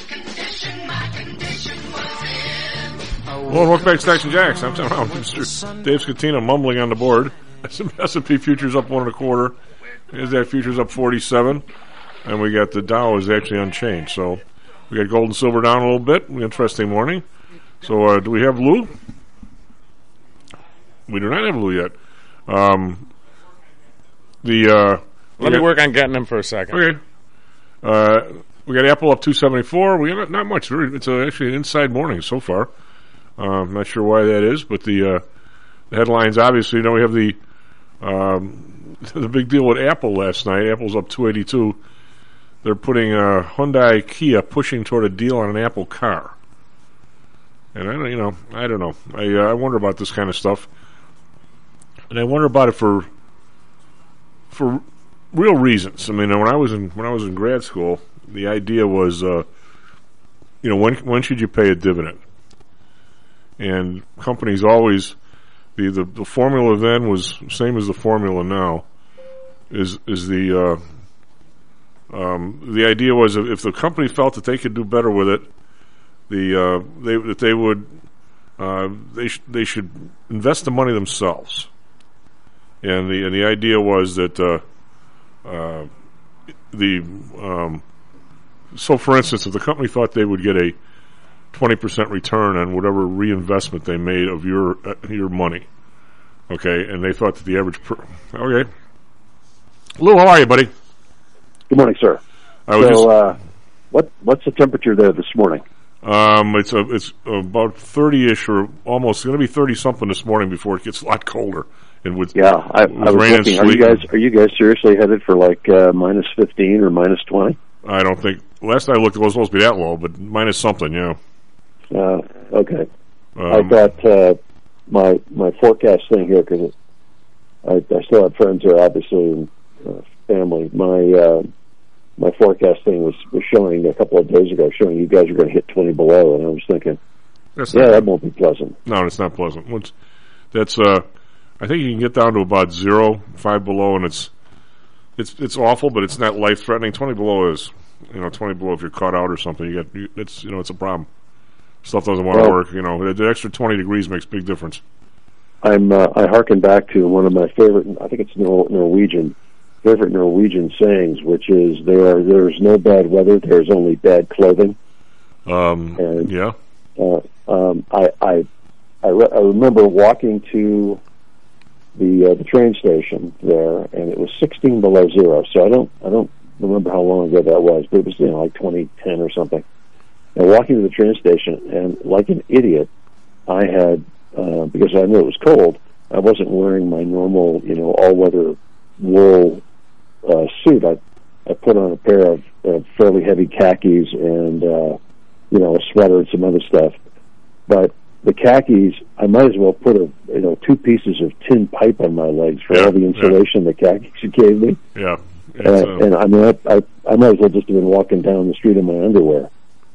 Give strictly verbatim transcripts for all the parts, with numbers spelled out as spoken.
Well, welcome back to Stacks and Jacks. I'm around Mister Dave Scatina mumbling on the board. S and P futures up one and a quarter. NASDAQ futures up forty-seven. And we got the Dow is actually unchanged. So we got gold and silver down a little bit. Interesting morning. So uh, do we have Lou? We do not have Lou yet. Um, the uh, Let me got, work on getting him for a second. Okay. Uh, we got Apple up two seventy-four. We got not much. It's a, actually an inside morning so far. Uh, I'm not sure why that is, but the, uh, the headlines, obviously, you know, we have the um, the big deal with Apple last night. Apple's up two eighty-two. They're putting uh, Hyundai Kia pushing toward a deal on an Apple car. And I don't, you know, I don't know. I uh, I wonder about this kind of stuff, and I wonder about it for for real reasons. I mean, when I was in when I was in grad school, the idea was, uh, you know, when when should you pay a dividend? And companies always, the, the, the formula then was same as the formula now. Is is the uh, um, the idea was if the company felt that they could do better with it, the uh, they that they would uh, they sh- they should invest the money themselves. And the and the idea was that uh, uh, the um, so for instance, if the company thought they would get a twenty percent return on whatever reinvestment they made of your uh, your money. Okay, and they thought that the average per- okay. Lou, how are you, buddy? Good morning, sir. I was so, just, uh, what what's the temperature there this morning? Um, it's a, it's about thirty-ish or almost going to be thirty something this morning before it gets a lot colder. And with yeah, I, with I was rain looking. and Are you sleet. guys are you guys seriously headed for like uh, minus fifteen or minus twenty? I don't think. Last I looked, it was supposed to be that low, but minus something, yeah. Uh, okay. Um, I thought uh, my my forecast thing here because I, I still have friends here, obviously, and uh, family. My uh, my forecast thing was, was showing a couple of days ago, showing you guys are going to hit twenty below, and I was thinking, that's yeah, not, that won't be pleasant. No, it's not pleasant. Once, that's uh, I think you can get down to about zero, five below, and it's it's it's awful, but it's not life threatening. Twenty below is, you know, twenty below if you're caught out or something. You get you, it's you know it's a problem. Stuff doesn't want to well, work. You know, the extra twenty degrees makes a big difference. I'm uh, I hearken back to one of my favorite. I think it's Nor- Norwegian. favorite Norwegian sayings, which is there are there's no bad weather, there's only bad clothing. Um, and, yeah. Uh, um, I I I, re- I remember walking to the uh, the train station there, and it was sixteen below zero. So I don't I don't remember how long ago that was, but it was you know like twenty ten or something. And walking to the train station, and like an idiot, I had uh, because I knew it was cold. I wasn't wearing my normal you know all weather wool uh, suit. I I put on a pair of uh, fairly heavy khakis and uh, you know a sweater and some other stuff. But the khakis, I might as well put a you know two pieces of tin pipe on my legs for yeah, all the insulation yeah. the khakis gave me. Yeah, and, uh, and I mean I, I I might as well just have been walking down the street in my underwear.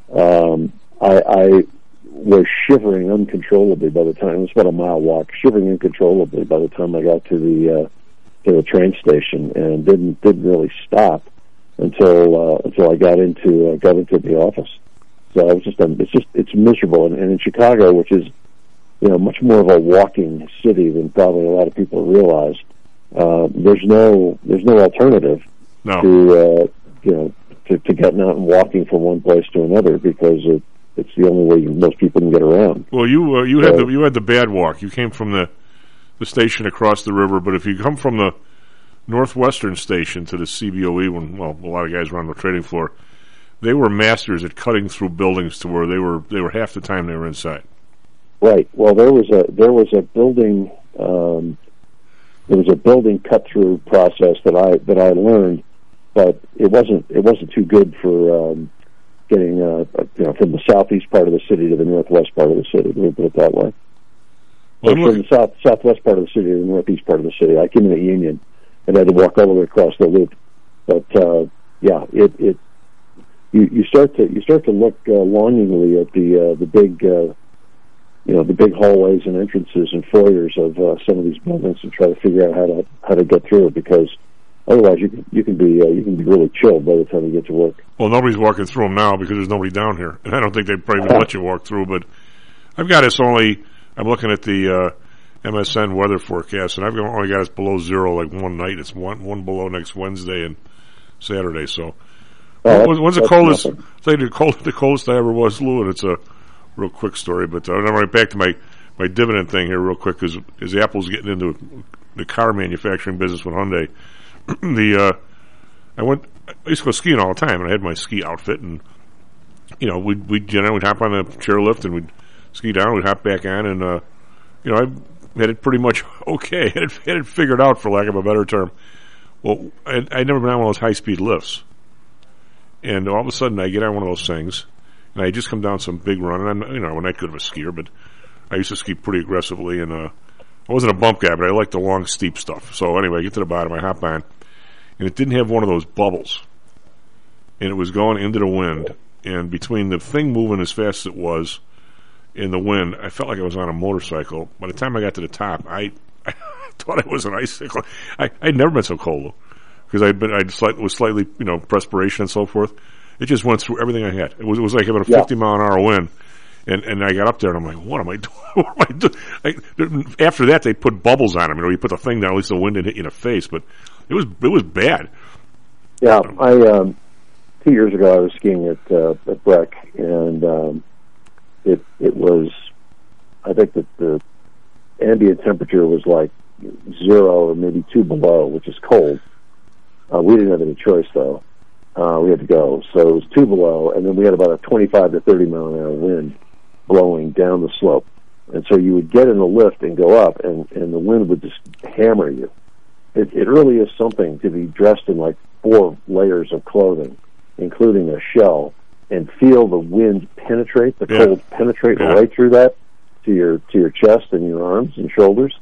Um, I, I was shivering uncontrollably by the time it was about a mile walk, shivering uncontrollably by the time I got to the uh, to the train station, and didn't didn't really stop until uh, until I got into uh, got into the office. So I was just um, it's just it's miserable, and, and in Chicago, which is you know much more of a walking city than probably a lot of people realize, uh, there's no there's no alternative no. to uh, you know. To, to getting out and walking from one place to another because it, it's the only way you, most people can get around. Well, you uh, you so, had the you had the bad walk. You came from the the station across the river, but if you come from the Northwestern station to the C B O E, when well, a lot of guys were on the trading floor, they were masters at cutting through buildings to where they were they were half the time they were inside. Right. Well, there was a there was a building um, there was a building cut through process that I that I learned. But it wasn't it wasn't too good for um, getting uh, you know from the southeast part of the city to the northwest part of the city. Let me put it that way. Well, from the south southwest part of the city to the northeast part of the city. I came in at Union and had to walk all the way across the loop. But uh, yeah, it, it you, you start to you start to look uh, longingly at the uh, the big uh, you know the big hallways and entrances and foyers of uh, some of these buildings and try to figure out how to how to get through it because. Otherwise, you can you can be uh, you can be really chilled by the time you get to work. Well, nobody's walking through them now because there's nobody down here, and I don't think they probably would let you walk through. But I've got us only. I'm looking at the uh, M S N weather forecast, and I've only got us below zero like one night. It's one one below next Wednesday and Saturday. So, Oh, when, when's the that's coldest? nothing. I think the cold, the coldest I ever was, Lou, and it's a real quick story. But uh, I'm right back to my, my dividend thing here, real quick, because as Apple's getting into the car manufacturing business with Hyundai, the uh, I went. I used to go skiing all the time, and I had my ski outfit, and you know, we'd we'd you know we'd hop on the chairlift and we'd ski down, we'd hop back on, and uh, you know, I had it pretty much okay, had it, had it figured out, for lack of a better term. Well, I I'd never been on one of those high speed lifts, and all of a sudden I get on one of those things, and I just come down some big run, and I'm you know I'm not good of a skier, but I used to ski pretty aggressively, and uh, I wasn't a bump guy, but I liked the long steep stuff. So anyway, I get to the bottom, I hop on, and it didn't have one of those bubbles, and it was going into the wind, and between the thing moving as fast as it was in the wind, I felt like I was on a motorcycle. By the time I got to the top, I, I thought I was an icicle. I, I'd never been so cold, though, because I'd been, I'd slight, was slightly, you know, perspiration and so forth. It just went through everything I had. It was, it was like having a Yeah. fifty mile an hour wind. And and I got up there and I'm like, what am I doing? What am I doing? Like, after that, they put bubbles on them. You know, you put the thing down, at least the wind didn't hit you in the face. But it was it was bad. Yeah, I um, two years ago I was skiing at uh, at Breck, and um, it it was I think that the ambient temperature was like zero or maybe two below, which is cold. Uh, we didn't have any choice though. Uh, we had to go, so it was two below, and then we had about a twenty-five to thirty mile an hour wind blowing down the slope, and so you would get in the lift and go up, and and the wind would just hammer you. It, it really is something to be dressed in like four layers of clothing, including a shell, and feel the wind penetrate, the Yeah. cold penetrate Yeah. right through that to your to your chest and your arms and shoulders.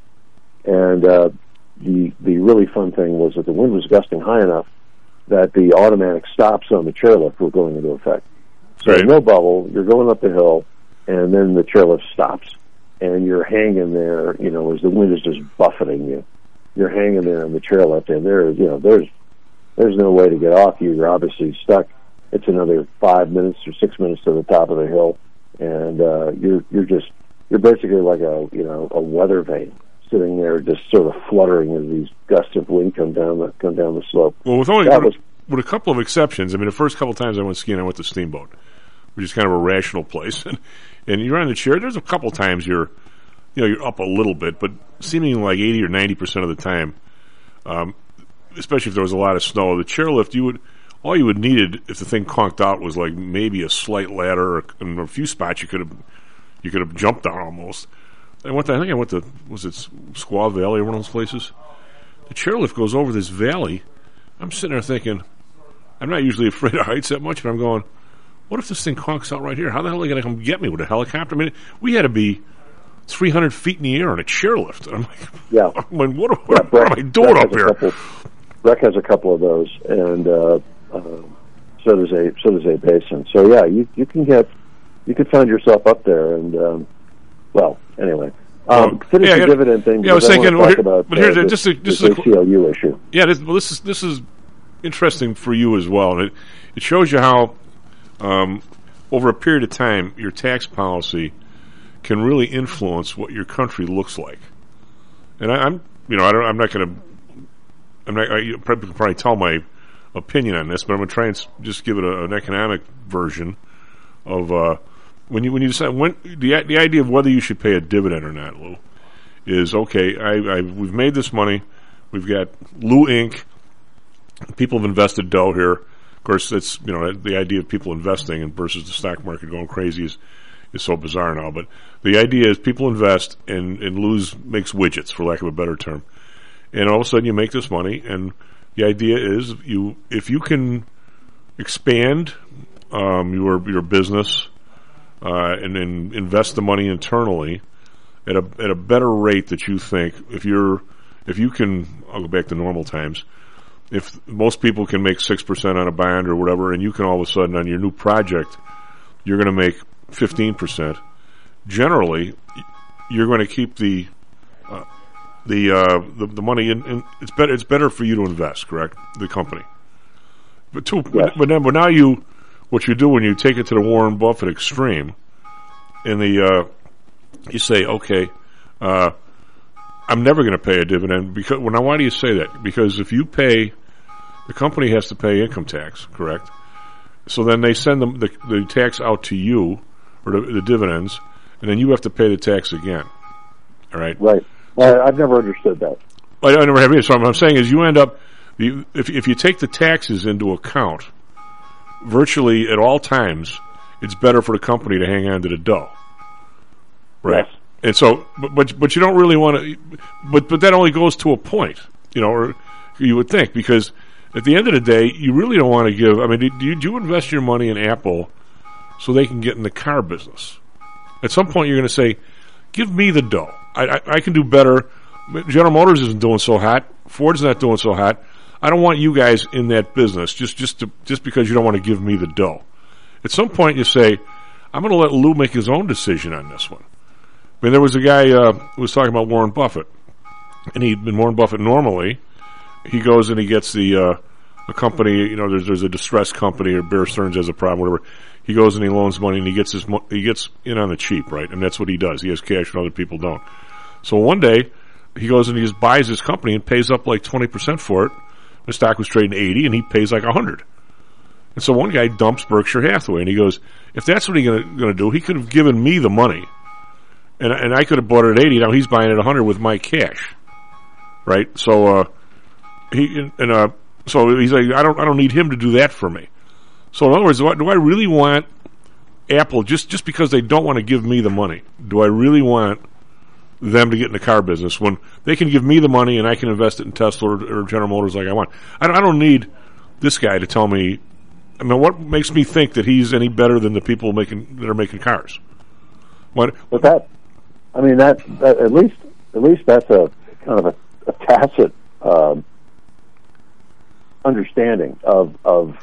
And uh, the the really fun thing was that the wind was gusting high enough that the automatic stops on the chairlift were going into effect. So Right. no bubble, you're going up the hill, and then the chairlift stops, and you're hanging there, you know, as the wind is just buffeting you. You're hanging there on the chairlift, and there, you know, there's there's no way to get off you. You're obviously stuck. It's another five minutes or six minutes to the top of the hill, and uh, you're you're just you're basically like a you know a weather vane sitting there, just sort of fluttering as these gusts of wind come down the come down the slope. Well, with only That with, was- with a couple of exceptions. I mean, the first couple of times I went skiing, I went to Steamboat, which is kind of a rational place, and and you're on the chair. There's a couple of times you're, you know, you're up a little bit, but seemingly like eighty or ninety percent of the time, um, especially if there was a lot of snow, the chairlift, you would all you would needed if the thing conked out was like maybe a slight ladder, or in a few spots you could have you could have jumped down almost. I went to, I think I went to, was it Squaw Valley or one of those places? The chairlift goes over this valley. I'm sitting there thinking, I'm not usually afraid of heights that much, but I'm going, what if this thing conks out right here? How the hell are they going to come get me with a helicopter? I mean, we had to be three hundred feet in the air on a chairlift. I'm like, Yeah. I mean, what, what, Yeah, what Breck- am I doing Breck up has a here? couple- Breck has a couple of those, and uh, um, so does a so does a basin. So yeah, you you can get you could find yourself up there, and um, well, anyway. Um, Well, finish yeah, the yeah, dividend thing. yeah, I was because thinking, want well, to talk here- about but here's uh, a- this, just a- just this a- A C L U issue. Yeah, this, well, this is this is interesting for you as well, and it it shows you how um, over a period of time your tax policy can really influence what your country looks like. And I, I'm, you know, I don't, I'm not going to, I'm not. I, you probably can probably tell my opinion on this, but I'm going to try and s- just give it a, an economic version of uh, when you when you decide when the the idea of whether you should pay a dividend or not, Lou, is okay. I, I we've made this money. We've got Lou Incorporated. People have invested dough here. Of course, it's you know the idea of people investing and versus the stock market going crazy is is so bizarre now. But the idea is people invest and and Lou's makes widgets, for lack of a better term, and all of a sudden you make this money. And the idea is you if you can expand um, your your business uh, and then invest the money internally at a at a better rate that you think if you're if you can I'll go back to normal times. If most people can make six percent on a bond or whatever, and you can all of a sudden on your new project, you're going to make fifteen percent. Generally, you're going to keep the uh, the uh, the, the money in, in it's better it's better for you to invest, correct? The company, but two, Yes. but, but then but now you what you do when you take it to the Warren Buffett extreme, in the uh, you say, okay, uh, I'm never going to pay a dividend because well, now why do you say that? Because if you pay, the company has to pay income tax, correct? So then they send them the, the tax out to you, or the, the dividends, and then you have to pay the tax again. All right. Right. I, I've never understood that. I, I never have either. So what I'm saying is, you end up the, if if you take the taxes into account, virtually at all times, it's better for the company to hang on to the dough. Right. Yes. And so, but, but but you don't really want to. But but that only goes to a point, you know, or you would think, because at the end of the day, you really don't want to give. I mean, do you, do you invest your money in Apple so they can get in the car business? At some point, you're going to say, "Give me the dough. I, I, I can do better." General Motors isn't doing so hot. Ford's not doing so hot. I don't want you guys in that business just just to, just because you don't want to give me the dough. At some point, you say, "I'm going to let Lou make his own decision on this one." I mean, there was a guy uh, who was talking about Warren Buffett, and he'd been Warren Buffett normally. He goes and he gets the uh, a company. You know, there's there's a distressed company, or Bear Stearns has a problem, whatever. He goes and he loans money, and he gets his mo- he gets in on the cheap, right? And that's what he does. He has cash, and other people don't. So one day, he goes and he just buys his company and pays up like twenty percent for it. The stock was trading eighty, and he pays like a hundred. And so one guy dumps Berkshire Hathaway, and he goes, "If that's what he's going to do, he could have given me the money, and and I could have bought it at eighty. Now he's buying it at a hundred with my cash, right?" So uh, he and uh, so he's like, "I don't I don't need him to do that for me." So in other words, do I, do I really want Apple just just because they don't want to give me the money? Do I really want them to get in the car business when they can give me the money and I can invest it in Tesla or, or General Motors like I want? I don't, I don't need this guy to tell me. I mean, what makes me think that he's any better than the people making that are making cars? What? But that, I mean, that, that at least at least that's a kind of a, a tacit um, understanding of of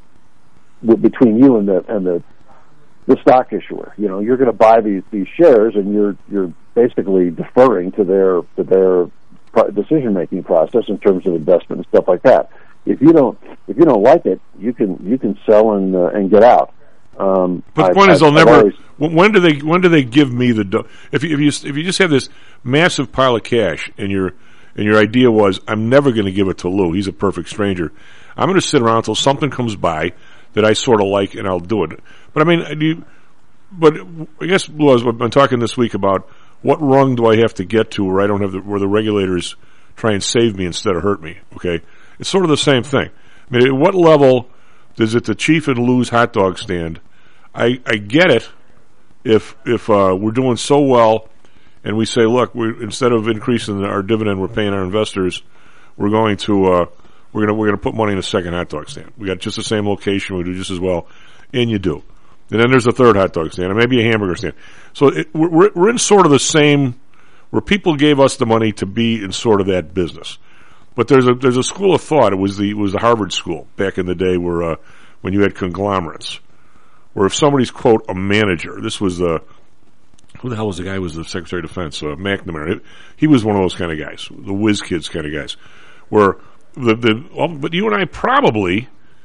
w- between you and the and the the stock issuer. You know, you're going to buy these these shares, and you're you're basically deferring to their to their pro- decision making process in terms of investment and stuff like that. If you don't if you don't like it, you can you can sell and uh, and get out. Um, but the I, point is, I, they'll I've never. always, when do they? When do they give me the? Do- if you, if you if you just have this massive pile of cash, and your and your idea was, I'm never going to give it to Lou. He's a perfect stranger. I'm going to sit around until something comes by that I sort of like, and I'll do it. But I mean, do you, but I guess Lou, I've been talking this week about what rung do I have to get to where I don't have the, where the regulators try and save me instead of hurt me. Okay, it's sort of the same thing. I mean, at what level does it the Chief and Lou's hot dog stand? I, I get it if if uh, we're doing so well and we say, look, we instead of increasing our dividend, we're paying our investors. We're going to uh, we're gonna we're gonna put money in a second hot dog stand. We got just the same location. We do just as well, and you do. And then there's a third hot dog stand, and maybe a hamburger stand. So it, we're we're in sort of the same where people gave us the money to be in sort of that business. But there's a there's a school of thought. It was the it was the Harvard school back in the day where uh, when you had conglomerates. Where if somebody's, quote, a manager, this was the, who the hell was the guy who was the Secretary of Defense? Uh, McNamara. He was one of those kind of guys, the whiz kids kind of guys. Where the, the well, but you and I probably,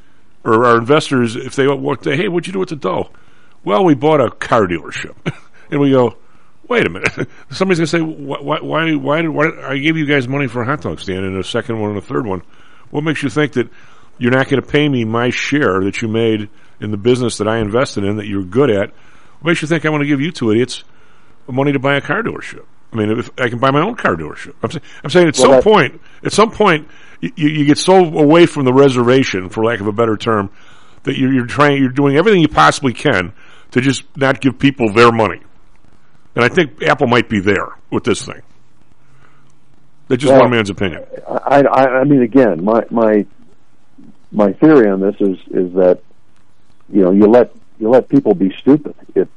or our investors, if they walk, hey, what'd you do with the dough? Well, we bought a car dealership. And we go, wait a minute. Somebody's going to say, why, why, why, did, why, I gave you guys money for a hot dog stand and a second one and a third one. What makes you think that you're not going to pay me my share that you made in the business that I invested in that you're good at? What makes you think I want to give you two idiots money to buy a car dealership? I mean, if I can buy my own car dealership. I'm, say, I'm saying at well, some point, at some point, you, you get so away from the reservation, for lack of a better term, that you're, you're trying, you're doing everything you possibly can to just not give people their money. And I think Apple might be there with this thing. That's just well, one man's opinion. I, I, I mean, again, my my my theory on this is is that, you know, you let you let people be stupid if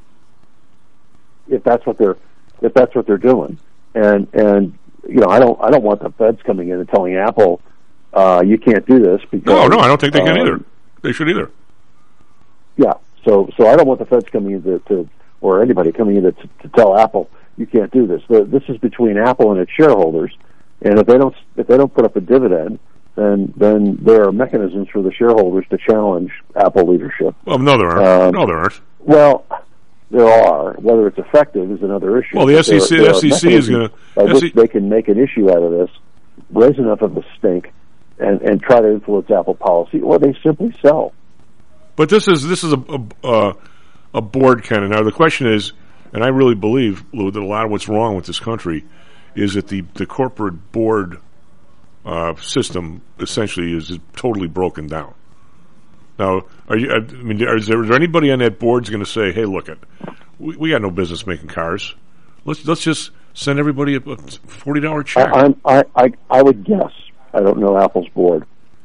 if that's what they're if that's what they're doing, and and you know, I don't I don't want the feds coming in and telling Apple, uh, you can't do this because No, no, I don't think they can um, either. They should either. Yeah, so so I don't want the feds coming in to, to or anybody coming in to, to tell Apple, you can't do this. The, this is between Apple and its shareholders, and if they don't if they don't put up a dividend, then then there are mechanisms for the shareholders to challenge Apple leadership. Well, no, there aren't. Um, no, there aren't. Well, there are. Whether it's effective is another issue. Well, the S E C, there, there S E C is going to by which C- they can make an issue out of this, raise enough of a stink, and, and try to influence Apple policy, or they simply sell. But this is this is a a, uh, a board kind of. Now the question is, and I really believe, Lou, that a lot of what's wrong with this country is that the the corporate board uh, system essentially is, is totally broken down. Now, are you? I mean, is there, is there anybody on that board's going to say, "Hey, look, it, we, we got no business making cars. Let's let's just send everybody a forty dollar check." I, I'm, I I I would guess. I don't know Apple's board,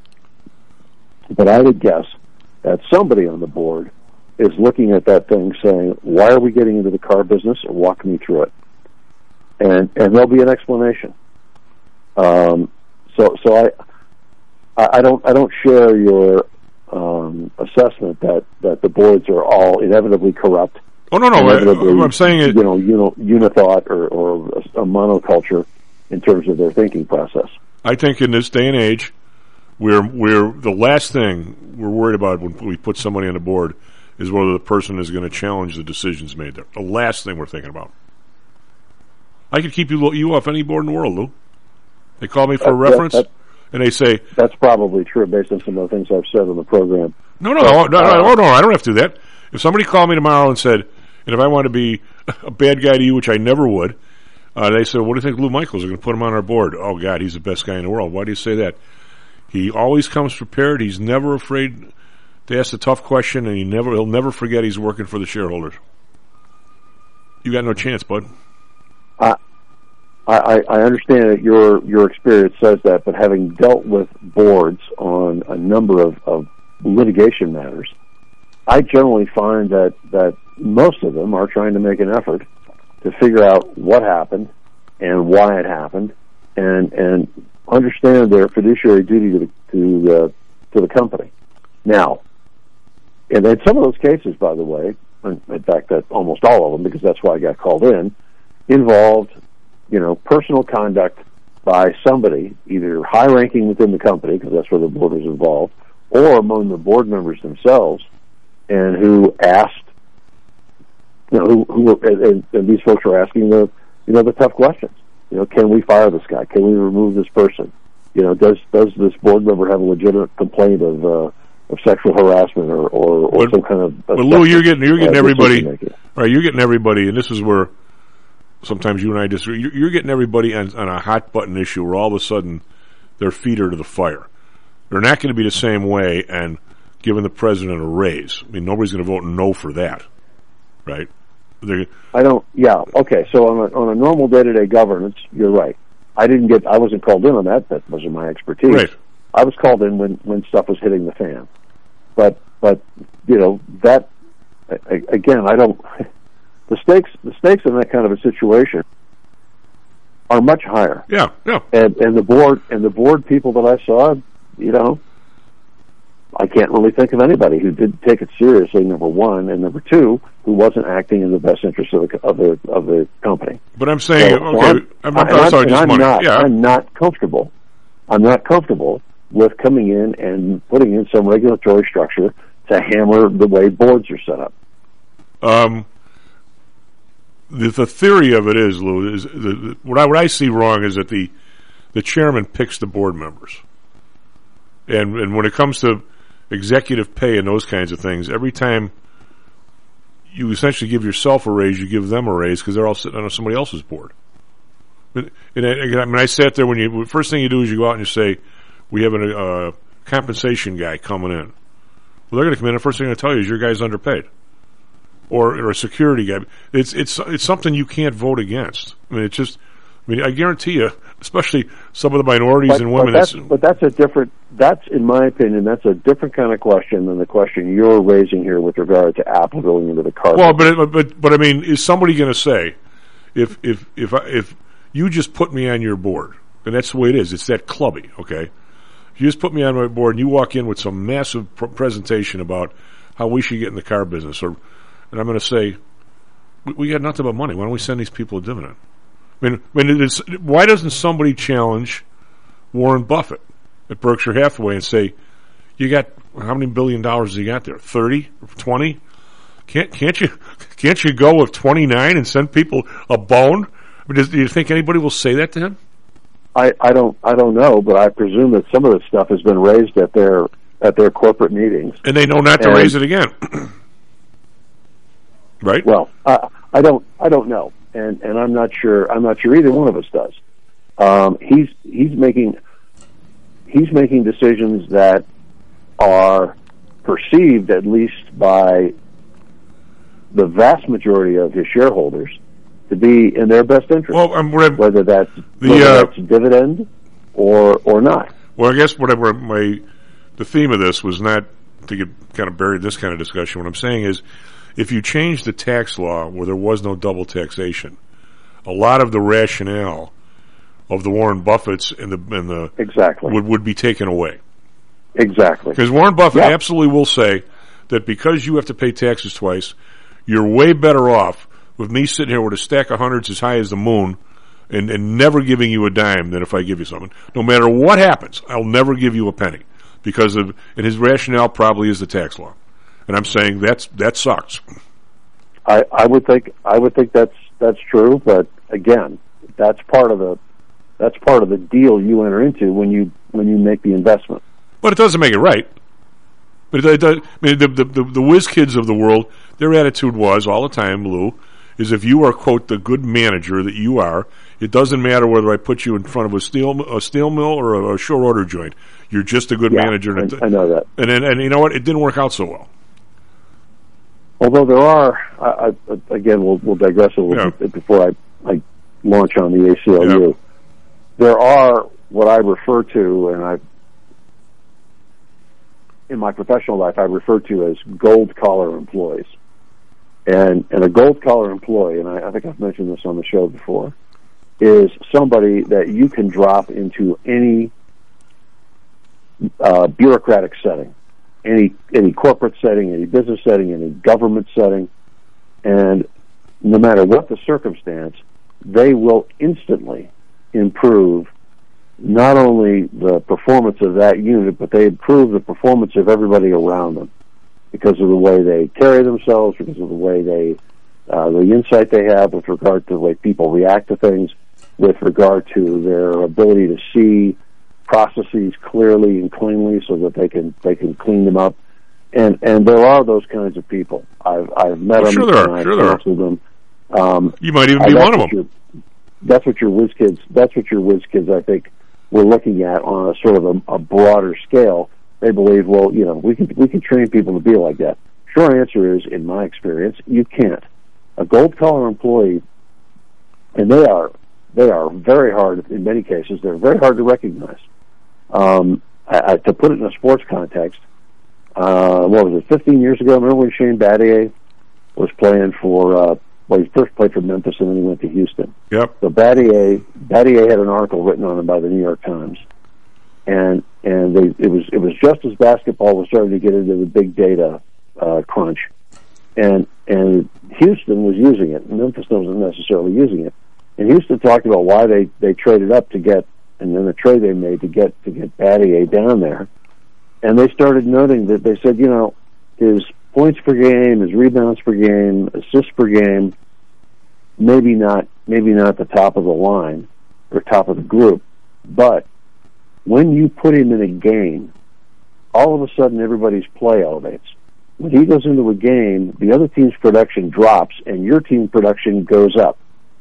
but I would guess that somebody on the board is looking at that thing, saying, "Why are we getting into the car business?" Or walk me through it, and and there'll be an explanation. Um. So so I I don't I don't share your um, assessment that, that the boards are all inevitably corrupt. Oh no no! Inevitably, what I'm saying is, you know, you know, unithought or, or a, a monoculture in terms of their thinking process. I think in this day and age, we're we're the last thing we're worried about when we put somebody on the board is whether the person is going to challenge the decisions made there. The last thing we're thinking about. I could keep you you off any board in the world, Lou. They call me for that, a reference, that, and they say that's probably true based on some of the things I've said on the program. No, no, no, no, no, no, I don't have to do that. If somebody called me tomorrow and said, and if I want to be a bad guy to you, which I never would, uh, they said, "What do you think, Lou Michaels? Are going to put him on our board?" Oh God, he's the best guy in the world. Why do you say that? He always comes prepared. He's never afraid to ask a tough question, and he never he'll never forget he's working for the shareholders. You got no chance, bud. Uh, I, I understand that your your experience says that, but having dealt with boards on a number of, of litigation matters, I generally find that, that most of them are trying to make an effort to figure out what happened and why it happened, and and understand their fiduciary duty to the, to the, to the company. Now, and in some of those cases, by the way, in fact, that almost all of them, because that's why I got called in, involved, you know, personal conduct by somebody, either high-ranking within the company, because that's where the board was involved, or among the board members themselves, and who asked, you know, who, who were, and, and these folks were asking the, you know, the tough questions. You know, can we fire this guy? Can we remove this person? You know, does does this board member have a legitimate complaint of uh, of sexual harassment or or, or but, some kind of? But Lou, you're getting you're getting uh, everybody, right? You're getting everybody, and this is where sometimes you and I disagree. You're getting everybody on, on a hot button issue where all of a sudden their feet are to the fire. They're not going to be the same way and giving the president a raise. I mean, nobody's going to vote no for that, right? They're, I don't. Yeah. Okay. So on a, on a normal day-to-day governance, you're right. I didn't get. I wasn't called in on that. That wasn't my expertise. Right. I was called in when, when stuff was hitting the fan. But but you know that again, I don't. The stakes the stakes in that kind of a situation are much higher. Yeah. Yeah. And and the board and the board people that I saw, you know, I can't really think of anybody who did take it seriously. Number one, and number two, who wasn't acting in the best interest of the of the of the company. But I'm saying, so, okay, I'm, I'm, I'm, I'm sorry, just I'm money. not. Yeah. I'm not comfortable. I'm not comfortable with coming in and putting in some regulatory structure to hammer the way boards are set up. Um, the, the theory of it is, Lou, is the, the, what I what I see wrong is that the the chairman picks the board members, and and when it comes to executive pay and those kinds of things, every time you essentially give yourself a raise, you give them a raise because they're all sitting on somebody else's board. And, and I, I mean, I sat there when you first thing you do is you go out and you say, "We have a uh, compensation guy coming in." Well, they're going to come in. And the first thing they're going to tell you is your guy's underpaid, or, or a security guy. It's it's it's something you can't vote against. I mean, it's just. I mean, I guarantee you, especially some of the minorities but, and women. But that's, but that's a different. That's, in my opinion, that's a different kind of question than the question you're raising here with regard to Apple going into the car. Well, but it, but but I mean, is somebody going to say, if if if I, if you just put me on your board, and that's the way it is. It's that clubby, okay? If you just put me on my board, and you walk in with some massive pr- presentation about how we should get in the car business, or and I'm going to say, we, we got nothing but money. Why don't we send these people a dividend? I mean, I mean it's, why doesn't somebody challenge Warren Buffett at Berkshire Hathaway and say, you got, how many billion dollars do you got there? thirty? twenty? Can't, can't you, can't you go with twenty-nine and send people a bone? I mean, does, do you think anybody will say that to him? I, I don't I don't know, but I presume that some of this stuff has been raised at their at their corporate meetings, and they know not to and, raise it again, right? Well, I, I don't I don't know, and and I'm not sure I'm not sure either one of us does. Um, he's he's making he's making decisions that are perceived, at least by the vast majority of his shareholders, to be in their best interest. Well, um, whether that's the whether uh, that's dividend or or not. Well, I guess whatever my the theme of this was not to get kind of buried this kind of discussion. What I'm saying is, if you change the tax law where there was no double taxation, a lot of the rationale of the Warren Buffetts and the and the exactly would would be taken away. Exactly, because Warren Buffett yeah. absolutely will say that because you have to pay taxes twice, you're way better off with me sitting here with a stack of hundreds as high as the moon and, and never giving you a dime than if I give you something. No matter what happens, I'll never give you a penny. Because of, and his rationale probably is the tax law. And I'm saying that's, that sucks. I, I would think, I would think that's, that's true, but again, that's part of the, that's part of the deal you enter into when you, when you make the investment. But it doesn't make it right. But it, it does, I mean, the, the, the, the whiz kids of the world, their attitude was all the time, Lou, is if you are, quote, the good manager that you are, it doesn't matter whether I put you in front of a steel a steel mill or a, a short order joint. You're just a good yeah, manager. And I, I know that. And, and and you know what? It didn't work out so well. Although there are, I, I, again, we'll, we'll digress a little yeah. bit before I, I launch on the A C L U. Yeah. There are what I refer to, and I, in my professional life, I refer to as gold collar employees. And and a gold collar employee, and I, I think I've mentioned this on the show before, is somebody that you can drop into any uh, bureaucratic setting, any any corporate setting, any business setting, any government setting, and no matter what the circumstance, they will instantly improve not only the performance of that unit, but they improve the performance of everybody around them, because of the way they carry themselves, because of the way they, uh, the insight they have with regard to the way people react to things, with regard to their ability to see processes clearly and cleanly so that they can they can clean them up. And and there are those kinds of people. I've I've met well, them. Sure there are. I've sure there are. them. Um, you might even be one of them. Your, that's what your whiz kids. That's what your whiz kids, I think, we're looking at on a sort of a, a broader scale. They believe, well, you know, we can we can train people to be like that. Short answer is, in my experience, you can't. A gold collar employee, and they are they are very hard in many cases. They're very hard to recognize. Um, I, I, to put it in a sports context, uh, what was it? fifteen years ago, remember when Shane Battier was playing for? Uh, well, he first played for Memphis and then he went to Houston. Yep. So Battier Battier had an article written on him by the New York Times. And and they, it was it was just as basketball was starting to get into the big data uh, crunch, and and Houston was using it. Memphis wasn't necessarily using it, and Houston talked about why they, they traded up to get, and then the trade they made to get to get Battier down there, and they started noting that they said, you know, his points per game, his rebounds per game, assists per game, maybe not maybe not the top of the line or top of the group, but when you put him in a game, all of a sudden everybody's play elevates. When he goes into a game, the other team's production drops and your team production goes up.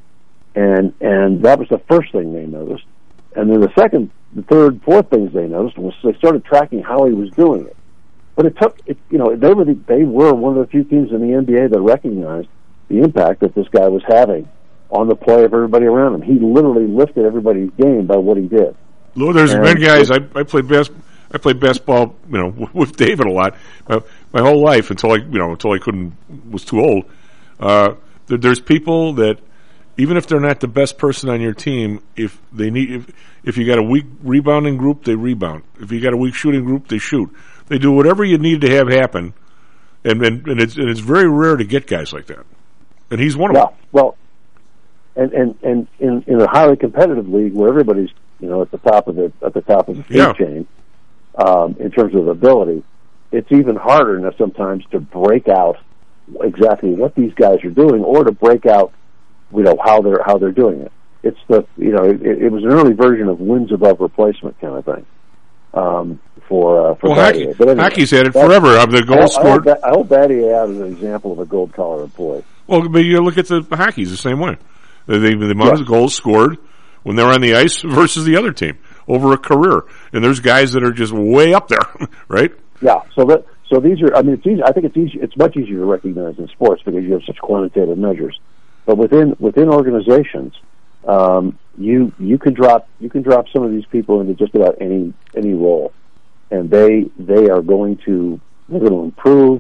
And and that was the first thing they noticed. And then the second, the third, fourth things they noticed was they started tracking how he was doing it. But it took, it, you know, they were the, they were one of the few teams in the N B A that recognized the impact that this guy was having on the play of everybody around him. He literally lifted everybody's game by what he did. Lou, there's and been guys. I, I played bas- I played basketball, you know, with David a lot uh, my whole life until I, you know, until I couldn't was too old. Uh, there, there's people that even if they're not the best person on your team, if they need, if, if you got a weak rebounding group, they rebound. If you got a weak shooting group, they shoot. They do whatever you need to have happen, and and, and it's and it's very rare to get guys like that. and he's one of yeah, them. Well, and and and in, in a highly competitive league where everybody's you know at the top of the at the top of the food Yeah. chain um, in terms of ability, it's even harder now sometimes to break out exactly what these guys are doing, or to break out you know how they're how they're doing it. It's the you know it, it was an early version of wins above replacement kind of thing. Um, for uh, for Well, hockey, Battier. But anyway, hockey's had it that- forever. I mean, the I, goal I, hold, scored. Ba- I hold Battier out as an example of a gold collar employee. Well, but you look at the hockey's the same way. The, the, the amount Yeah. of goals scored when they're on the ice versus the other team over a career, and there's guys that are just way up there, right? Yeah. So that so these are. I mean, it's easy. I think it's easy. It's much easier to recognize in sports because you have such quantitative measures. But within within organizations, um, you you can drop you can drop some of these people into just about any any role, and they they are going to they're going to improve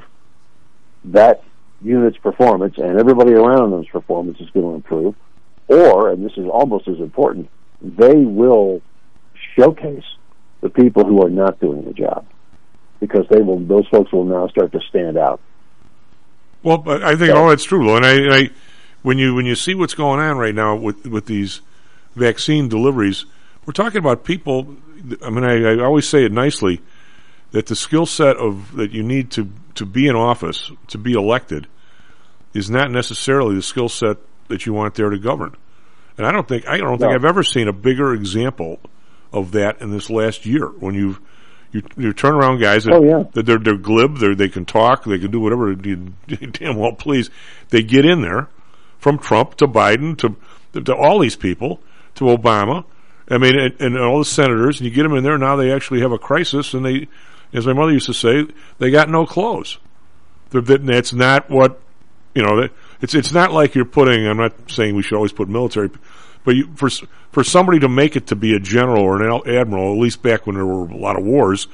that unit's performance, and everybody around them's performance is going to improve. Or, and this is almost as important, they will showcase the people who are not doing the job, because they will; those folks will now start to stand out. Well, but I think So- all that's true, Lou. And I, I, when you when you see what's going on right now with with these vaccine deliveries, we're talking about people. I mean, I, I always say it nicely that the skill set of that you need to to be in office, to be elected, is not necessarily the skill set that you want there to govern. And I don't think I don't think No. I've ever seen a bigger example of that in this last year. When you've you you turn around guys that, Oh, yeah. that they're they're glib, they they can talk, they can do whatever you damn well please. They get in there, from Trump to Biden to to all these people to Obama. I mean, and, and all the senators, and you get them in there. Now they actually have a crisis, and they, as my mother used to say, they got no clothes. They're, that's not what you know. That, it's it's not like you're putting. I'm not saying we should always put military, but you, for for somebody to make it to be a general or an admiral, at least back when there were a lot of wars.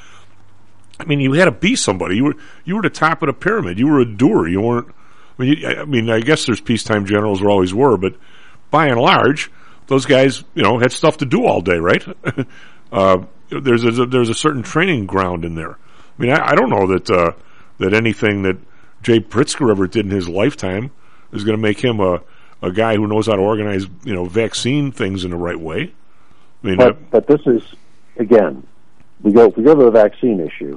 I mean, you had to be somebody. You were you were the top of the pyramid. You were a doer. You weren't. I mean, you, I mean, I guess there's peacetime generals, there always were, but by and large, those guys, you know, had stuff to do all day, right? uh, there's a, there's a certain training ground in there. I mean, I, I don't know that uh, that anything that Jay Pritzker ever did in his lifetime is going to make him a a guy who knows how to organize, you know, vaccine things in the right way. I mean, uh, But but this is again, we go we go to the vaccine issue.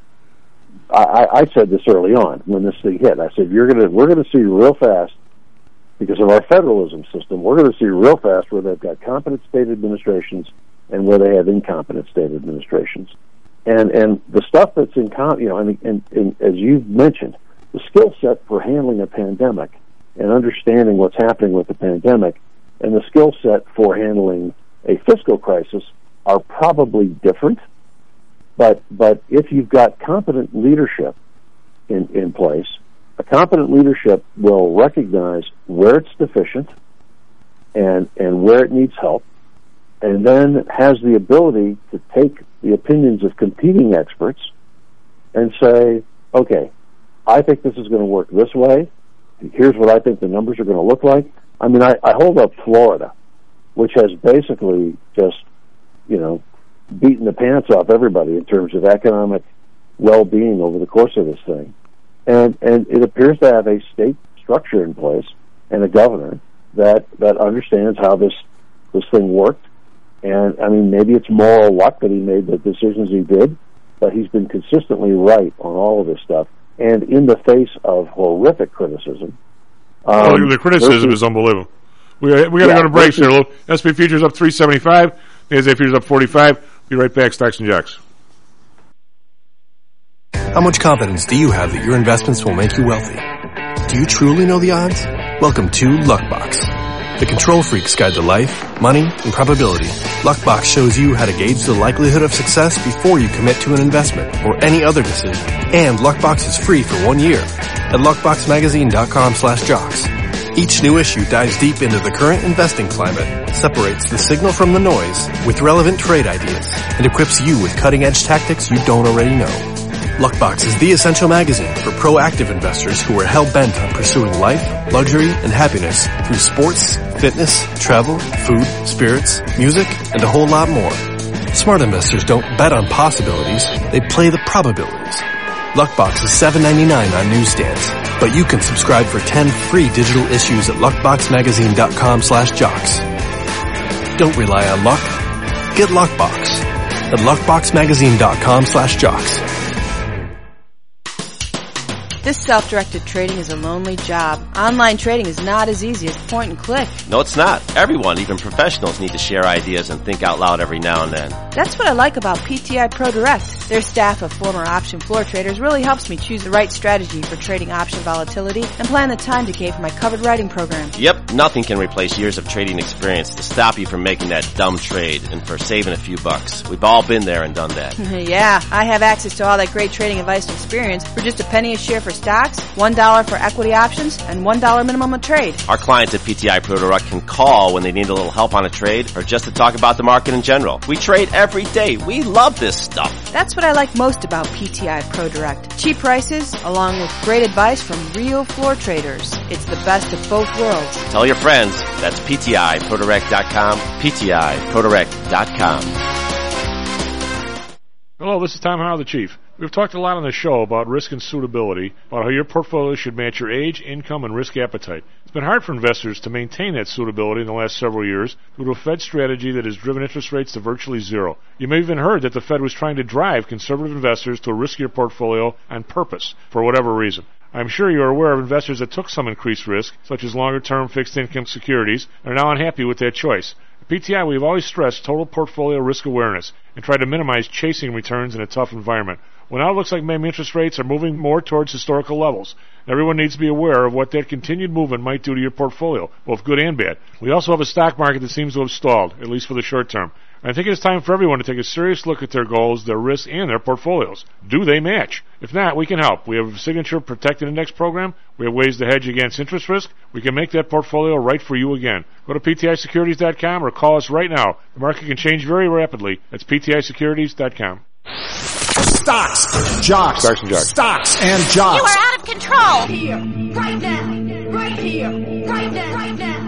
I, I, I said this early on when this thing hit. I said you're gonna we're gonna see real fast, because of our federalism system, we're going to see real fast where they've got competent state administrations and where they have incompetent state administrations. And and the stuff that's in, you know, and, and, and as you've mentioned, the skill set for handling a pandemic and understanding what's happening with the pandemic and the skill set for handling a fiscal crisis are probably different. But but if you've got competent leadership in, in place, a competent leadership will recognize where it's deficient and and where it needs help, and then has the ability to take the opinions of competing experts and say, okay, I think this is going to work this way. Here's what I think the numbers are going to look like. I mean, I, I hold up Florida, which has basically just, you know, beaten the pants off everybody in terms of economic well-being over the course of this thing. And and it appears to have a state structure in place and a governor that, that understands how this this thing worked. And, I mean, maybe it's moral luck that he made the decisions he did, but he's been consistently right on all of this stuff. And in the face of horrific criticism. Um, oh, the criticism versus, is unbelievable. We, we got to Yeah, go to breaks versus- here, Lou. S and P futures up three seventy-five. The S and P futures up forty-five. Be right back, Stocks and Jocks. How much confidence do you have that your investments will make you wealthy? Do you truly know the odds? Welcome to Luckbox, the control freak's guide to life, money, and probability. Luckbox shows you how to gauge the likelihood of success before you commit to an investment or any other decision. And Luckbox is free for one year at luckboxmagazine.com slash jocks. Each new issue dives deep into the current investing climate, separates the signal from the noise with relevant trade ideas, and equips you with cutting-edge tactics you don't already know. Luckbox is the essential magazine for proactive investors who are hell-bent on pursuing life, luxury, and happiness through sports, fitness, travel, food, spirits, music, and a whole lot more. Smart investors don't bet on possibilities, they play the probabilities. Luckbox is seven ninety-nine on newsstands, but you can subscribe for ten free digital issues at luckboxmagazine.com slash jocks. Don't rely on luck. Get Luckbox at luckboxmagazine.com slash jocks. This self-directed trading is a lonely job. Online trading is not as easy as point and click. No, it's not. Everyone, even professionals, need to share ideas and think out loud every now and then. That's what I like about P T I Pro Direct. Their staff of former option floor traders really helps me choose the right strategy for trading option volatility and plan the time decay for my covered writing program. Yep, nothing can replace years of trading experience to stop you from making that dumb trade and for saving a few bucks. We've all been there and done that. Yeah, I have access to all that great trading advice and experience for just a penny a share for stocks, one dollar for equity options, and one dollar minimum a trade. Our clients at P T I Pro Direct can call when they need a little help on a trade or just to talk about the market in general. We trade every day. We love this stuff. That's what I like most about P T I Pro Direct. Cheap prices, along with great advice from real floor traders. It's the best of both worlds. Tell your friends. That's P T I Pro Direct dot com, P T I Pro Direct dot com. Hello, this is Tom Howell, the Chief. We've talked a lot on the show about risk and suitability, about how your portfolio should match your age, income, and risk appetite. It's been hard for investors to maintain that suitability in the last several years due to a Fed strategy that has driven interest rates to virtually zero. You may have even heard that the Fed was trying to drive conservative investors to a riskier portfolio on purpose, for whatever reason. I'm sure you're aware of investors that took some increased risk, such as longer-term fixed-income securities, and are now unhappy with that choice. At P T I, we've always stressed total portfolio risk awareness and tried to minimize chasing returns in a tough environment. Well, now it looks like maybe interest rates are moving more towards historical levels. Everyone needs to be aware of what that continued movement might do to your portfolio, both good and bad. We also have a stock market that seems to have stalled, at least for the short term. I think it's time for everyone to take a serious look at their goals, their risks, and their portfolios. Do they match? If not, we can help. We have a Signature Protected Index program. We have ways to hedge against interest risk. We can make that portfolio right for you again. Go to P T I securities dot com or call us right now. The market can change very rapidly. That's P T I securities dot com. Stocks, jocks, Stocks and jocks. Stocks and jocks. You are out of control. Right here, right now, right here, right now, right now.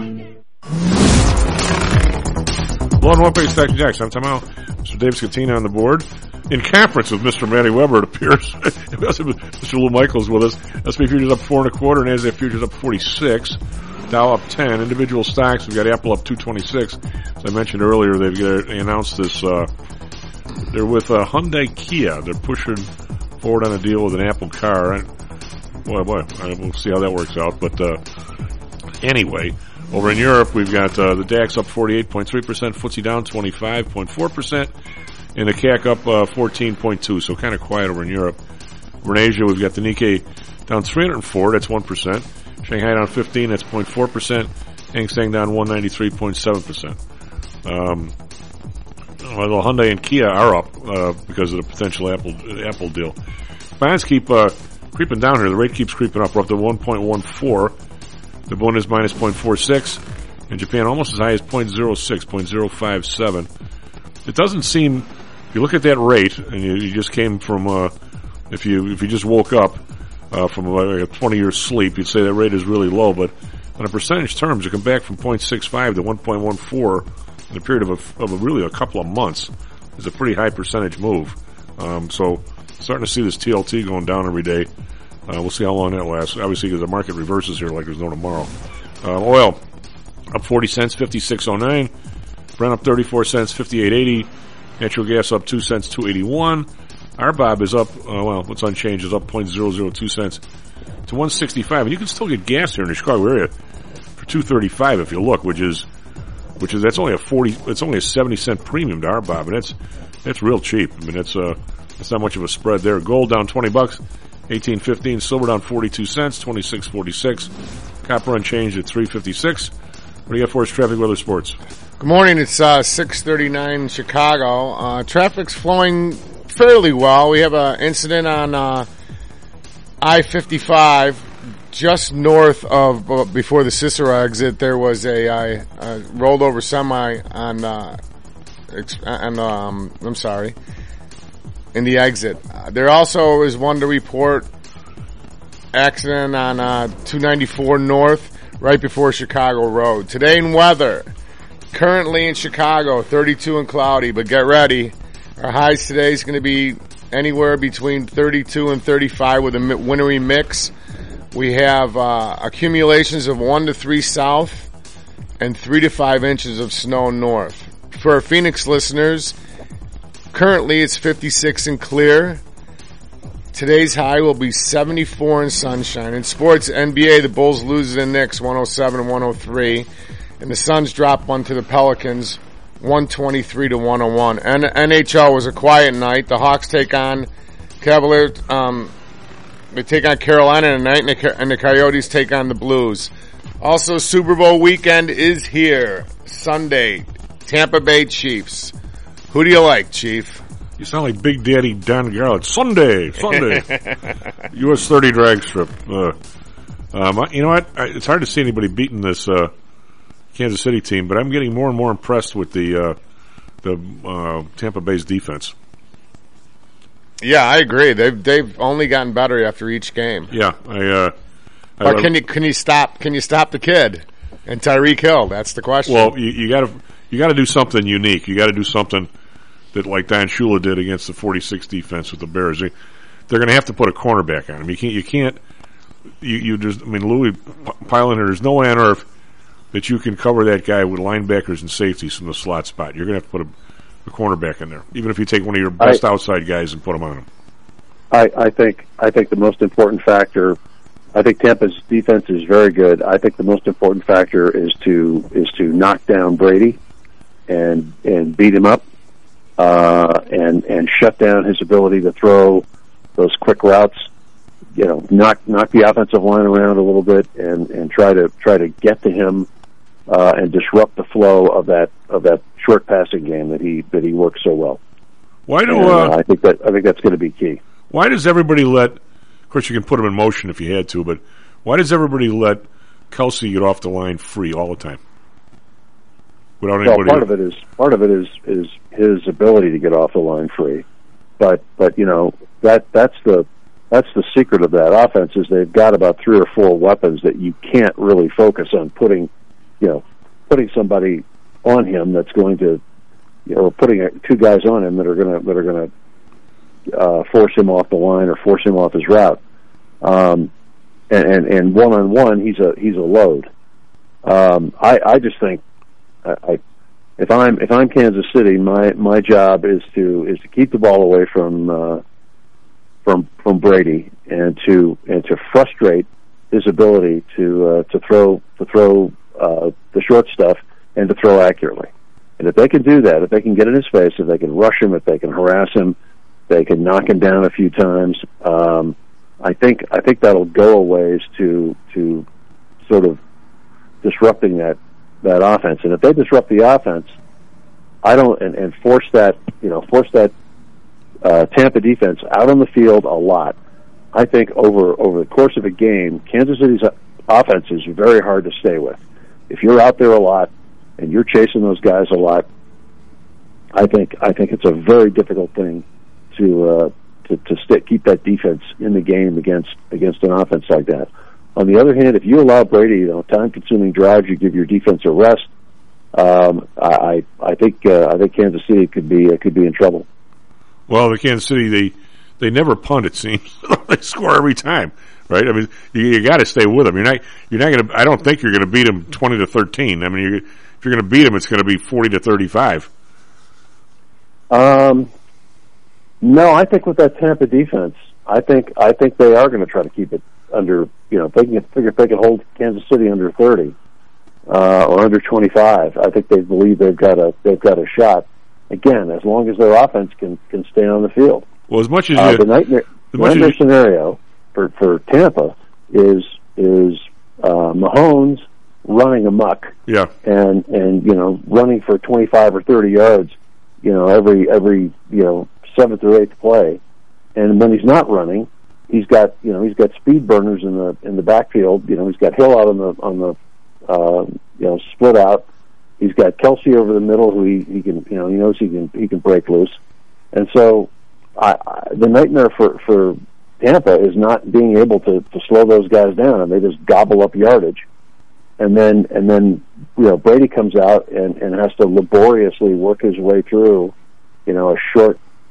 Hello and welcome to Stocks and Jocks. I'm Tom Howell. Mister Dave Scatina on the board. In conference with Mister Matty Weber, it appears. Mister Lou Michaels with us. S and P futures up four and a quarter, and NASDAQ futures up forty-six. Dow up ten. Individual stocks, we've got Apple up two twenty-six. As I mentioned earlier, they've got, they announced this. Uh, they're with uh, Hyundai Kia. They're pushing forward on a deal with an Apple car. And boy, boy, we'll see how that works out. But uh, anyway. Over in Europe, we've got uh, the DAX up forty-eight point three percent, F T S E down twenty-five point four percent, and the C A C up uh, fourteen point two, so kind of quiet over in Europe. Over in Asia, we've got the Nikkei down three hundred four, that's one percent. Shanghai down fifteen, that's zero point four percent. Hang Seng down one ninety-three point seven percent. Um, well, Hyundai and Kia are up uh, because of the potential Apple Apple deal. Bonds keep uh, creeping down here. The rate keeps creeping up. We're up to one point one four. The Bund is minus zero point four six. In Japan, almost as high as zero point zero six, zero point zero five seven. It doesn't seem, if you look at that rate, and you, you just came from, uh, if you if you just woke up uh, from like a twenty-year sleep, you'd say that rate is really low. But on a percentage terms, you come back from zero point six five to one point one four in a period of a, of a really a couple of months. Is a pretty high percentage move. Um, so starting to see this T L T going down every day. Uh, we'll see how long that lasts. Obviously, because the market reverses here like there's no tomorrow. Uh, oil up forty cents, fifty-six oh nine. Brent up thirty-four cents, fifty-eight eighty. Natural gas up two cents, two eighty-one. R B O B is up, uh, well, what's unchanged is up zero point zero zero two cents to one sixty-five. And you can still get gas here in the Chicago area for two thirty-five if you look, which is, which is, that's only a forty, it's only a seventy cent premium to R B O B. And that's, that's real cheap. I mean, that's, uh, that's not much of a spread there. Gold down twenty bucks. eighteen fifteen, silver down forty-two cents, twenty-six forty-six. Copper unchanged at three fifty-six. What do you got for us, traffic, weather, sports? Good morning. It's uh, six thirty-nine Chicago. Uh, traffic's flowing fairly well. We have an incident on uh, I fifty-five just north of, uh, before the Cicero exit. There was a, a, a rolled over semi on, uh, on um, I'm sorry, in the exit. Uh, there also is one to report accident on uh, two ninety-four North right before Chicago Road. Today in weather, currently in Chicago, thirty-two and cloudy, but get ready. Our highs today is going to be anywhere between thirty-two and thirty-five with a mi- wintry mix. We have uh, accumulations of one to three south and three to five inches of snow north. For our Phoenix listeners, currently it's fifty-six and clear. Today's high will be seventy-four in sunshine. In sports, N B A, the Bulls lose to the Knicks one oh seven to one oh three. And the Suns drop one to the Pelicans one twenty-three to one oh one. And N H L was a quiet night. The Hawks take on Cavaliers, um, they take on Carolina tonight, and the, and the Coyotes take on the Blues. Also, Super Bowl weekend is here. Sunday, Tampa Bay Chiefs. Who do you like, Chief? You sound like Big Daddy Don Garrett. Sunday, Sunday. U S thirty drag strip. Uh, um, you know what? I, it's hard to see anybody beating this uh, Kansas City team, but I'm getting more and more impressed with the uh, the uh, Tampa Bay's defense. Yeah, I agree. They've they've only gotten better after each game. Yeah, I. Uh, but I, can you can you stop can you stop the kid and Tyreek Hill? That's the question. Well, you, you got to you got to do something unique. You got to do something that like Don Shula did against the forty-six defense with the Bears. They, they're going to have to put a cornerback on him. You can't. You can't. You, you just. I mean, Louis piling. There's no way on earth that you can cover that guy with linebackers and safeties from the slot spot. You're going to have to put a, a cornerback in there, even if you take one of your best I, outside guys and put him on him. I, I think. I think the most important factor. I think Tampa's defense is very good. I think the most important factor is to is to knock down Brady and and beat him up. Uh, and, and shut down his ability to throw those quick routes, you know, knock, knock the offensive line around a little bit and, and try to, try to get to him, uh, and disrupt the flow of that, of that short passing game that he, that he works so well. Why do, and, uh, I think that, I think that's going to be key. Why does everybody let, of course you can put him in motion if you had to, but why does everybody let Kelsey get off the line free all the time? Without well, anybody part of it is part of it is is his ability to get off the line free, but but you know that that's the that's the secret of that offense is they've got about three or four weapons that you can't really focus on putting, you know, putting somebody on him that's going to, you know, putting a, two guys on him that are gonna that are gonna uh, force him off the line or force him off his route, um, and and and one on one he's a he's a load. Um, I I just think. I, if I'm if I'm Kansas City, my my job is to is to keep the ball away from uh, from from Brady and to and to frustrate his ability to uh, to throw to throw uh, the short stuff and to throw accurately. And if they can do that, if they can get in his face, if they can rush him, if they can harass him, they can knock him down a few times. Um, I think I think that'll go a ways to to sort of disrupting that. that offense. And if they disrupt the offense, I don't, and, and force that, you know, force that uh, Tampa defense out on the field a lot, I think over over the course of a game, Kansas City's offense is very hard to stay with. If you're out there a lot and you're chasing those guys a lot, I think I think it's a very difficult thing to uh, to, to stay, keep that defense in the game against against an offense like that. On the other hand, if you allow Brady, you know, time-consuming drives, you give your defense a rest. Um, I, I think, uh, I think Kansas City could be uh, could be in trouble. Well, the Kansas City, they they never punt. It seems they score every time, right? I mean, you, you got to stay with them. You're not, you're not going to. I don't think you're going to beat them twenty to thirteen. I mean, you're, if you're going to beat them, it's going to be forty to thirty-five. Um, no, I think with that Tampa defense, I think I think they are going to try to keep it under, you know, if they can figure if they can hold Kansas City under thirty uh, or under twenty-five, I think they believe they've got a they've got a shot. Again, as long as their offense can can stay on the field. Well, as much as uh, you, the nightmare, the nightmare you, scenario for for Tampa is is uh, Mahomes running amok, yeah, and and you know running for twenty-five or thirty yards, you know every every you know seventh or eighth play, and when he's not running. He's got, you know, he's got speed burners in the in the backfield. You know, he's got Hill out on the on the, uh, you know, split out. He's got Kelsey over the middle, who he, he can, you know, he knows he can he can break loose. And so, I, I, the nightmare for for Tampa is not being able to to slow those guys down, and they just gobble up yardage. And then and then you know Brady comes out and and has to laboriously work his way through, you know, a short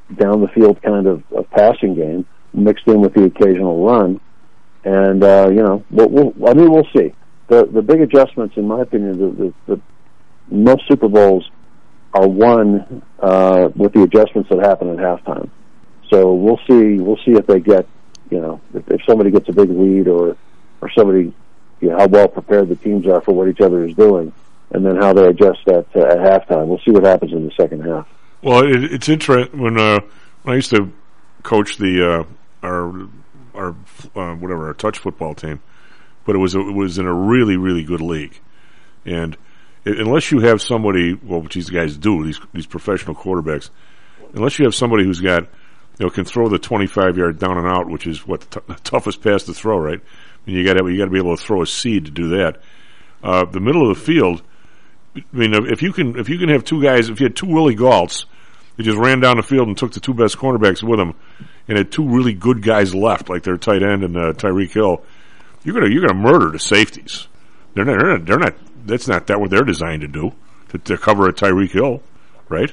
down the field kind of, of passing game mixed in with the occasional run. And, uh, you know, we'll, we'll, I mean, we'll see. The the big adjustments, in my opinion, the, the, the most Super Bowls are won uh, with the adjustments that happen at halftime. So we'll see. We'll see if they get, you know, if, if somebody gets a big lead, or or somebody, you know, how well prepared the teams are for what each other is doing, and then how they adjust that uh, at halftime. We'll see what happens in the second half. Well, it, it's interesting when uh, when I used to coach the uh, our our uh, whatever our touch football team, but it was a, it was in a really really good league, and it, unless you have somebody, well, which these guys do, these these professional quarterbacks, unless you have somebody who's got, you know, can throw the twenty-five yard down and out, which is what the, t- the toughest pass to throw, right? And you got to you got to be able to throw a seed to do that. Uh, the middle of the field, I mean, if you can if you can have two guys, if you had two Willie Gaults, they just ran down the field and took the two best cornerbacks with them, and had two really good guys left, like their tight end and uh, Tyreek Hill, you're gonna you're gonna murder the safeties. They're not, they're not. They're not. That's not that what they're designed to do, to, to cover a Tyreek Hill, right?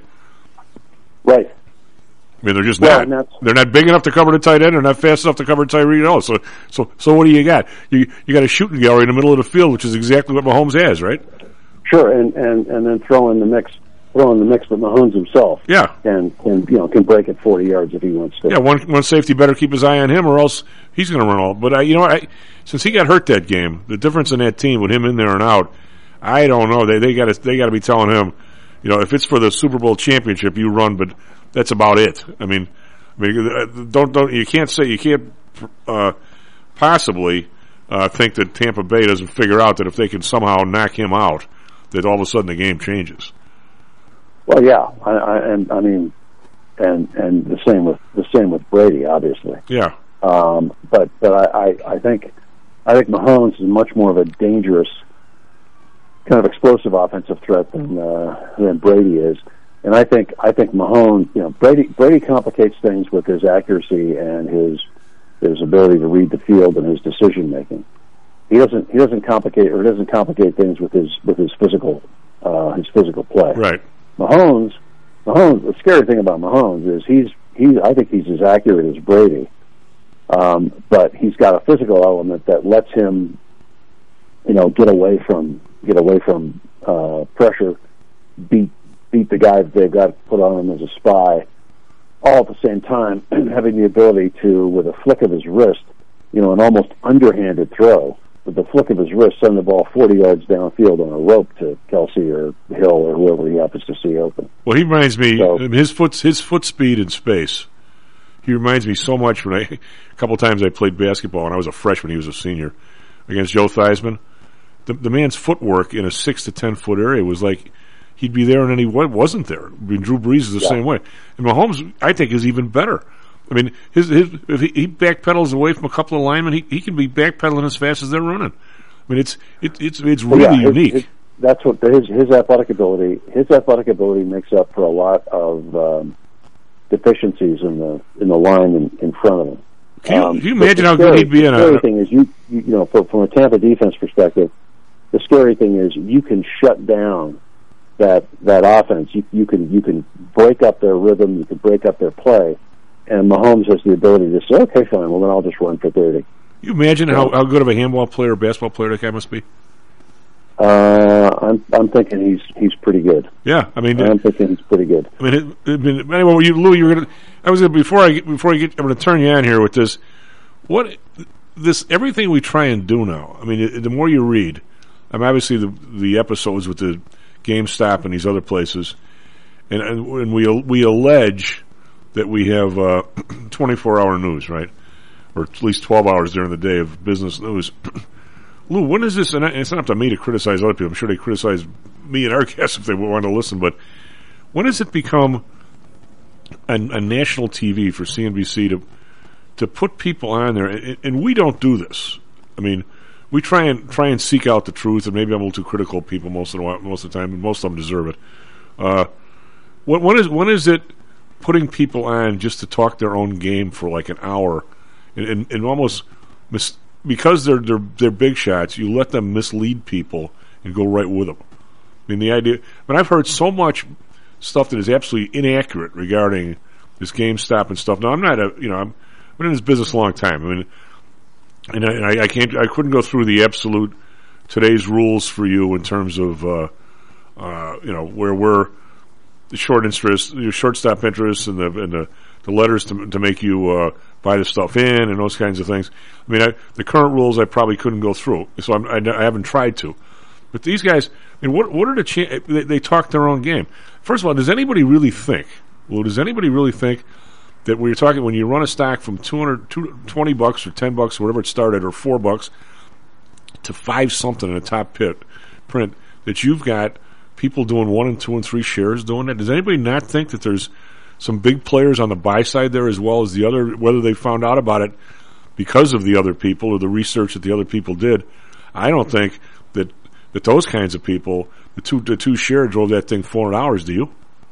Right. I mean, they're just Well, not. They're not big enough to cover the tight end. They're not fast enough to cover Tyreek Hill. So, so, so, what do you got? You you got a shooting gallery in the middle of the field, which is exactly what Mahomes has, right? Sure, and and and then throw in the mix, throw in the mix with Mahomes himself. Yeah, and and you know can break it forty yards if he wants to. Yeah, one one safety better keep his eye on him, or else he's going to run all. But I, you know, I, since he got hurt that game, the difference in that team with him in there and out, I don't know. They they got to they got to be telling him, you know, if it's for the Super Bowl championship, you run, but that's about it. I mean. I mean, don't don't you can't say you can't uh, possibly uh, think that Tampa Bay doesn't figure out that if they can somehow knock him out, that all of a sudden the game changes. Well, yeah, I, I, and I mean, and and the same with the same with Brady, obviously. Yeah. Um, but but I, I, I think I think Mahomes is much more of a dangerous kind of explosive offensive threat than uh, than Brady is. And I think I think Mahomes, you know, Brady Brady complicates things with his accuracy and his his ability to read the field and his decision making. He doesn't he doesn't complicate or doesn't complicate things with his with his physical uh, his physical play. Right. Mahomes, Mahomes. The scary thing about Mahomes is he's he's I think he's as accurate as Brady, um, but he's got a physical element that lets him, you know, get away from get away from uh, pressure, beat. beat the guy that they've got put on him as a spy, all at the same time having the ability to, with a flick of his wrist, you know, an almost underhanded throw, with the flick of his wrist, send the ball forty yards downfield on a rope to Kelsey or Hill or whoever he happens to see open. Well, he reminds me, so, his foot, his foot speed in space, he reminds me so much when I, a couple times I played basketball, and I was a freshman, he was a senior, against Joe Theismann. The, the man's footwork in a six to ten foot area was like, he'd be there and then he wasn't there. I mean, Drew Brees is the yeah. same way. And Mahomes, I think, is even better. I mean, his, his if he, he backpedals away from a couple of linemen, he, he can be backpedaling as fast as they're running. I mean, it's it, it's it's really well, yeah, his, unique. His, that's what his his athletic ability. His athletic ability makes up for a lot of um, deficiencies in the in the line in, in front of him. Can you, um, can you imagine how scary, good he'd be in a? The scary a, thing is, you you know, from, from a Tampa defense perspective, the scary thing is you can shut down that that offense. You you can you can break up their rhythm. You can break up their play, and Mahomes has the ability to say, "Okay, fine. Well, then I'll just run for thirty." You imagine how, how good of a handball player, basketball player that guy must be. Uh, I'm I'm thinking he's he's pretty good. Yeah, I mean, I'm thinking he's pretty good. I mean, it, I mean anyway, you, Lou, you were gonna. I was gonna, before I get, before I get. I'm going to turn you on here with this. What this everything we try and do now. I mean, it, the more you read, I mean, obviously the the episodes with the GameStop and these other places, and, and, and we we allege that we have uh, twenty-four hour news, right, or at least twelve hours during the day of business news. Lou, when is this? And it's not up to me to criticize other people. I'm sure they criticize me and our guests if they want to listen. But when does it become a, a national T V for C N B C to to put people on there? And, and we don't do this. I mean. We try and try and seek out the truth, and maybe I'm a little too critical of people most of the most of the time, and most of them deserve it. Uh, when, when is when is it putting people on just to talk their own game for like an hour, and, and, and almost mis- because they're they're they're big shots, you let them mislead people and go right with them. I mean, the idea. But I've heard so much stuff that is absolutely inaccurate regarding this GameStop and stuff. Now, I'm not a, you know, I'm, I've been in this business a long time. I mean, and I, and I, I can't, I couldn't go through the absolute today's rules for you in terms of, uh, uh, you know, where we're the short interest, your short stop interest, and the and the, the letters to to make you uh, buy the stuff in, and those kinds of things. I mean, I, the current rules I probably couldn't go through, so I'm, I, I haven't tried to. But these guys, I mean, what what are the cha- they, they talk their own game. First of all, does anybody really think? Well, does anybody really think that when you're talking when you run a stock from two hundred, twenty bucks or ten bucks, or whatever it started, or four bucks to five something in a top pit print, that you've got people doing one and two and three shares doing that? Does anybody not think that there's some big players on the buy side there as well as the other, whether they found out about it because of the other people or the research that the other people did? I don't think that that those kinds of people, the two the two share drove that thing four hundred hours. Do you?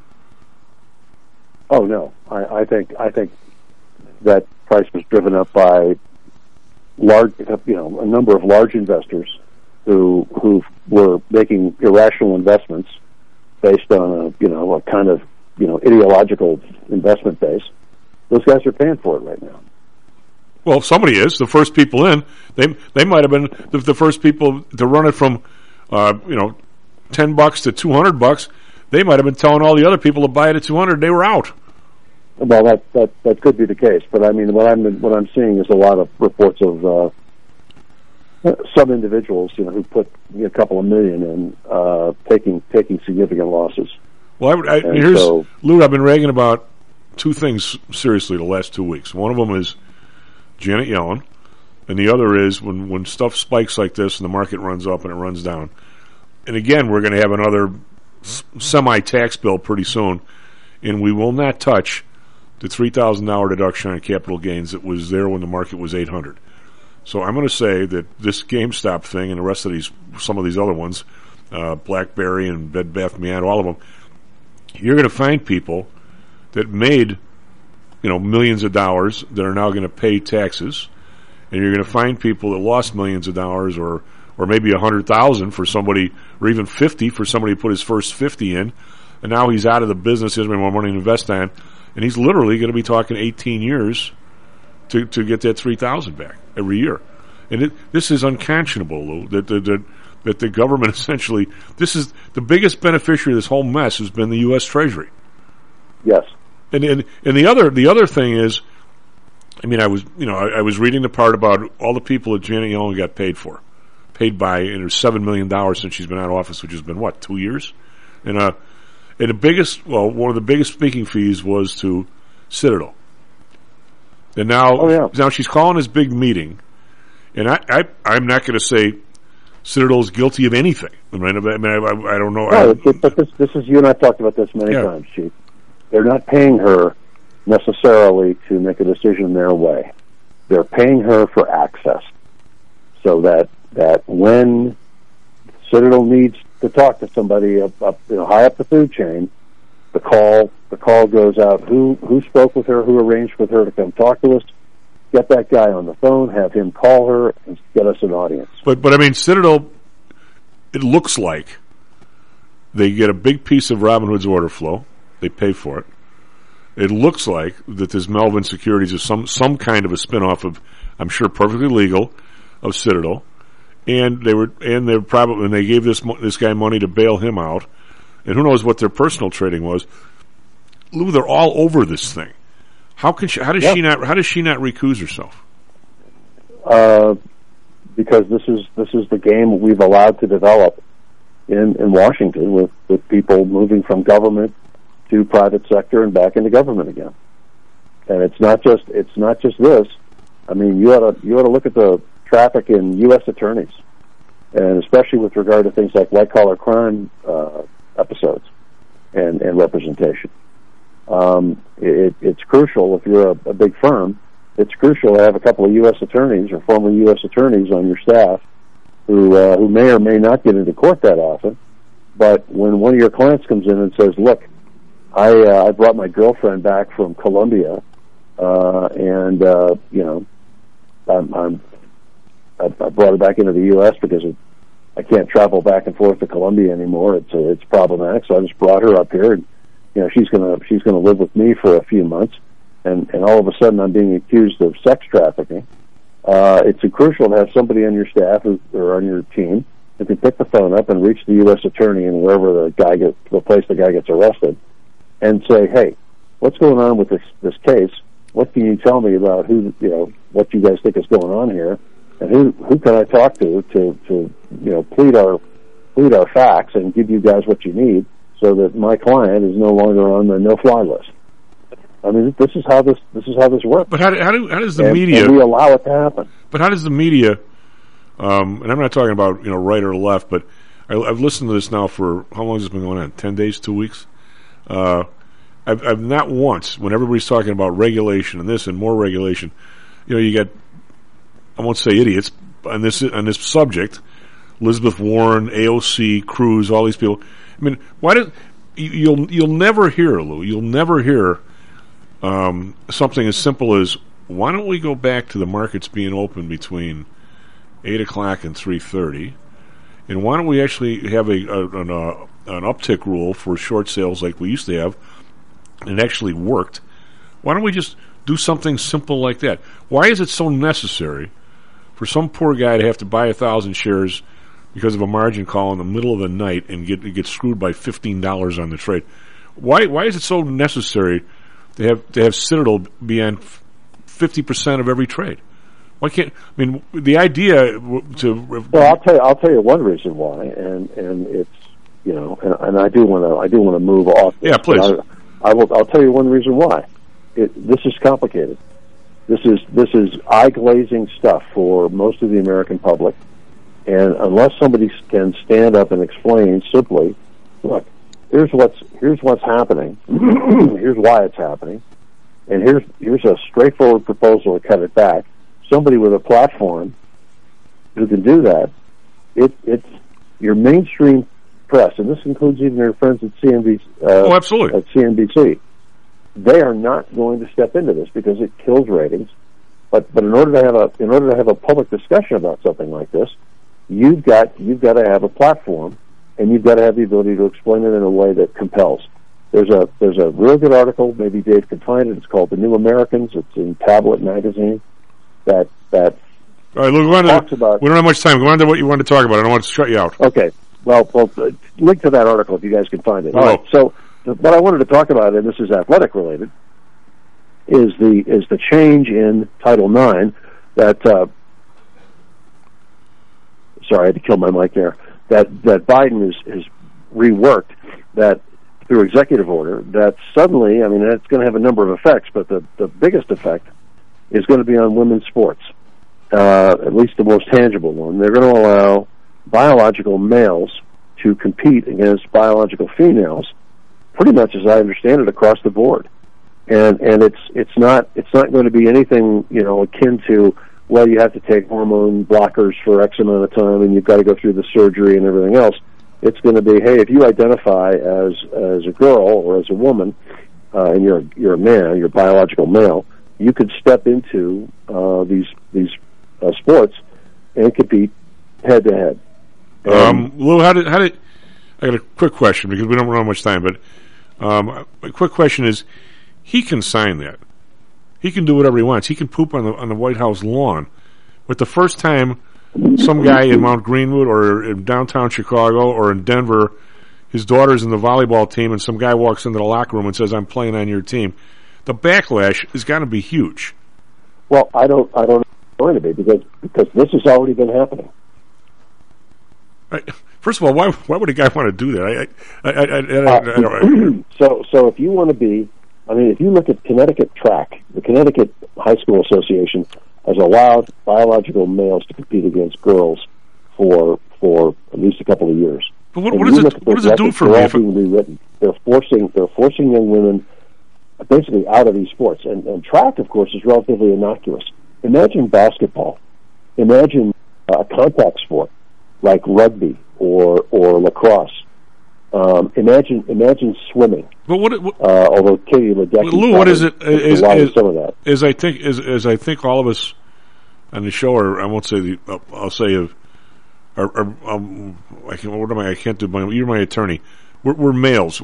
Oh no, I, I think I think that price was driven up by large, you know, a number of large investors who who were making irrational investments based on a you know a kind of you know ideological investment base. Those guys are paying for it right now. Well, if somebody is the first people in, they they might have been the, the first people to run it from uh, you know ten bucks to two hundred bucks. They might have been telling all the other people to buy it at two hundred. They were out. Well, that that that could be the case, but I mean, what I'm what I'm seeing is a lot of reports of uh, some individuals, you know, who put a couple of million in, uh, taking taking significant losses. Well, I, I, here's so, Lou. I've been ragging about two things seriously the last two weeks. One of them is Janet Yellen, and the other is when when stuff spikes like this and the market runs up and it runs down. And again, we're going to have another semi-tax bill pretty soon, and we will not touch the three thousand dollars deduction on capital gains that was there when the market was eight hundred dollars. So I'm going to say that this GameStop thing and the rest of these, some of these other ones, uh, BlackBerry and Bed Bath and Beyond, all of them, you're going to find people that made, you know, millions of dollars that are now going to pay taxes, and you're going to find people that lost millions of dollars, or or maybe a hundred thousand for somebody, or even fifty for somebody who put his first fifty in, and now he's out of the business. He doesn't have more money to invest on. And he's literally going to be talking eighteen years to, to get that three thousand back every year. And it, this is unconscionable, Lou, that the, that, that the government essentially, this is the biggest beneficiary of this whole mess has been the U S Treasury. Yes. And and, and the other the other thing is, I mean, I was you know I, I was reading the part about all the people that Janet Yellen got paid for, paid by, and there's seven million dollars since she's been out of office, which has been what, two years, and uh. And the biggest, well, one of the biggest speaking fees was to Citadel. And now, oh, yeah. now she's calling this big meeting, and I, I I'm not going to say Citadel is guilty of anything. I mean, I, mean, I, I don't know. No, I, but this, this is, you and I have talked about this many yeah. times, Chief. They're not paying her necessarily to make a decision their way. They're paying her for access, so that that when Citadel needs to talk to somebody up, up you know, high up the food chain, the call the call goes out. Who who spoke with her? Who arranged with her to come talk to us? Get that guy on the phone. Have him call her and get us an audience. But but I mean, Citadel. It looks like they get a big piece of Robinhood's order flow. They pay for it. It looks like that this Melvin Securities is some some kind of a spinoff of, I'm sure, perfectly legal, of Citadel. And they were, and they were probably, and they gave this this guy money to bail him out, and who knows what their personal trading was. Lou, they're all over this thing. How can she? How does yep. she not? How does she not recuse herself? Uh, because this is this is the game we've allowed to develop in in Washington, with with people moving from government to private sector and back into government again. And it's not just it's not just this. I mean, you ought to you ought to look at the traffic in U S attorneys, and especially with regard to things like white-collar crime uh, episodes and, and representation. Um, it, it's crucial, if you're a, a big firm, it's crucial to have a couple of U S attorneys or former U S attorneys on your staff who uh, who may or may not get into court that often, but when one of your clients comes in and says, look, I, uh, I brought my girlfriend back from Colombia, uh, and, uh, you know, I'm, I'm I brought her back into the U S because it, I can't travel back and forth to Colombia anymore. It's uh, it's problematic, so I just brought her up here. And, you know, she's gonna she's gonna live with me for a few months, and and all of a sudden I'm being accused of sex trafficking. Uh, it's crucial to have somebody on your staff who, or on your team who can pick the phone up and reach the U S attorney and wherever the guy gets, the place the guy gets arrested, and say, hey, what's going on with this this case? What can you tell me about who, you know, what you guys think is going on here, and who who can I talk to to to you know plead our plead our facts and give you guys what you need so that my client is no longer on the no-fly list. I mean, this is how this this is how this works. But how do, how, do, how does the and, media? And we allow it to happen. But how does the media? Um, and I'm not talking about you know right or left, but I, I've listened to this now for how long has it been going on? Ten days, two weeks. Uh, I've, I've not once when everybody's talking about regulation and this and more regulation. You know, you got I won't say idiots on this on this subject. Elizabeth Warren, A O C, Cruz, all these people. I mean, why did you, you'll you'll never hear, Lou? You'll never hear um, something as simple as why don't we go back to the markets being open between eight o'clock and three thirty, and why don't we actually have a, a an, uh, an uptick rule for short sales like we used to have, and it actually worked. Why don't we just do something simple like that? Why is it so necessary for some poor guy to have to buy a thousand shares because of a margin call in the middle of the night and get get screwed by fifteen dollars on the trade? Why why is it so necessary to have to have Citadel be on fifty percent of every trade? Why can't I mean the idea to? Well, I'll tell you. I'll tell you one reason why, and and it's you know, and, and I do want to I do want to move off. This, yeah, please. I, I will. I'll tell you one reason why. It, this is complicated. This is this is eye glazing stuff for most of the American public. And unless somebody can stand up and explain simply, look, here's what's here's what's happening, here's why it's happening, and here's here's a straightforward proposal to cut it back. Somebody with a platform who can do that. It it's your mainstream press, and this includes even your friends at C N B C. Uh, oh, absolutely. At C N B C, they are not going to step into this because it kills ratings. But but in order to have a in order to have a public discussion about something like this, You've got you've got to have a platform, and you've got to have the ability to explain it in a way that compels. There's a there's a real good article. Maybe Dave can find it. It's called "The New Americans." It's in Tablet Magazine. That that all right. Look, go on talks to, about. We don't have much time. Go on to what you want to talk about. I don't want to shut you out. Okay. Well, well, uh, link to that article if you guys can find it. Oh. All right. So, the, what I wanted to talk about, and this is athletic related, is the is the change in Title nine that. Uh, Sorry, I had to kill my mic there. That that Biden has has reworked that through executive order. That suddenly, I mean, it's going to have a number of effects, but the, the biggest effect is going to be on women's sports. Uh, at least the most tangible one. They're going to allow biological males to compete against biological females, pretty much as I understand it, across the board. And and it's it's not it's not going to be anything you know akin to. Well, you have to take hormone blockers for X amount of time, and you've got to go through the surgery and everything else. It's going to be, hey, if you identify as as a girl or as a woman, uh, and you're you're a man, you're a biological male, you could step into uh, these these uh, sports and compete head to head. Um, Lou, how did how did I got a quick question because we don't have much time, but um, a quick question is, he can sign that. He can do whatever he wants. He can poop on the on the White House lawn. But the first time some guy in Mount Greenwood or in downtown Chicago or in Denver, his daughter's in the volleyball team, and some guy walks into the locker room and says, "I'm playing on your team," the backlash is going to be huge. Well, I don't, I don't know it's going to be because because this has already been happening. I, first of all, why why would a guy want to do that? I, I, I, I, I, I, I don't. So so if you want to be. I mean, if you look at Connecticut track, the Connecticut High School Association has allowed biological males to compete against girls for for at least a couple of years. But what, what does it what does it do for me? If being rewritten. They're forcing they're forcing young women basically out of these sports, and, and track, of course, is relatively innocuous. Imagine basketball. Imagine a contact sport like rugby or or lacrosse. Um, imagine, imagine swimming. But what? what uh, although Katie Ledecky, Lou, what is it? Is, is, some of that. As I think, as, as I think, all of us on the show, or I won't say the, uh, I'll say, uh, are, are, um, I can't. What am I? I can't do my. You're my attorney. We're, we're males.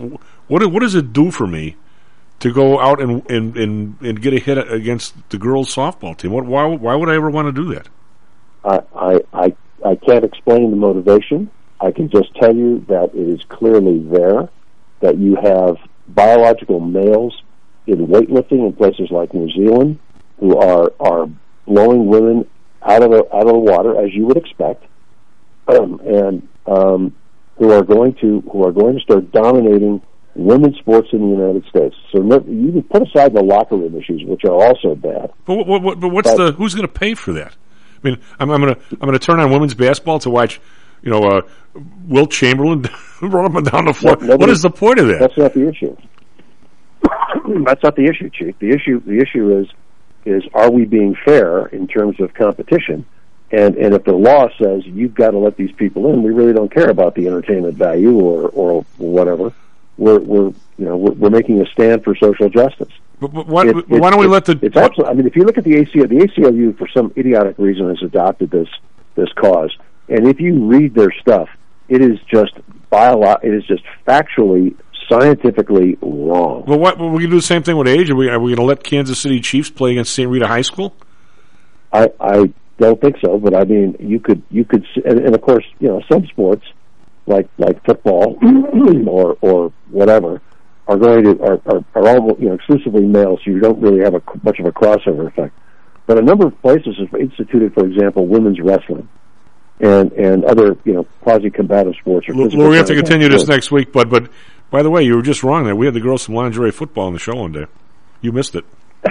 What what does it do for me to go out and and, and, and get a hit against the girls' softball team? What why why would I ever want to do that? I, I I I can't explain the motivation. I can just tell you that it is clearly there, that you have biological males in weightlifting in places like New Zealand who are are blowing women out of the out of the water, as you would expect, um, and um, who are going to who are going to start dominating women's sports in the United States. So never, you can put aside the locker room issues, which are also bad. But what, what, but what's but, the who's going to pay for that? I mean, I'm, I'm going to I'm going to turn on women's basketball to watch, you know, uh, Wilt Chamberlain run up and down the floor. No, nobody, what is the point of that? That's not the issue. That's not the issue, Chief. The issue the issue is is are we being fair in terms of competition? And and if the law says you've got to let these people in, we really don't care about the entertainment value or or whatever. We're we're you know we're, we're making a stand for social justice. But, but why, it, why don't we let the? It's absolutely. I mean, if you look at the A C L, the A C L U for some idiotic reason has adopted this this cause, and if you read their stuff, it is just bio. It is just factually, scientifically wrong. Well, what? Well, we can do the same thing with age. Are we are we going to let Kansas City Chiefs play against Saint Rita High School? I I don't think so, but I mean, you could you could, and, and of course, you know, some sports like like football or or whatever are going to are, are, are almost you know exclusively male, so you don't really have a much of a crossover effect. But a number of places have instituted, for example, women's wrestling and and other you know quasi-combative sports. Or well, we have to continue this next week, but but by the way, you were just wrong there. We had the girls some lingerie football on the show one day. You missed it.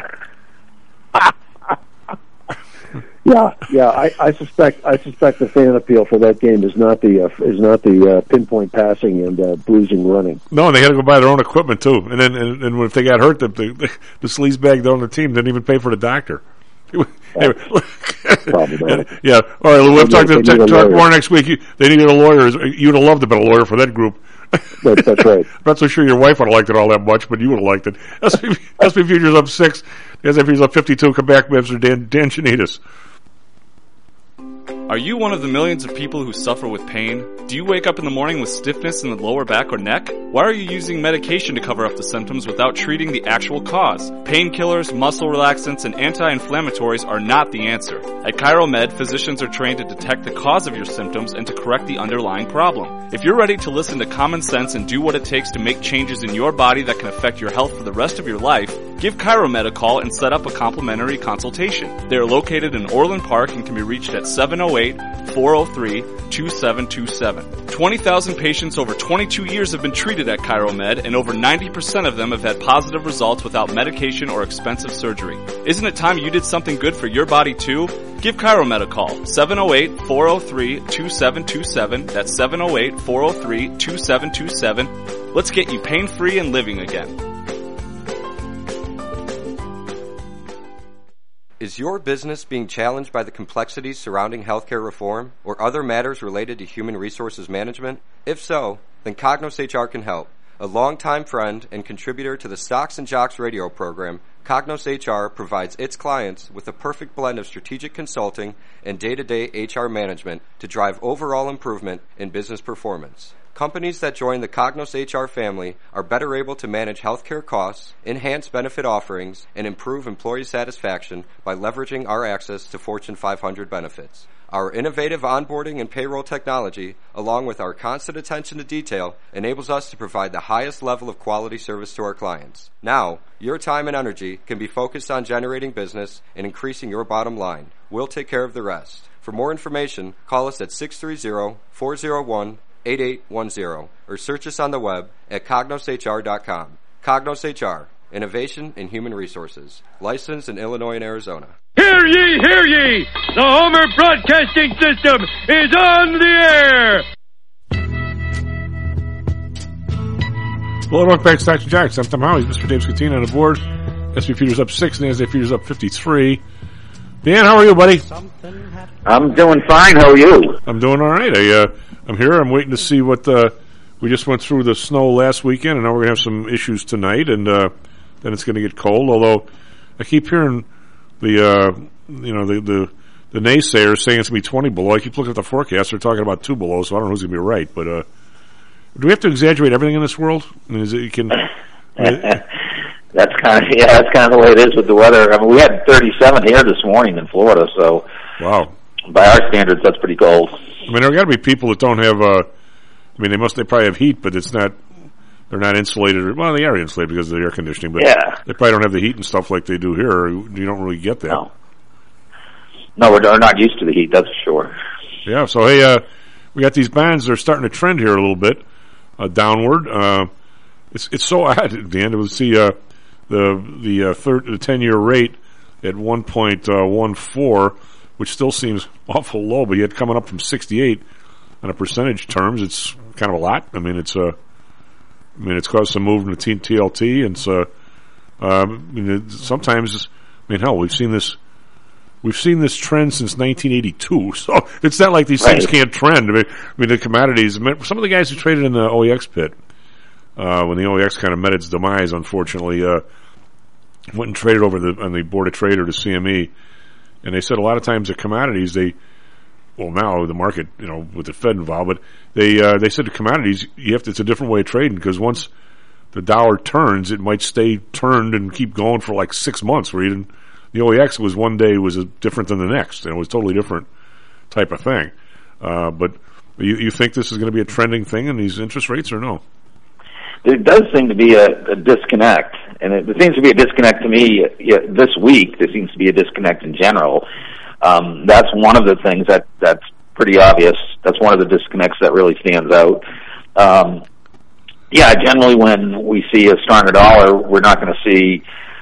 Yeah, yeah. I, I suspect I suspect the fan appeal for that game is not the uh, is not the uh, pinpoint passing and uh, bruising running. No, and they had to go buy their own equipment too. And then and, and if they got hurt, the the, the sleazebag on the team didn't even pay for the doctor. Anyway, Problematic. Yeah. All right, we'll talk to talk, talk more next week. You, they needed a lawyer. You'd have loved to have been a lawyer for that group. That, that's right. I'm not so sure your wife would have liked it all that much, but you would have liked it. S and P Futures up six. S and P Futures up fifty-two. Come back, Mister Dan, Dan Janitas. Are you one of the millions of people who suffer with pain? Do you wake up in the morning with stiffness in the lower back or neck? Why are you using medication to cover up the symptoms without treating the actual cause? Painkillers, muscle relaxants, and anti-inflammatories are not the answer. At ChiroMed, physicians are trained to detect the cause of your symptoms and to correct the underlying problem. If you're ready to listen to common sense and do what it takes to make changes in your body that can affect your health for the rest of your life, give ChiroMed a call and set up a complimentary consultation. They are located in Orland Park and can be reached at seven oh eight, four oh three, two seven two seven. twenty thousand patients over twenty-two years have been treated at ChiroMed, and over ninety percent of them have had positive results without medication or expensive surgery. Isn't it time you did something good for your body too? Give ChiroMed a call, seven oh eight, four oh three, two seven two seven. That's seven oh eight, four oh three, two seven two seven. Let's get you pain-free and living again. Is your business being challenged by the complexities surrounding healthcare reform or other matters related to human resources management? If so, then Cognos H R can help. A longtime friend and contributor to the Stocks and Jocks radio program, Cognos H R provides its clients with a perfect blend of strategic consulting and day-to-day H R management to drive overall improvement in business performance. Companies that join the Cognos H R family are better able to manage healthcare costs, enhance benefit offerings, and improve employee satisfaction by leveraging our access to Fortune five hundred benefits. Our innovative onboarding and payroll technology, along with our constant attention to detail, enables us to provide the highest level of quality service to our clients. Now, your time and energy can be focused on generating business and increasing your bottom line. We'll take care of the rest. For more information, call us at six three zero, four zero one, eight eight one zero or search us on the web at cognos h r dot com. Cognos H R, Innovation in Human Resources, licensed in Illinois and Arizona. Hear ye, hear ye! The Homer Broadcasting System is on the air! Well, welcome back to Stocks and Jocks. I'm Tom Howey, Mister Dave Scatino on the board. S and P Futures up six, and NASDAQ Futures up fifty-three. Dan, how are you, buddy? I'm doing fine. How are you? I'm doing all right. I, uh, I'm here. I'm waiting to see what uh, we just went through the snow last weekend, and now we're going to have some issues tonight, and uh, then it's going to get cold. Although I keep hearing the uh, you know the, the the naysayers saying it's going to be twenty below. I keep looking at the forecast; they're talking about two below, so I don't know who's going to be right. But uh, Do we have to exaggerate everything in this world? I mean, is it, you can. That's kind of yeah. That's kind of the way it is with the weather. I mean, we had thirty-seven here this morning in Florida, so wow. By our standards, that's pretty cold. I mean, there got to be people that don't have. Uh, I mean, they must. They probably have heat, but it's not. They're not insulated. Well, they are insulated because of the air conditioning, but yeah. They probably don't have the heat and stuff like they do here. You don't really get that. No, no, we're not used to the heat. That's for sure. Yeah. So hey, uh, we got these bonds. They're starting to trend here a little bit uh, downward. Uh, it's it's so odd at the end. We'll see uh, the the uh, third the ten year rate at one point one four, which still seems awful low, but yet coming up from sixty eight on a percentage terms, it's kind of a lot. I mean, it's a. Uh, I mean, it's caused some movement in T L T, and so um, I mean, it, sometimes, I mean, hell, we've seen this, we've seen this trend since nineteen eighty-two. So it's not like these right. things can't trend. I mean, I mean, the commodities. Some of the guys who traded in the O E X pit, uh, when the O E X kind of met its demise, unfortunately, uh, went and traded over the on the board of trader to C M E, and they said a lot of times the commodities they. Well, now the market, you know, with the Fed involved, but they uh, they said the commodities, you have to, it's a different way of trading because once the dollar turns, it might stay turned and keep going for like six months. Where you didn't, the O E X was one day was a, different than the next, and it was totally different type of thing. Uh, but you, you think this is going to be a trending thing in these interest rates, or no? There does seem to be a, a disconnect, and it, there seems to be a disconnect to me yeah, this week. There seems to be a disconnect in general. Um, that's one of the things that, that's pretty obvious. That's one of the disconnects that really stands out. Um, yeah, generally when we see a stronger dollar, we're not going to see,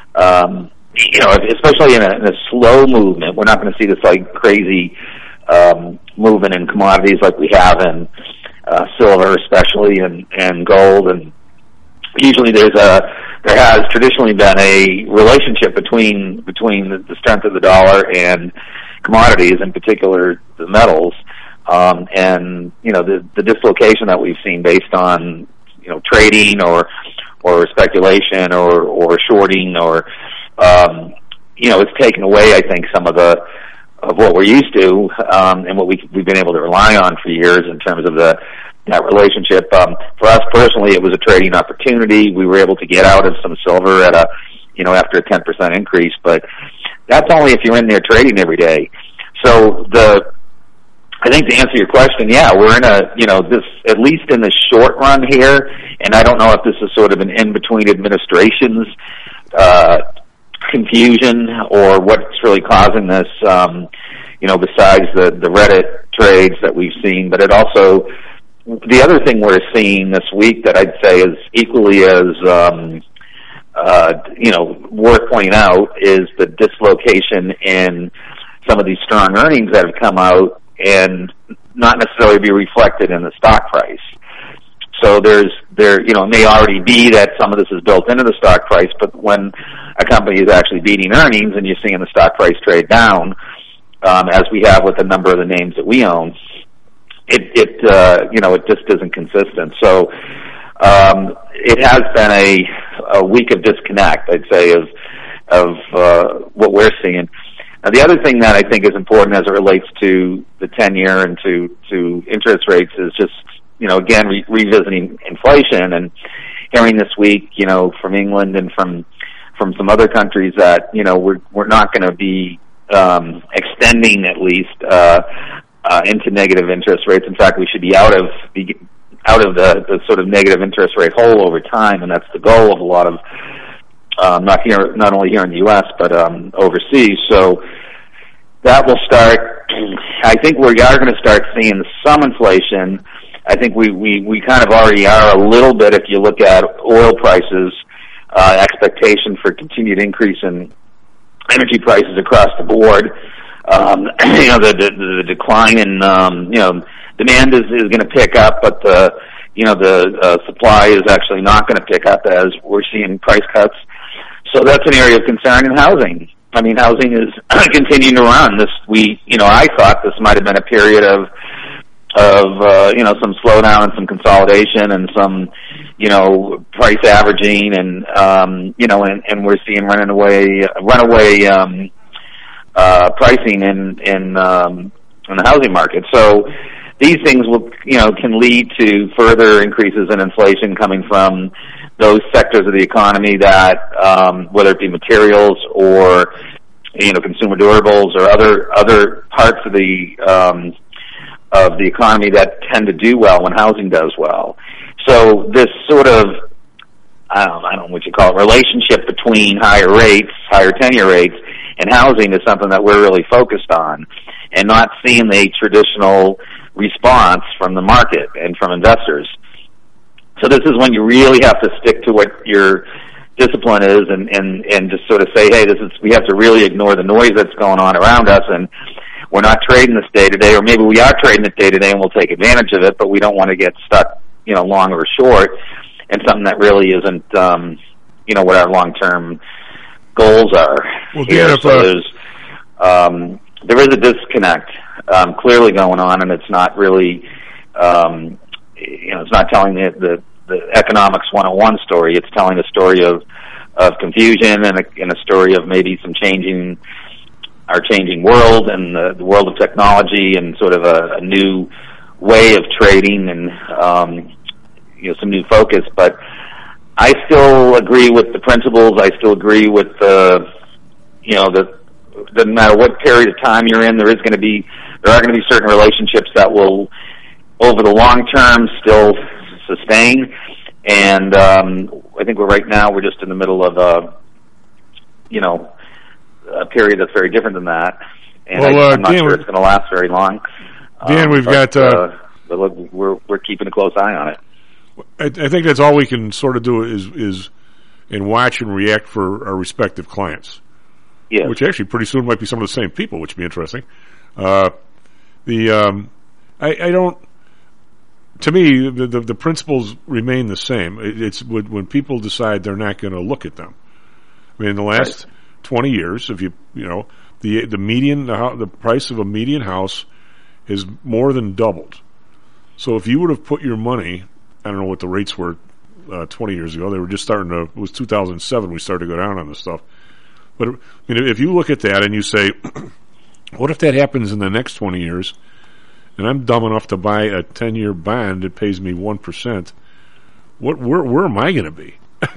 um, you know, especially in a, in a slow movement, we're not going to see this like crazy um, movement in commodities like we have in uh, silver, especially, and, and gold. And usually there's a there has traditionally been a relationship between between the, the strength of the dollar and commodities, in particular the metals, um, and you know the, the dislocation that we've seen based on you know trading or or speculation or or shorting or um, you know it's taken away, I think, some of the of what we're used to um, and what we we've been able to rely on for years in terms of the that relationship. Um, for us personally, it was a trading opportunity. We were able to get out of some silver at a you know after a ten percent increase, but that's only if you're in there trading every day. So the, I think to answer your question, yeah, we're in a, you know, this, at least in the short run here, and I don't know if this is sort of an in-between administrations, uh, confusion or what's really causing this, um, you know, besides the, the Reddit trades that we've seen, but it also, the other thing we're seeing this week that I'd say is equally as, um, Uh, you know, worth pointing out is the dislocation in some of these strong earnings that have come out and not necessarily be reflected in the stock price. So there's, there, you know, it may already be that some of this is built into the stock price, but when a company is actually beating earnings and you're seeing the stock price trade down, um, as we have with a number of the names that we own, it, it, uh, you know, it just isn't consistent. So, um, it has been a, a week of disconnect, I'd say, of of uh, what we're seeing. Now, the other thing that I think is important as it relates to the ten-year and to, to interest rates is just, you know, again, re- revisiting inflation and hearing this week, you know, from England and from from some other countries that, you know, we're we're not going to be um, extending at least uh, uh, into negative interest rates. In fact, we should be out of the out of the, the sort of negative interest rate hole over time, and that's the goal of a lot of, um, not here, not only here in the U S, but um, overseas. So that will start, I think we are going to start seeing some inflation. I think we, we, we kind of already are a little bit if you look at oil prices, uh, expectation for continued increase in energy prices across the board. Um, you know, the, the, the decline in, um, you know, demand is, is going to pick up, but the, you know, the uh, supply is actually not going to pick up as we're seeing price cuts. So that's an area of concern in housing. I mean, housing is continuing to run. This, we, you know, I thought this might have been a period of, of, uh, you know, some slowdown and some consolidation and some, you know, price averaging and, um, you know, and, and we're seeing runaway, runaway, um, uh, pricing in, in, um, in the housing market. So these things will, you know, can lead to further increases in inflation coming from those sectors of the economy that, um, whether it be materials or, you know, consumer durables or other other parts of the um, of the economy that tend to do well when housing does well. So this sort of, I don't, I don't know what you call it, relationship between higher rates, higher tenure rates, and housing is something that we're really focused on, and not seeing the traditional response from the market and from investors. So this is when you really have to stick to what your discipline is, and, and, and just sort of say, hey, this is, we have to really ignore the noise that's going on around us, and we're not trading this day to day, or maybe we are trading it day to day and we'll take advantage of it, but we don't want to get stuck, you know, long or short in something that really isn't, um, you know, what our long-term goals are. Well, here. Dan, if, so uh, there's, um, there is a disconnect um, clearly going on, and it's not really, um, you know, it's not telling the, the, the economics one oh one story. It's telling a story of, of confusion and a, and a story of maybe some changing, our changing world and the, the world of technology and sort of a, a new way of trading and, um, you know, some new focus. But I still agree with the principles. I still agree with the, you know, the, doesn't matter what period of time you're in, there is going to be, there are going to be certain relationships that will, over the long term, still sustain. And um, I think we're right now, we're just in the middle of a, you know, a period that's very different than that. And well, I, uh, I'm not Dan, sure it's going to last very long. Dan, um, we've but, got... Uh, uh, but look, we're, we're keeping a close eye on it. I, I think that's all we can sort of do is, is and watch and react for our respective clients. Yes. Which actually pretty soon might be some of the same people, which would be interesting. Uh, the um, I, I don't. To me, the, the the principles remain the same. It, it's when, when people decide they're not going to look at them. I mean, in the last right. twenty years, if you you know the the median the, the price of a median house has more than doubled. So if you would have put your money, I don't know what the rates were uh, twenty years ago. They were just starting to. It was two thousand seven. We started to go down on this stuff. But I mean, if you look at that and you say, what if that happens in the next twenty years, and I'm dumb enough to buy a ten-year bond that pays me one percent, what, where, where am I going to be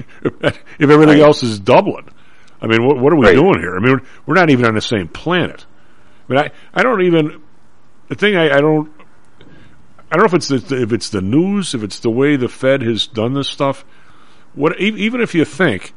if everything right. else is doubling? I mean, what, what are we right. doing here? I mean, we're not even on the same planet. I mean, I, I don't even, the thing I, I don't, I don't know if it's the, if it's the news, if it's the way the Fed has done this stuff. What, even if you think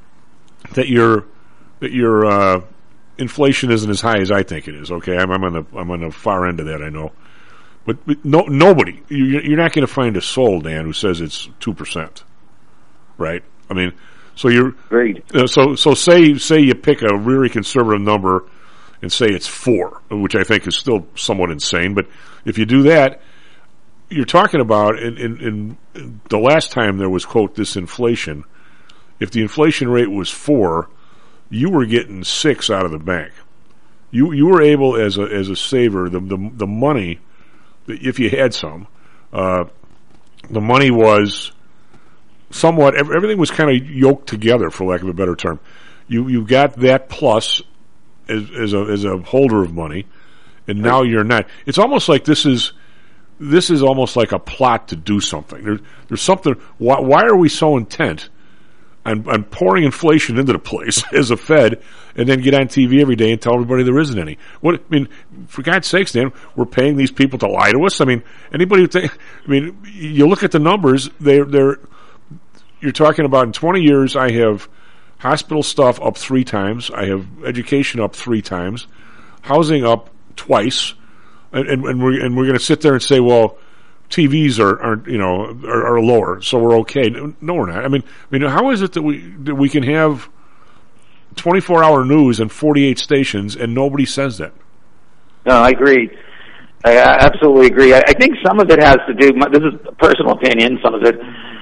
that you're, that your uh, inflation isn't as high as I think it is. Okay, I'm, I'm on the I'm on the far end of that. I know, but, but no nobody you, you're not going to find a soul, Dan, who says it's two percent, right? I mean, so you're uh, so so say say you pick a really conservative number and say it's four, which I think is still somewhat insane. But if you do that, you're talking about in, in, in the last time there was quote disinflation. If the inflation rate was four, you were getting six out of the bank. You you were able as a as a saver, the the, the money, if you had some, uh, the money was somewhat, everything was kind of yoked together, for lack of a better term. You you got that plus as as a as a holder of money, and now you're not. It's almost like this is this is almost like a plot to do something. There's there's something. Why why are we so intent on, on pouring inflation into the place as a Fed, and then get on T V every day and tell everybody there isn't any? What I mean, for God's sakes, Dan, we're paying these people to lie to us. I mean, anybody who think, I mean, you look at the numbers. They're they're. You're talking about in twenty years, I have hospital stuff up three times. I have education up three times, housing up twice, and, and, and we're and we're going to sit there and say, well, T Vs are aren't you know are, are lower, so we're okay. No, we're not. I mean, I mean, how is it that we that we can have twenty-four hour news and forty-eight stations and nobody says that? No, I agree. I absolutely agree. I, I think some of it has to do. This is a personal opinion. Some of it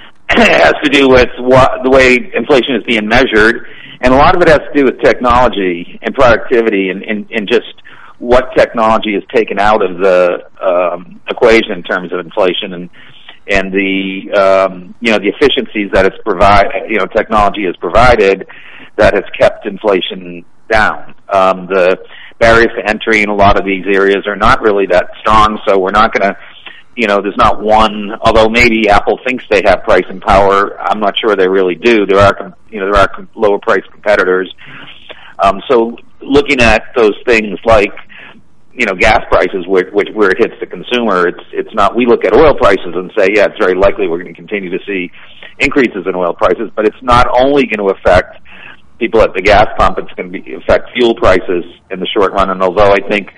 has to do with what, the way inflation is being measured, and a lot of it has to do with technology and productivity, and, and, and just what technology is taken out of the um, equation in terms of inflation, and and the um, you know the efficiencies that it's provide you know technology has provided that has kept inflation down. Um, the barriers to entry in a lot of these areas are not really that strong, so we're not going to you know, there's not one, although maybe Apple thinks they have pricing power, I'm not sure they really do. There are, you know, there are lower priced competitors. Um, so looking at those things like, you know, gas prices, which, which where it hits the consumer, it's it's not. We look at oil prices and say, yeah, it's very likely we're going to continue to see increases in oil prices, but it's not only going to affect people at the gas pump; it's going to be, affect fuel prices in the short run. And although I think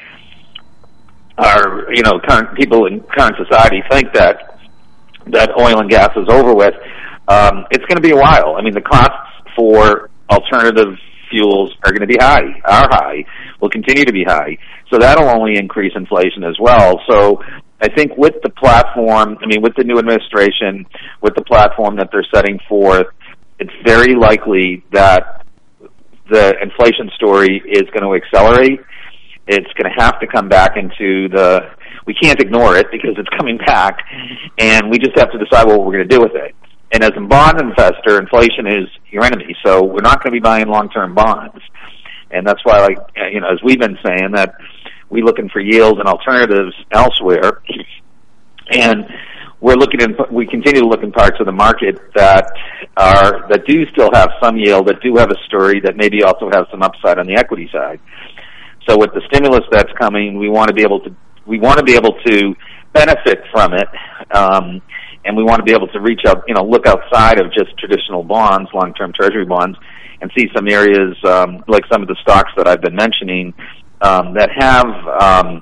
our, you know, current people in current society think that that oil and gas is over with, um, it's going to be a while. I mean, the costs for alternative fuels are going to be high, are high, will continue to be high. So that'll only increase inflation as well. So I think with the platform, I mean, with the new administration, with the platform that they're setting forth, it's very likely that the inflation story is going to accelerate. It's going to have to come back into the, we can't ignore it because it's coming back, and we just have to decide what we're going to do with it. And as a bond investor, inflation is your enemy, so we're not going to be buying long-term bonds. And that's why, like, you know, as we've been saying, that we're looking for yields and alternatives elsewhere. And we're looking in, we continue to look in parts of the market that are, that do still have some yield, that do have a story, that maybe also have some upside on the equity side. So with the stimulus that's coming, we want to be able to, we want to be able to benefit from it. Um, And we want to be able to reach out, you know, look outside of just traditional bonds, long-term treasury bonds, and see some areas, um, like some of the stocks that I've been mentioning, um, that have um,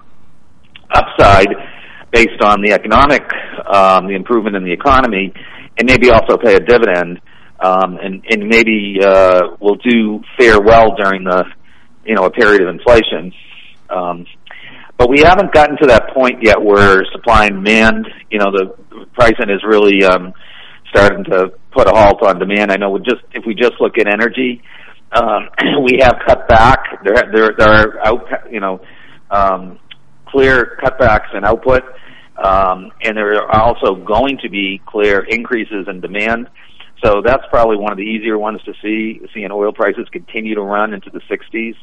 upside based on the economic, um, the improvement in the economy, and maybe also pay a dividend, um, and, and maybe uh, will do fare well during the, you know, a period of inflation. Um, But we haven't gotten to that point yet where supply and demand, you know, the pricing is really um, starting to put a halt on demand. I know we just if we just look at energy, um, we have cut back. There, there, there are out, you know, um, clear cutbacks in output, um, and there are also going to be clear increases in demand. So that's probably one of the easier ones to see. Seeing oil prices continue to run into the sixties.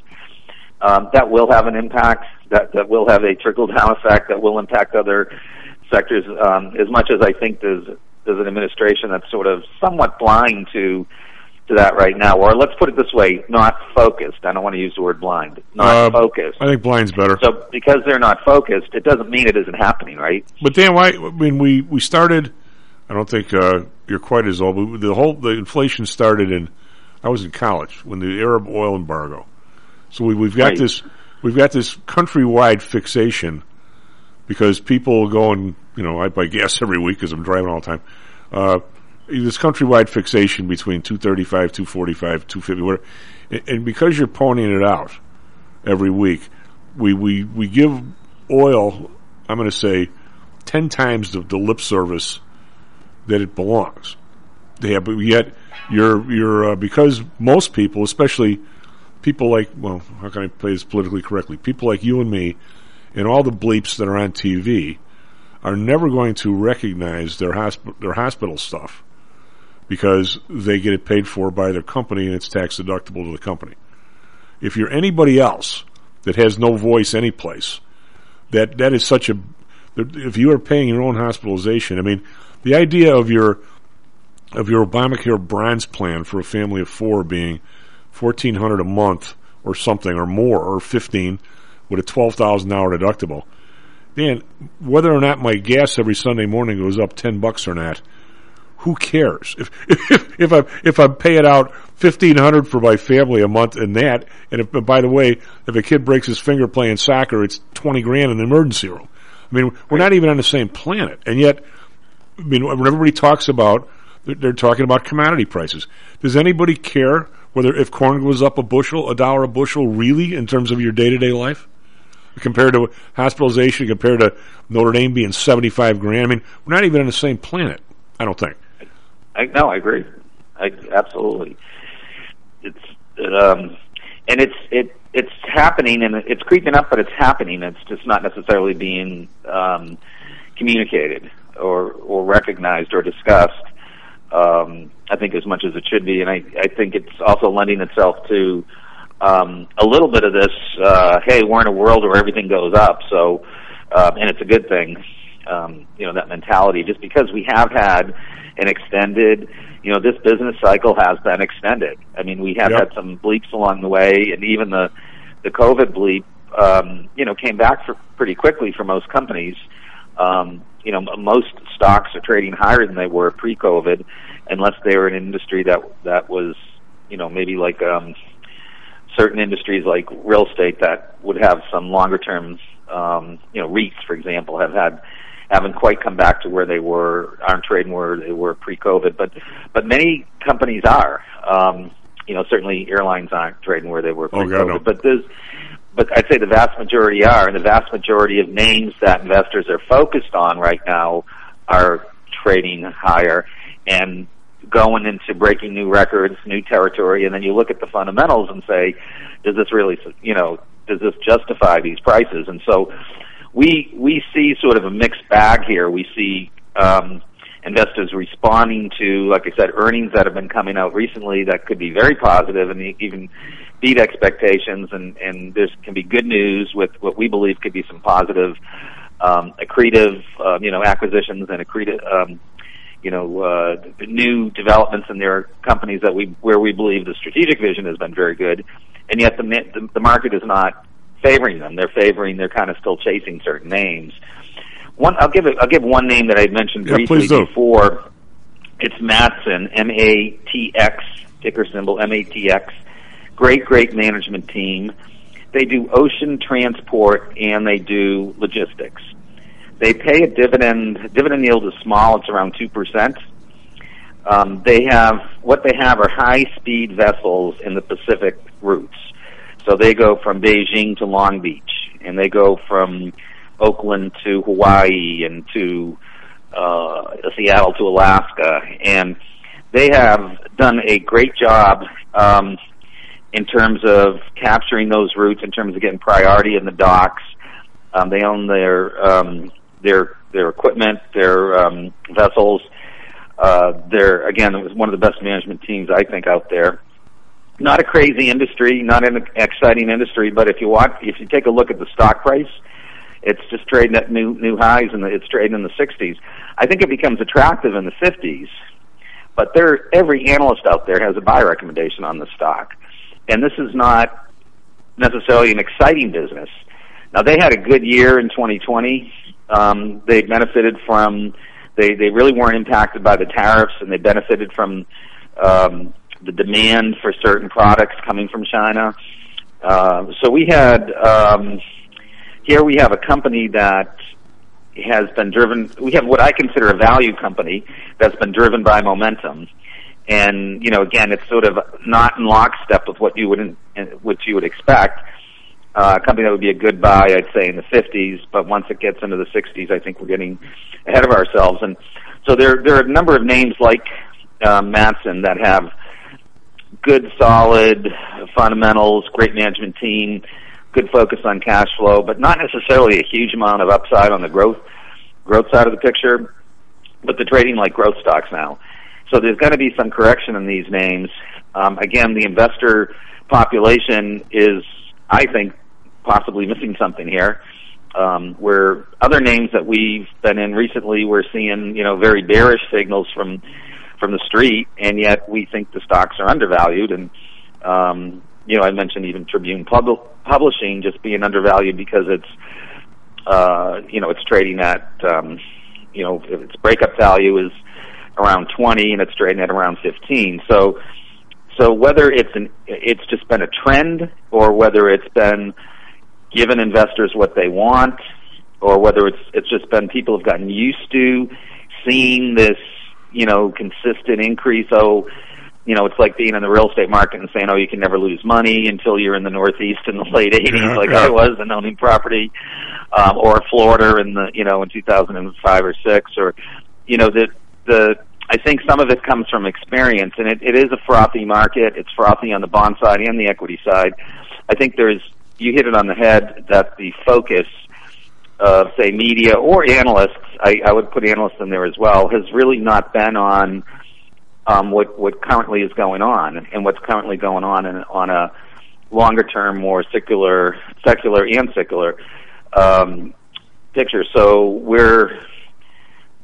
Um, that will have an impact, that, that will have a trickle-down effect, that will impact other sectors, um, as much as I think there's, there's an administration that's sort of somewhat blind to to that right now. Or let's put it this way, not focused. I don't want to use the word blind. Not uh, focused. I think blind's better. So because they're not focused, it doesn't mean it isn't happening, right? But Dan, why, I mean, we, we started, I don't think uh, you're quite as old, but the whole, the inflation started in, I was in college, when the Arab oil embargo. So we, we've got right. this, we've got this countrywide fixation because people go and, you know, I buy gas every week because I'm driving all the time. Uh, this countrywide fixation between two thirty-five, two forty-five, two fifty, whatever, and, and because you're ponying it out every week, we we we give oil, I'm going to say, ten times the, the lip service that it belongs. They have, but yet you're you're uh, because most people, especially people like, well, how can I play this politically correctly? People like you and me and all the bleeps that are on T V are never going to recognize their hosp- their hospital stuff because they get it paid for by their company and it's tax deductible to the company. If you're anybody else that has no voice anyplace, that that is such a, if you are paying your own hospitalization, I mean, the idea of your of your Obamacare bronze plan for a family of four being fourteen hundred dollars a month or something or more, or fifteen with a twelve thousand dollars deductible. Dan, whether or not my gas every Sunday morning goes up ten bucks or not, who cares? If if, if I if I'm paying out fifteen hundred dollars for my family a month and that, and if, by the way, if a kid breaks his finger playing soccer, it's twenty grand in the emergency room. I mean, we're not even on the same planet, and yet, I mean, when everybody talks about, they're talking about commodity prices. Does anybody care whether if corn goes up a bushel, a dollar a bushel, really, in terms of your day-to-day life? Compared to hospitalization, compared to Notre Dame being seventy-five grand. I mean, we're not even on the same planet, I don't think. I, no, I agree. I, absolutely. It's, um, and it's, it, it's happening, and it's creeping up, but it's happening. It's just not necessarily being, um, communicated or, or recognized or discussed. Um, I think as much as it should be, and I, I think it's also lending itself to um, a little bit of this. Uh, hey, we're in a world where everything goes up, so um, and it's a good thing. um, you know, that mentality, just because we have had an extended, you know, this business cycle has been extended. I mean, we have yep. had some bleeps along the way, and even the the COVID bleep, um, you know, came back for pretty quickly for most companies. Um, you know, most stocks are trading higher than they were pre-COVID, unless they were in an industry that that was, you know, maybe like um, certain industries like real estate that would have some longer-term, um, you know, REITs, for example, have had haven't quite come back to where they were, aren't trading where they were pre-COVID, but but many companies are. Um, you know, certainly airlines aren't trading where they were pre-COVID, oh, God, no. but there's. But I'd say the vast majority are, and the vast majority of names that investors are focused on right now are trading higher and going into breaking new records, new territory, and then you look at the fundamentals and say, does this really, you know, does this justify these prices? And so we we see sort of a mixed bag here. We see um, investors responding to, like I said, earnings that have been coming out recently that could be very positive and even beat expectations, and, and there can be good news with what we believe could be some positive, um, accretive, uh, you know, acquisitions and accretive, um, you know, uh, new developments in their companies that we, where we believe the strategic vision has been very good, and yet the the, the market is not favoring them. They're favoring, they're kind of still chasing certain names. One, I'll give it, I'll give one name that I mentioned yeah, briefly before. It's Matson, M A T X, ticker symbol M A T X. Great, great management team. They do ocean transport and they do logistics. They pay a dividend. Dividend yield is small. It's around two percent. Um, they have, what they have are high-speed vessels in the Pacific routes. So they go from Beijing to Long Beach, and they go from Oakland to Hawaii and to uh, Seattle to Alaska. And they have done a great job um, in terms of capturing those routes, in terms of getting priority in the docks. Um, they own their um, their their equipment, their um, vessels. Uh, they're, again, it was one of the best management teams, I think, out there. Not a crazy industry, not an exciting industry, but if you watch, if you take a look at the stock price, it's just trading at new new highs, and it's trading in the sixties. I think it becomes attractive in the fifties, but there, every analyst out there has a buy recommendation on the stock. And this is not necessarily an exciting business. Now, they had a good year in twenty twenty. Um, they benefited from, they, they really weren't impacted by the tariffs, and they benefited from um, the demand for certain products coming from China. Uh, so we had, um, here we have a company that has been driven, we have what I consider a value company that's been driven by momentum. And, you know, again, it's sort of not in lockstep with what you would, what you would expect. Uh, a company that would be a good buy, I'd say, in the fifties, but once it gets into the sixties, I think we're getting ahead of ourselves. And so there, there are a number of names like uh, Matson that have good, solid fundamentals, great management team, good focus on cash flow, but not necessarily a huge amount of upside on the growth growth side of the picture, but they're trading like growth stocks now. So there's going to be some correction in these names. Um, again, the investor population is, I think, possibly missing something here. Um, where other names that we've been in recently, we're seeing, you know, very bearish signals from from the street, and yet we think the stocks are undervalued. And um, you know, I mentioned even Tribune Pub- Publishing just being undervalued because it's, uh, you know, it's trading at, um, you know, its breakup value is around twenty, and it's trading at around fifteen. So, so whether it's an, it's just been a trend, or whether it's been given investors what they want, or whether it's it's just been people have gotten used to seeing this, you know, consistent increase. Oh, you know, it's like being in the real estate market and saying, oh, you can never lose money until you're in the Northeast in the late eighties, yeah, like yeah. I was, and owning property, um, or Florida in the, you know, in two thousand five or six, or, you know, the the. I think some of it comes from experience, and it, it is a frothy market. It's frothy on the bond side and the equity side. I think there's, you hit it on the head, that the focus of, say, media or analysts, I, I would put analysts in there as well, has really not been on um, what what currently is going on, and what's currently going on in, on a longer term, more secular, secular and secular um, picture. So we're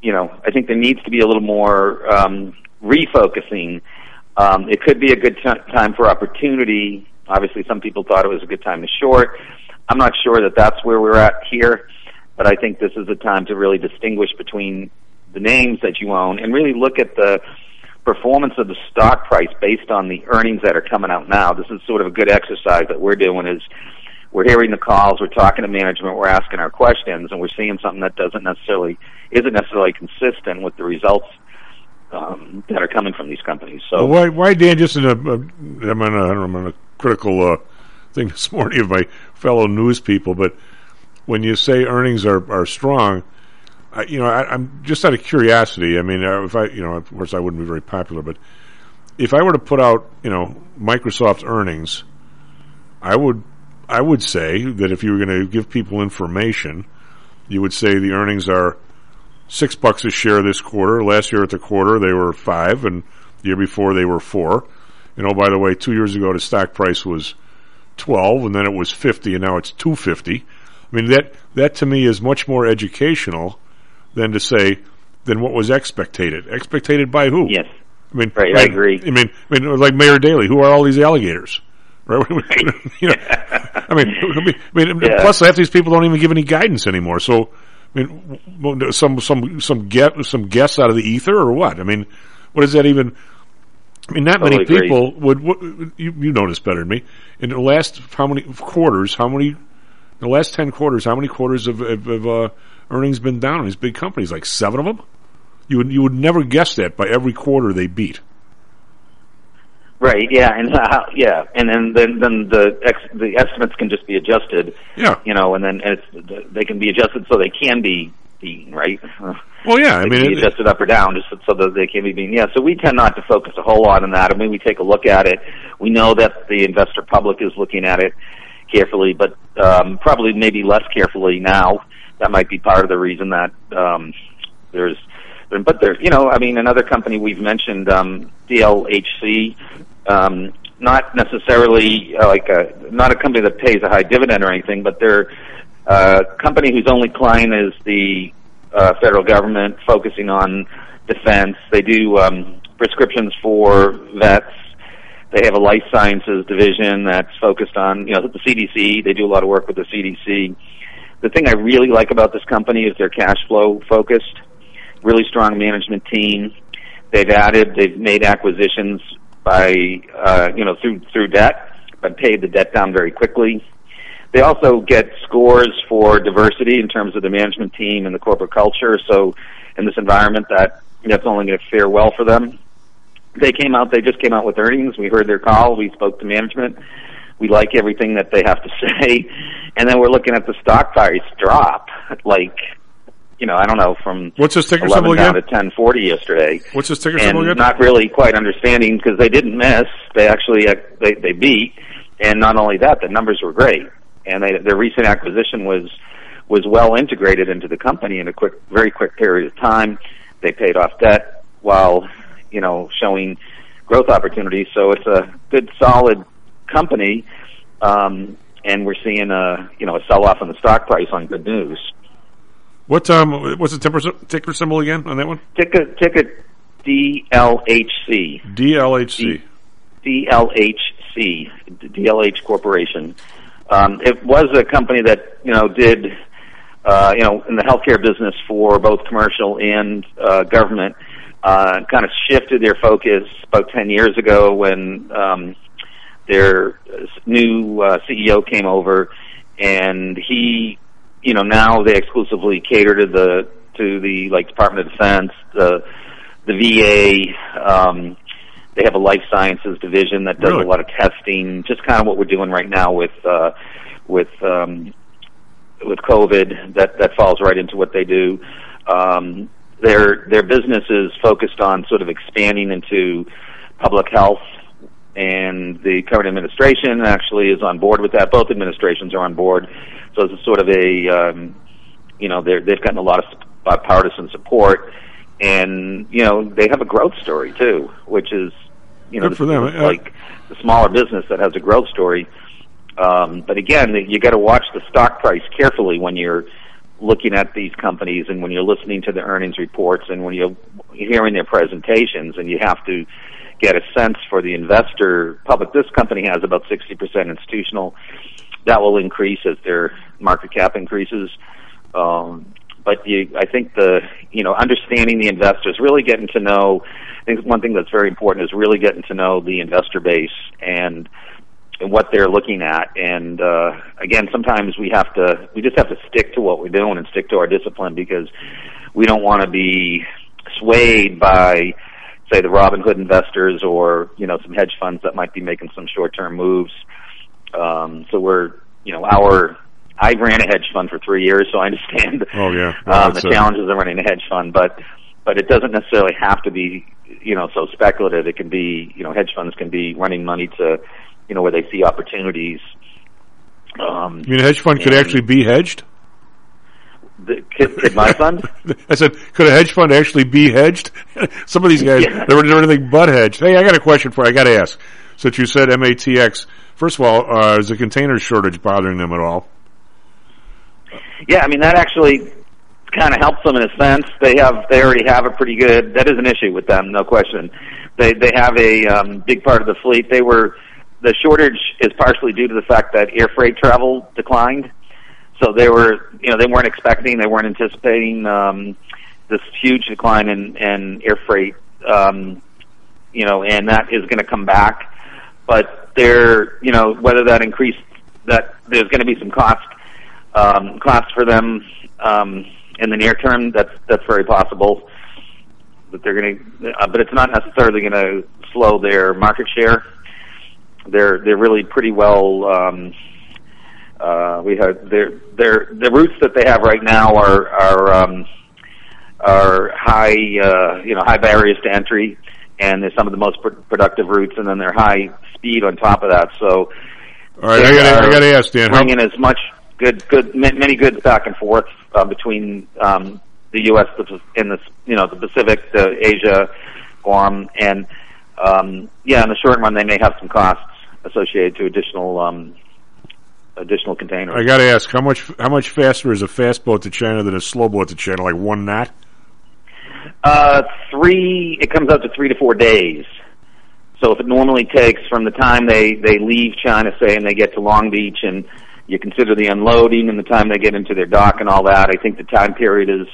you know, I think there needs to be a little more um, refocusing. Um, it could be a good t- time for opportunity. Obviously, some people thought it was a good time to short. I'm not sure that that's where we're at here, but I think this is a time to really distinguish between the names that you own and really look at the performance of the stock price based on the earnings that are coming out now. This is sort of a good exercise that we're doing is we're hearing the calls, we're talking to management, we're asking our questions, and we're seeing something that doesn't necessarily, isn't necessarily consistent with the results um, that are coming from these companies. So well, why, why, Dan, just in a, a I'm on a, I'm on a critical uh, thing this morning of my fellow news people, but when you say earnings are, are strong, I, you know, I, I'm just out of curiosity. I mean, uh, if I, you know, of course I wouldn't be very popular, but if I were to put out, you know, Microsoft earnings, I would, I would say that if you were going to give people information, you would say the earnings are six bucks a share this quarter. Last year at the quarter they were five, and the year before they were four. And oh, by the way, two years ago the stock price was twelve, and then it was fifty, and now it's two fifty. I mean, that that to me is much more educational than to say than what was expected. Expected by who? Yes. I mean, right. I, I agree. I mean, I mean, like Mayor Daley. Who are all these alligators? Right. you know, I mean, I mean, yeah. plus half these people don't even give any guidance anymore. So, I mean, some some some get some guess out of the ether or what? I mean, what does that even? I mean, not totally many agree. people would. What, you you know this better than me. In the last how many quarters? How many? In the last ten quarters, how many quarters of, of, of uh, earnings been down in these big companies? Like seven of them. You would you would never guess that by every quarter they beat. Right. Yeah. And uh, yeah. And then then, then the ex, the estimates can just be adjusted. Yeah. You know, and then and it's, they can be adjusted so they can be beaten. Right. Well, yeah. They I mean, can be it, adjusted up or down just so that they can be beaten. Yeah. So we tend not to focus a whole lot on that. I mean, we take a look at it. We know that the investor public is looking at it carefully, but um, probably maybe less carefully now. That might be part of the reason that um, there's. But there, you know, I mean, another company we've mentioned, um, D L H C, um, not necessarily uh, like a, not a company that pays a high dividend or anything, but they're a company whose only client is the uh, federal government, focusing on defense. They do um, prescriptions for vets. They have a life sciences division that's focused on, you know, the C D C. They do a lot of work with the C D C. The thing I really like about this company is their cash flow focused. Really strong management team. They've added, they've made acquisitions by, uh, you know, through through debt, but paid the debt down very quickly. They also get scores for diversity in terms of the management team and the corporate culture. So, in this environment, that that's only going to fare well for them. They came out. They just came out with earnings. We heard their call. We spoke to management. We like everything that they have to say, and then we're looking at the stock price drop, like. You know, I don't know, from what's his ticker eleven symbol down again? to ten forty yesterday. What's his ticker and symbol again? Not really quite understanding because they didn't miss. They actually uh, they they beat, and not only that, the numbers were great. And they, their recent acquisition was was well integrated into the company in a quick, very quick period of time. They paid off debt while you know showing growth opportunities. So it's a good, solid company, um, and we're seeing a you know a sell off in the stock price on good news. What um? What's the ticker, ticker symbol again on that one? Ticket ticket D L H C. D L H C. D L H C. D L H Corporation. Um, it was a company that you know did uh, you know in the healthcare business for both commercial and uh, government. Uh, kind of shifted their focus about ten years ago when um, their new uh, C E O came over, and he. You know, now they exclusively cater to the to the like Department of Defense, the the V A. Um, they have a life sciences division that does really? a lot of testing. Just kind of what we're doing right now with uh, with um, with COVID. That that falls right into what they do. Um, their their business is focused on sort of expanding into public health. And the current administration actually is on board with that. Both administrations are on board. So it's a sort of a, um, you know, they're, they've gotten a lot of bipartisan support. And, you know, they have a growth story, too, which is, you know, good for them. like the smaller business that has a growth story. Um, but again, you got to watch the stock price carefully when you're looking at these companies and when you're listening to the earnings reports and when you're hearing their presentations, and you have to get a sense for the investor public. This company has about sixty percent institutional. That will increase as their market cap increases. Um, but you, I think the, you know, understanding the investors, really getting to know, I think one thing that's very important is really getting to know the investor base and, and what they're looking at. And, uh, again, sometimes we have to, we just have to stick to what we're doing and stick to our discipline, because we don't want to be swayed by, say, the Robinhood investors or, you know, some hedge funds that might be making some short-term moves. Um, so we're, you know, our, I ran a hedge fund for three years, so I understand oh, yeah. well, um, the challenges of running a hedge fund, but, but it doesn't necessarily have to be, you know, so speculative. It can be, you know, hedge funds can be running money to, you know, where they see opportunities. Um, you mean a hedge fund could actually be hedged? The, could, could my fund? I said, could a hedge fund actually be hedged? Some of these guys, Yeah. they're, they're anything but hedged. Hey, I got a question for you. I got to ask. Since you said M A T X, first of all, uh, is the container shortage bothering them at all? Yeah, I mean, that actually kind of helps them in a sense. They have, they already have a pretty good, that is an issue with them, no question. They, they have a um, big part of the fleet. They were, the shortage is partially due to the fact that air freight travel declined. So they were, you know, they weren't expecting, they weren't anticipating um, this huge decline in, in air freight, um, you know, and that is going to come back. But they're, you know, whether that increased, that there's going to be some cost, um, costs for them um, in the near term. That's that's very possible. But they're going to, uh, but it's not necessarily going to slow their market share. They're they're really pretty well. Um, Uh, we have their their the routes that they have right now are are um, are high uh, you know high barriers to entry, and they're some of the most pr- productive routes, and then they're high speed on top of that. So, all right, I got I got to ask Dan, bringing as much good good many goods back and forth uh, between um, the U S and the you know the Pacific, the Asia, Guam, and um, yeah, in the short run they may have some costs associated to additional. Um, additional containers. I got to ask, how much how much faster is a fast boat to China than a slow boat to China? Like one knot? Uh, three. It comes out to three to four days. So if it normally takes from the time they they leave China, say, and they get to Long Beach, and you consider the unloading and the time they get into their dock and all that, I think the time period is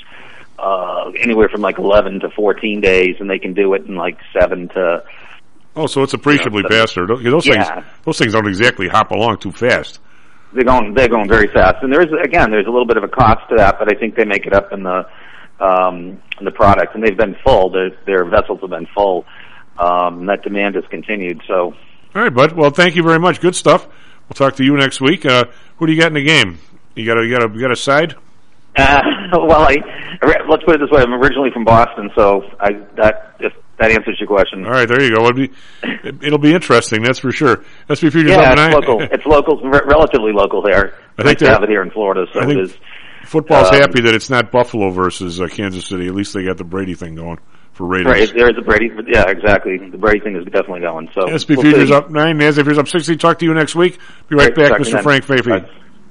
uh, anywhere from like eleven to fourteen days, and they can do it in like seven to. Oh, so it's appreciably you know, faster. Those yeah. things, those things don't exactly hop along too fast. They're going. They're going very fast, and there's again. There's a little bit of a cost to that, but I think they make it up in the um, in the product, and they've been full. Their, their vessels have been full. Um, that demand has continued. So, all right, bud. Well, thank you very much. Good stuff. We'll talk to you next week. Uh, who do you got in the game? You got a you got a you got a side? Uh, well, I let's put it this way. I'm originally from Boston, so I that if that answers your question. All right, there you go. It'll be, it'll be interesting, that's for sure. S P Futures yeah, up it's local. It's local, re- relatively local here. I nice think to have it here in Florida. So I think it is. Football's um, happy that it's not Buffalo versus uh, Kansas City. At least they got the Brady thing going for ratings. Right, there is a Brady. Yeah, exactly. The Brady thing is definitely going. So S P we'll Futures see. up nine, NASDAQ Futures up sixty. Talk to you next week. Be right Great, back, talk to Mister you then. Frank Fafey.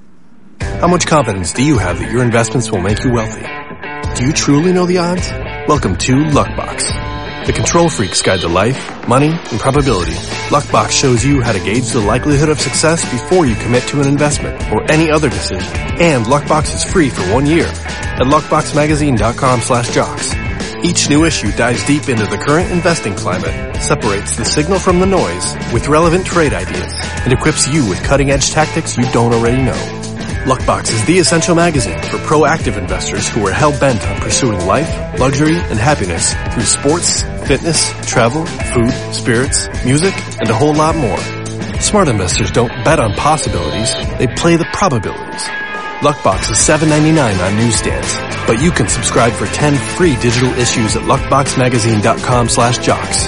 Bye. How much confidence do you have that your investments will make you wealthy? Do you truly know the odds? Welcome to Luckbox, the control freak's guide to life, money, and probability. Luckbox shows you how to gauge the likelihood of success before you commit to an investment or any other decision. And Luckbox is free for one year at luckboxmagazine.com slash jocks. Each new issue dives deep into the current investing climate, separates the signal from the noise with relevant trade ideas, and equips you with cutting-edge tactics you don't already know. Luckbox is the essential magazine for proactive investors who are hell-bent on pursuing life, luxury, and happiness through sports, fitness, travel, food, spirits, music, and a whole lot more. Smart investors don't bet on possibilities, they play the probabilities. Luckbox is seven ninety-nine on newsstands, but you can subscribe for ten free digital issues at luckboxmagazine.com slash jocks.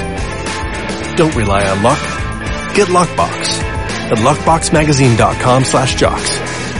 Don't rely on luck. Get Luckbox at luckboxmagazine.com slash jocks.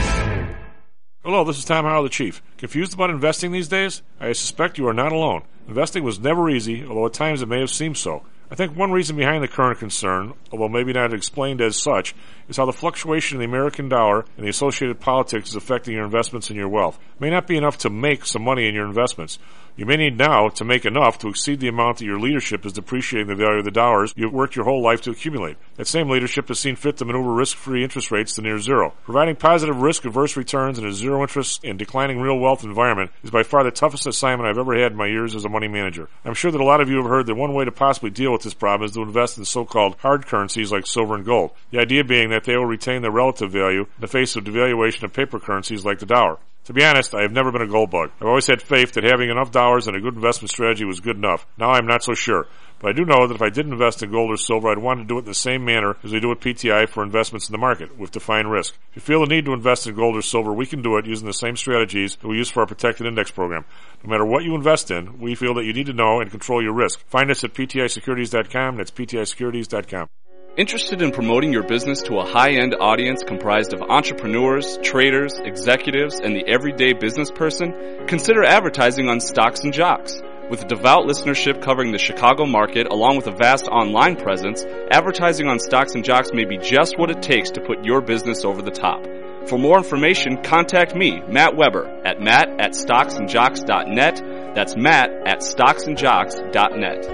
Hello, this is Tom Howell, the Chief. Confused about investing these days? I suspect you are not alone. Investing was never easy, although at times it may have seemed so. I think one reason behind the current concern, although maybe not explained as such, is how the fluctuation in the American dollar and the associated politics is affecting your investments and your wealth. It may not be enough to make some money in your investments. You may need now to make enough to exceed the amount that your leadership is depreciating the value of the dollars you've worked your whole life to accumulate. That same leadership has seen fit to maneuver risk-free interest rates to near zero. Providing positive risk-averse returns in a zero-interest and declining real wealth environment is by far the toughest assignment I've ever had in my years as a money manager. I'm sure that a lot of you have heard that one way to possibly deal with this problem is to invest in so-called hard currencies like silver and gold. The idea being that they will retain their relative value in the face of devaluation of paper currencies like the dollar. To be honest, I have never been a gold bug. I've always had faith that having enough dollars and a good investment strategy was good enough. Now I'm not so sure. But I do know that if I did invest in gold or silver, I'd want to do it in the same manner as we do at P T I for investments in the market, with defined risk. If you feel the need to invest in gold or silver, we can do it using the same strategies that we use for our protected index program. No matter what you invest in, we feel that you need to know and control your risk. Find us at P T I securities dot com. That's P T I securities dot com. Interested in promoting your business to a high-end audience comprised of entrepreneurs, traders, executives, and the everyday business person? Consider advertising on Stocks and Jocks. With a devout listenership covering the Chicago market along with a vast online presence, advertising on Stocks and Jocks may be just what it takes to put your business over the top. For more information, contact me, Matt Weber, at matt at stocks and jocks dot net. That's Matt at stocks and jocks dot net.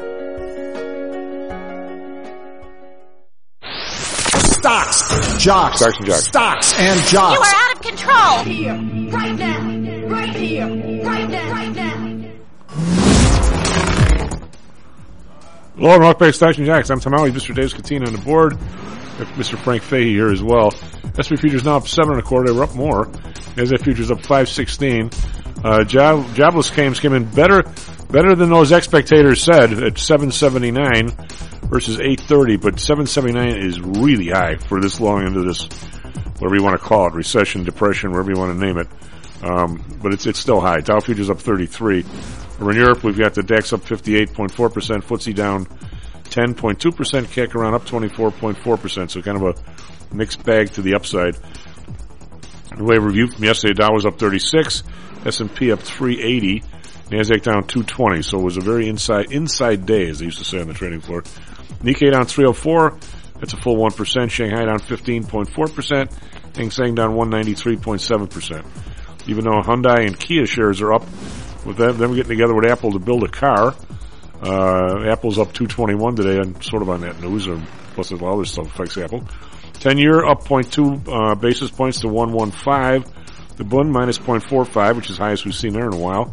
Stocks, jocks, Stocks and jocks. Stocks and jocks. You are out of control. Here, right now, right here, right now, right now. Hello, and welcome back to Stocks and Jocks. I'm Tom Howley, Mister Dave Scatino on the board. We have Mister Frank Fahey here as well. S and P futures now up seven and a quarter. They were up more. NASDAQ futures up five sixteen. Uh, job, jobless claims came in better, better than those expectators said at seven seventy-nine versus eight thirty. But seven seventy-nine is really high for this long into this, whatever you want to call it, recession, depression, whatever you want to name it. Um, but it's it's still high. Dow futures up thirty-three. Over in Europe, we've got the DAX up fifty-eight point four percent, F T S E down ten point two percent, C A C around up twenty-four point four percent. So kind of a mixed bag to the upside. The way review from yesterday, Dow was up thirty-six, S and P up three eighty, NASDAQ down two twenty. So it was a very inside inside day, as they used to say on the trading floor. Nikkei down three oh four. That's a full one percent. Shanghai down fifteen point four percent. Hang Seng down one ninety-three point seven percent. Even though Hyundai and Kia shares are up, with them, them getting together with Apple to build a car. Uh, Apple's up two twenty-one today, and sort of on that news, or plus a lot of other stuff affects Apple. ten-year up zero point two uh, basis points to one fifteen. The Bund minus zero point four five, which is the highest we've seen there in a while.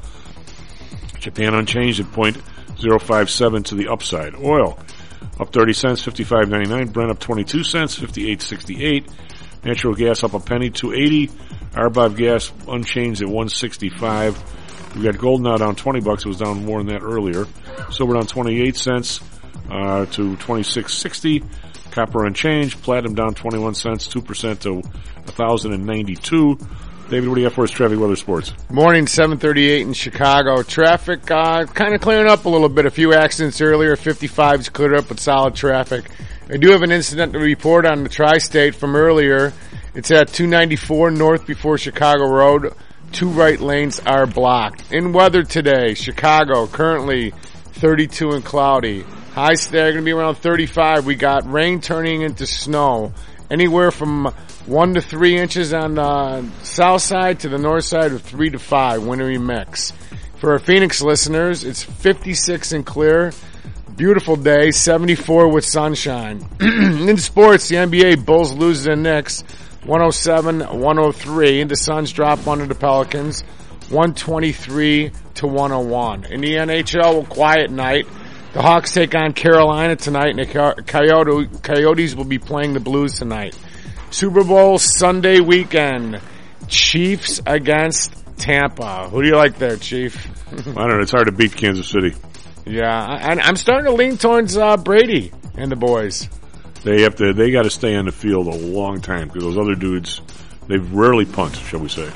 Japan unchanged at zero point zero five seven to the upside. Oil up thirty cents, fifty-five ninety-nine. Brent up twenty-two cents, fifty-eight sixty-eight. Natural gas up a penny, two eighty. R B O B gas unchanged at one sixty-five. We got gold now down twenty bucks. It was down more than that earlier. Silver down twenty-eight cents uh, to twenty-six sixty. Copper unchanged. Platinum down twenty-one cents, two percent to one thousand ninety-two. David, what do you have for us, traffic, weather, sports? Morning, seven thirty-eight in Chicago. Traffic uh, kind of clearing up a little bit. A few accidents earlier. fifty-five's cleared up with solid traffic. I do have an incident to report on the Tri-State from earlier. It's at two ninety-four north before Chicago Road. Two right lanes are blocked. In weather today, Chicago currently thirty-two and cloudy. Highs today are going to be around thirty-five. We got rain turning into snow. Anywhere from one to three inches on the south side to the north side of three to five. Wintry mix. For our Phoenix listeners, it's fifty-six and clear. Beautiful day. seventy-four with sunshine. In sports, the N B A, Bulls lose to the Knicks. one oh seven one oh three. The Suns drop one to the Pelicans. one twenty-three to one oh one. In the N H L, quiet night. The Hawks take on Carolina tonight, and the Coyote, Coyotes will be playing the Blues tonight. Super Bowl Sunday weekend. Chiefs against Tampa. Who do you like there, Chief? I don't know. It's hard to beat Kansas City. Yeah, I, I'm starting to lean towards uh, Brady and the boys. They have to. They got to stay on the field a long time because those other dudes, they've rarely punt, shall we say?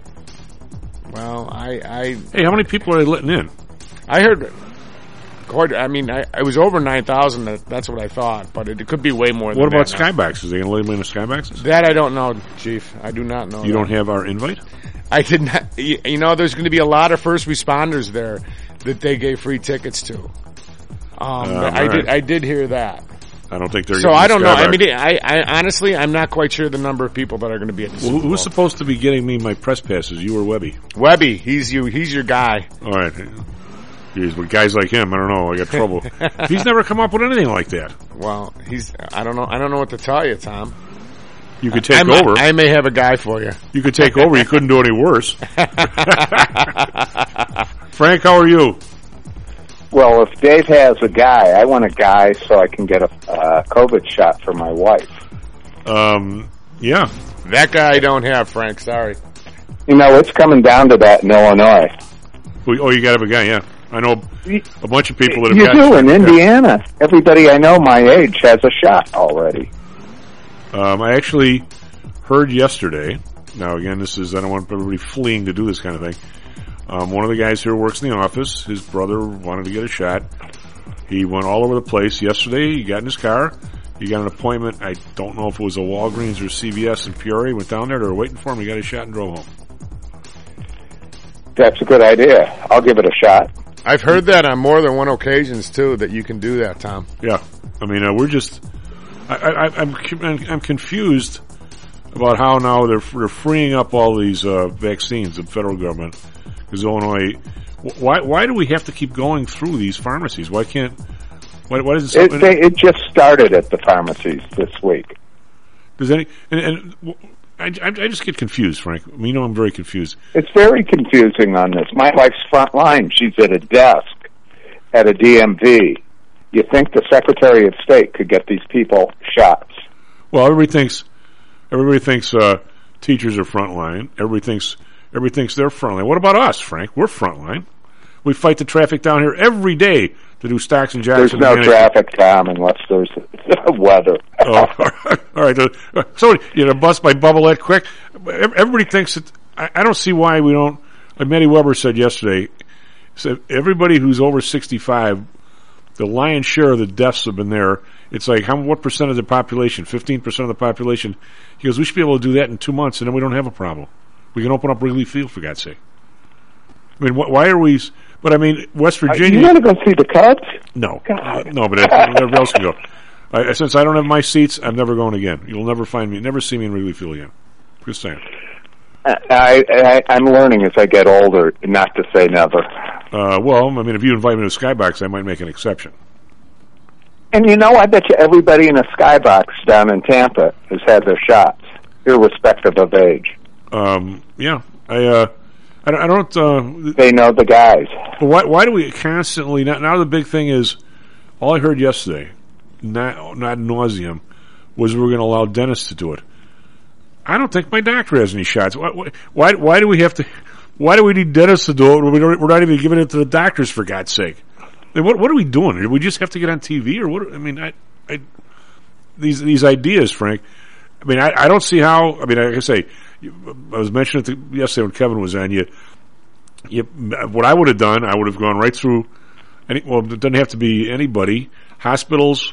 Well, I, I hey, how many people are they letting in? I heard. Quite, I mean, I, it was over nine thousand. That, that's what I thought, but it, it could be way more. What than about that skyboxes? Are they going to let them in the skyboxes? That I don't know, Chief. I do not know. You that. don't have our invite? I did not. You, you know, there's going to be a lot of first responders there that they gave free tickets to. Um, Um, I all did. right. I did hear that. I don't think they're. So getting I don't know. I Skybox. mean, I, I honestly, I'm not quite sure the number of people that are going to be at the Well, Super who- Bowl. who's supposed to be getting me my press passes? You or Webby? Webby, he's you. He's your guy. All right. Jeez, with guys like him, I don't know. I got trouble. He's never come up with anything like that. Well, he's. I don't know. I don't know what to tell you, Tom. You could take I may, over. I may have a guy for you. You could take over. You couldn't do any worse. Frank, how are you? Well, if Dave has a guy, I want a guy so I can get a uh, COVID shot for my wife. Um, yeah. That guy I don't have, Frank. Sorry. You know, it's coming down to that in Illinois. Oh, you got to have a guy, yeah. I know a bunch of people that have You got do in yeah. Indiana. Everybody I know my age has a shot already. Um, I actually heard yesterday. Now, again, this is I don't want everybody fleeing to do this kind of thing. Um, one of the guys here works in the office. His brother wanted to get a shot. He went all over the place yesterday. He got in his car. He got an appointment. I don't know if it was a Walgreens or C V S in Peoria. He went down there. They were waiting for him. He got his shot and drove home. That's a good idea. I'll give it a shot. I've heard that on more than one occasions too. That you can do that, Tom. Yeah, I mean, uh, we're just. I, I, I'm I'm confused about how now they're they're freeing up all these uh, vaccines. The federal government, because Illinois. Why why do we have to keep going through these pharmacies? Why can't? Why, why does It, they, it just started at the pharmacies this week. Does any and, and I, I just get confused, Frank. I mean, you know, I'm very confused. It's very confusing on this. My wife's front line. She's at a desk at a D M V. You think the Secretary of State could get these people shots? Well, everybody thinks everybody thinks uh, teachers are frontline. Everybody thinks everybody thinks they're frontline. What about us, Frank? We're frontline. We fight the traffic down here every day to do Stocks and Jackson. There's no traffic, Tom, unless there's weather. Oh, all right. So you know, bust my bubble that quick. Everybody thinks that. I, I don't see why we don't. Like Matty Weber said yesterday, said everybody who's over sixty-five, the lion's share of the deaths have been there. It's like how what percent of the population? Fifteen percent of the population. He goes, we should be able to do that in two months, and then we don't have a problem. We can open up Wrigley Field for God's sake. I mean, wh- why are we? But I mean, West Virginia. You want to go see the Cubs? No, uh, no, but everybody else can go. I, since I don't have my seats, I'm never going again. You'll never find me, never see me in Wrigley Field again. Just saying. I, I I'm learning as I get older not to say never. Uh, well, I mean, if you invite me to Skybox, I might make an exception. And you know, I bet you everybody in a Skybox down in Tampa has had their shots, irrespective of age. Um, yeah, I. Uh, I don't. I don't uh, they know the guys. But why? Why do we constantly? Now, now the big thing is, all I heard yesterday, not not nauseum, was we we're going to allow dentists to do it. I don't think my doctor has any shots. Why? Why, why do we have to? Why do we need dentists to do it? When we don't, we're not even giving it to the doctors, for God's sake. I mean, what What are we doing? Do we just have to get on T V, or what? I mean, I, I these these ideas, Frank. I mean, I, I don't see how. I mean, like I say. I was mentioning it yesterday when Kevin was on. You, you, what I would have done, I would have gone right through. Any, well, it doesn't have to be anybody. Hospitals.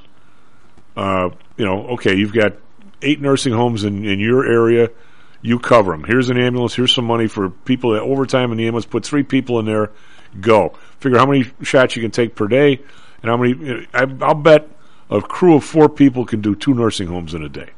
Uh, you know, okay, you've got eight nursing homes in, in your area. You cover them. Here's an ambulance. Here's some money for people that overtime in the ambulance. Put three people in there. Go. Figure how many shots you can take per day, and how many. I, I'll bet a crew of four people can do two nursing homes in a day.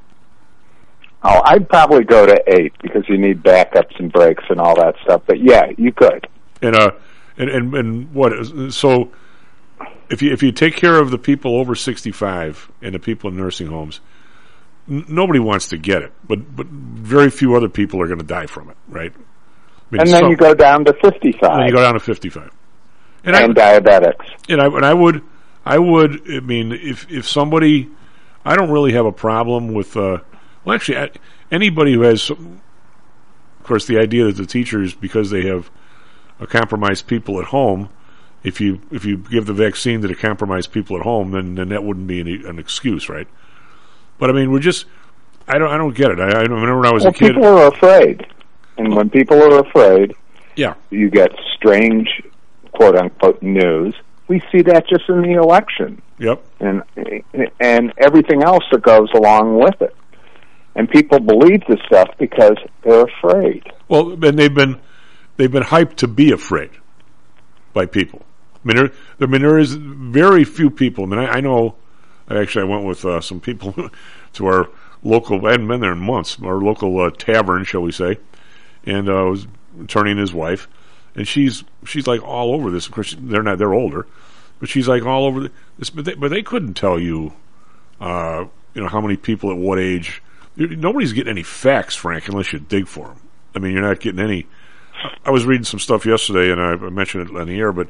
Oh, I'd probably go to eight because you need backups and brakes and all that stuff. But yeah, you could. And uh, and and, and what? So, if you if you take care of the people over sixty-five and the people in nursing homes, n- nobody wants to get it, but but very few other people are going to die from it, right? I mean, and then some, you go down to fifty-five. And then you go down to fifty-five. And, and I, diabetics. And I and I would I would I mean if if somebody, I don't really have a problem with. Uh, Well, actually, anybody who has, of course, the idea that the teachers, because they have a compromised people at home, if you if you give the vaccine to the compromised people at home, then, then that wouldn't be any, an excuse, right? But I mean, we're just, I don't I don't get it. I, I remember when I was well, a kid. People are afraid, and when people are afraid, yeah, you get strange, quote unquote, news. We see that just in the election. Yep, and and everything else that goes along with it. And people believe this stuff because they're afraid. Well, and they've been they've been hyped to be afraid by people. I mean, there, I mean, there is very few people. I mean, I, I know. Actually, I went with uh, some people to our local. I hadn't been there in months. Our local uh, tavern, shall we say, and uh, was turning his wife, and she's she's like all over this. Of course, they're not. They're older, but she's like all over this. But they, but they couldn't tell you, uh, you know, how many people at what age. Nobody's getting any facts, Frank, unless you dig for them. I mean, you're not getting any. I was reading some stuff yesterday, and I mentioned it on the air, but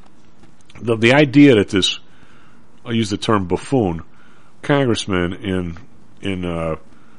the the idea that this, I'll use the term buffoon, congressman in in uh,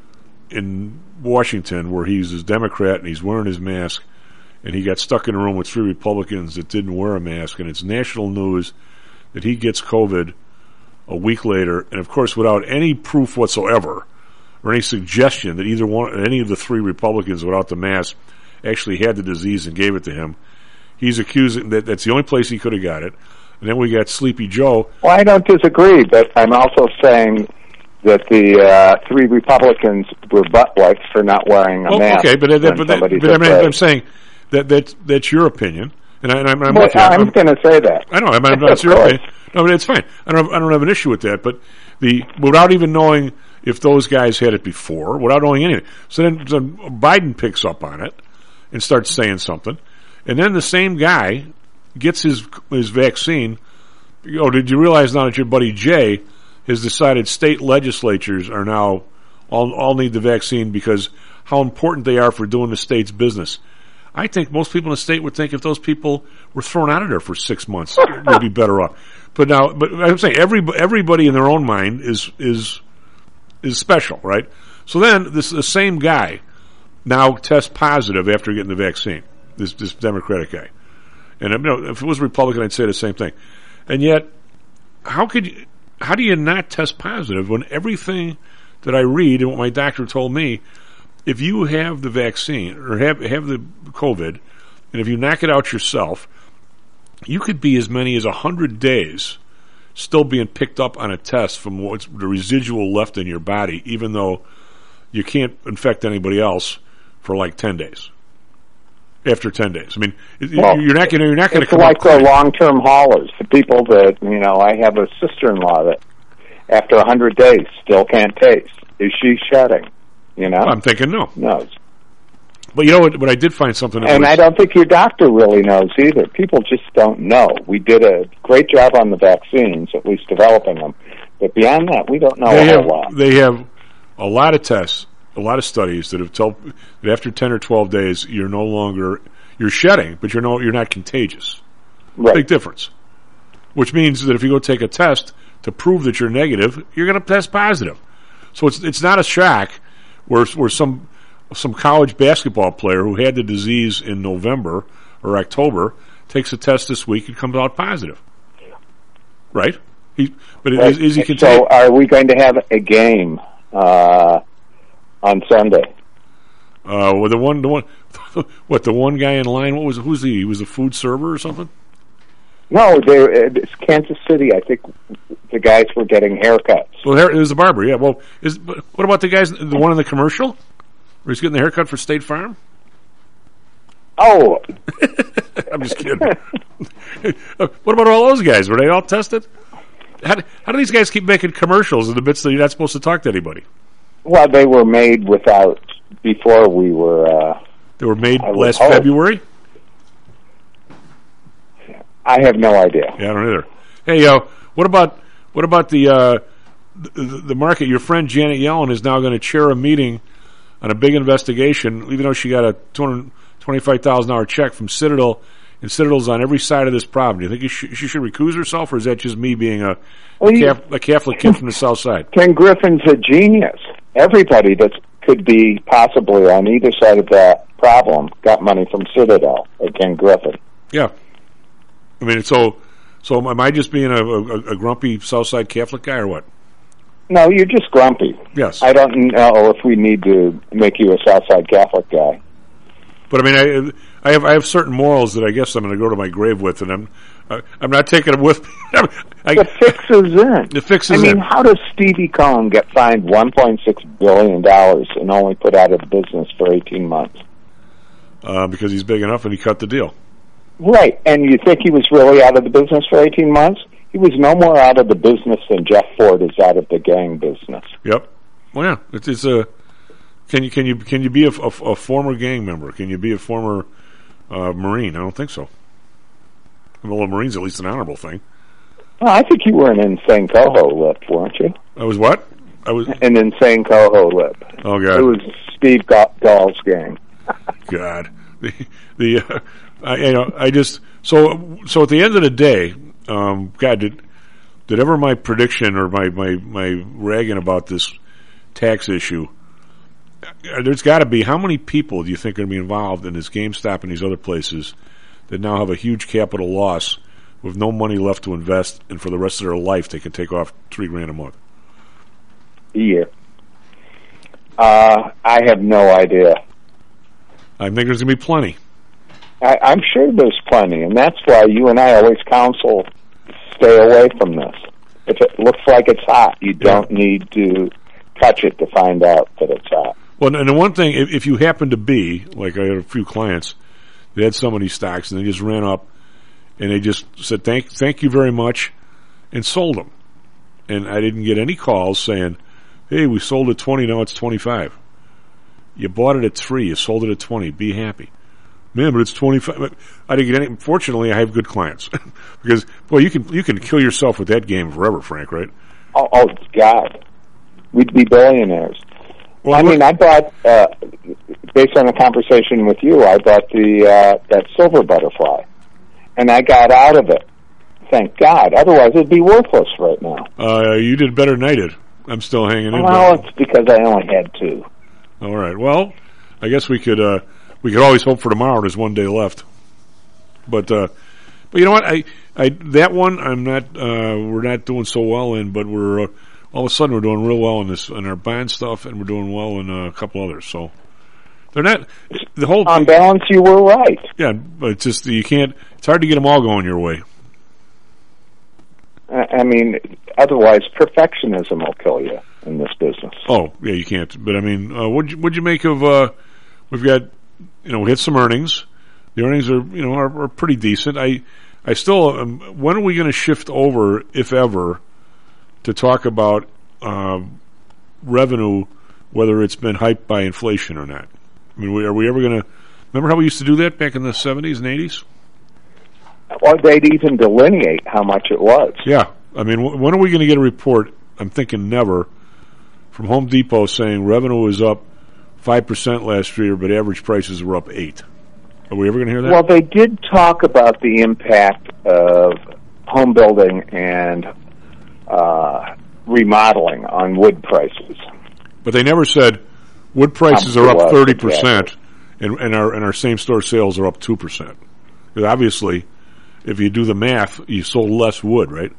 in Washington, where he's a Democrat and he's wearing his mask, and he got stuck in a room with three Republicans that didn't wear a mask, and it's national news that he gets COVID a week later, and of course, without any proof whatsoever or any suggestion that either one, any of the three Republicans without the mask actually had the disease and gave it to him. He's accusing that that's the only place he could have got it. And then we got Sleepy Joe. Well, I don't disagree, but I'm also saying that the uh, three Republicans were butt wipes for not wearing a well, mask. Okay, but, that, but, that, but I mean, I'm saying that, that that's your opinion, and, I, and I'm, I'm, well, with you. I'm, I'm going to say that. I know, I'm, I'm, that's your opinion. No, but it's fine. I don't, have, I don't have an issue with that. But the without even knowing if those guys had it before, without knowing anything, so then, so Biden picks up on it and starts saying something, and then the same guy gets his his vaccine. Oh, did you realize now that your buddy Jay has decided state legislatures are now all all need the vaccine because how important they are for doing the state's business? I think most people in the state would think if those people were thrown out of there for six months, they'd be better off. But now, but I'm saying every everybody in their own mind is is is special, right? So then this the same guy now tests positive after getting the vaccine. This this Democratic guy, and you know, if it was Republican, I'd say the same thing. And yet, how could you, how do you not test positive when everything that I read and what my doctor told me, if you have the vaccine or have have the COVID, and if you knock it out yourself, you could be as many as a hundred days still being picked up on a test from what's the residual left in your body, even though you can't infect anybody else for like ten days. After ten days, I mean, well, you're not going to you're not going to come like up the long-term haulers, the people that you know. I have a sister-in-law that after a hundred days still can't taste. Is she shedding? You know, I'm thinking no, no. But you know what? But I did find something, that and was, I don't think your doctor really knows either. People just don't know. We did a great job on the vaccines, at least developing them, but beyond that, we don't know they a have, whole lot. They have a lot of tests. A lot of studies that have told that after ten or twelve days, you're no longer you're shedding, but you're no you're not contagious. Right. Big difference. Which means that if you go take a test to prove that you're negative, you're going to test positive. So it's it's not a shock where where some some college basketball player who had the disease in November or October takes a test this week and comes out positive. Right? He, but right. is, is he contagious? So are we going to have a game? Uh, on Sunday. Uh, well, the one, the one, what, the one guy in line, what was, who's he? He was a food server or something? No, they, it's Kansas City. I think the guys were getting haircuts. Well, it was a barber, yeah. Well, is what about the guys, the one in the commercial? Where he's getting the haircut for State Farm? Oh. I'm just kidding. What about all those guys? Were they all tested? How do, how do these guys keep making commercials in the midst that you're not supposed to talk to anybody? Well, they were made without, before we were... Uh, they were made last February? I have no idea. Yeah, I don't either. Hey, uh, what about what about the, uh, the the market? Your friend Janet Yellen is now going to chair a meeting on a big investigation, even though she got a two hundred twenty-five thousand dollars check from Citadel, and Citadel's on every side of this problem. Do you think she, she should recuse herself, or is that just me being a, well, a, Catholic, a Catholic kid from the South Side? Ken Griffin's a genius. Everybody that could be possibly on either side of that problem got money from Citadel or Ken Griffin. Yeah. I mean, so so am I just being a, a, a grumpy Southside Catholic guy or what? No, you're just grumpy. Yes. I don't know if we need to make you a Southside Catholic guy. But I mean, I, I have I have certain morals that I guess I'm going to go to my grave with, and I'm uh, I'm not taking them with me. I, the fix is in. The fix is in. I mean, in. how does Stevie Cohen get fined one point six billion dollars and only put out of business for eighteen months? Uh, because he's big enough and he cut the deal. Right, and you think he was really out of the business for eighteen months? He was no more out of the business than Jeff Ford is out of the gang business. Yep. Well, yeah, it's, it's a. Can you can you can you be a, a, a former gang member? Can you be a former uh, Marine? I don't think so. Well, a Marine's at least an honorable thing. Well, I think you were an insane coho lip, weren't you? I was what? I was an insane coho lip. Oh God! It was Steve Dahl's gang. God, the the uh, I you know I just so so at the end of the day, um, God did did ever my prediction or my my my ragging about this tax issue? There's got to be, how many people do you think are going to be involved in this GameStop and these other places that now have a huge capital loss with no money left to invest, and for the rest of their life they can take off three grand a month? Yeah. Uh, I have no idea. I think there's going to be plenty. I, I'm sure there's plenty, and that's why you and I always counsel stay away from this. If it looks like it's hot, you don't need to touch it to find out that it's hot. Well, and the one thing, if, if you happen to be, like I had a few clients, they had some of these stocks and they just ran up and they just said, thank thank you very much, and sold them. And I didn't get any calls saying, hey, we sold at twenty, now it's twenty-five. You bought it at three, you sold it at twenty, be happy. Man, but it's twenty-five. I didn't get any. Fortunately, I have good clients. Because, boy, you can you can kill yourself with that game forever, Frank, right? Oh, oh God. We'd be billionaires. Well, I mean, I bought, uh, based on a conversation with you, I bought the uh, that silver butterfly, and I got out of it. Thank God. Otherwise, it'd be worthless right now. Uh, you did better than I did. I'm still hanging in. Well, it's because I only had two. All right. Well, I guess we could uh, we could always hope for tomorrow. There's one day left. But uh, but you know what? I I that one I'm not. Uh, we're not doing so well in, but we're. Uh, all of a sudden we're doing real well in this in our bond stuff, and we're doing well in uh, a couple others. So they're not the whole on balance. You were right. Yeah, but it's just you can't. It's hard to get them all going your way. I mean, otherwise perfectionism will kill you in this business. Oh yeah, you can't. But I mean, uh, what'd you, what'd you make of? Uh, we've got you know we had some earnings. The earnings are you know are, are pretty decent. I I still um, when are we going to shift over, if ever, to talk about uh, revenue, whether it's been hyped by inflation or not? I mean, are we ever going to... Remember how we used to do that back in the seventies and eighties? Or they'd even delineate how much it was. Yeah. I mean, w- when are we going to get a report, I'm thinking never, from Home Depot saying revenue was up five percent last year, but average prices were up eight? Are we ever going to hear that? Well, they did talk about the impact of home building and Uh, remodeling on wood prices, but they never said wood prices are up thirty percent, and, and our and our same store sales are up two percent. Obviously, if you do the math, you sold less wood, right?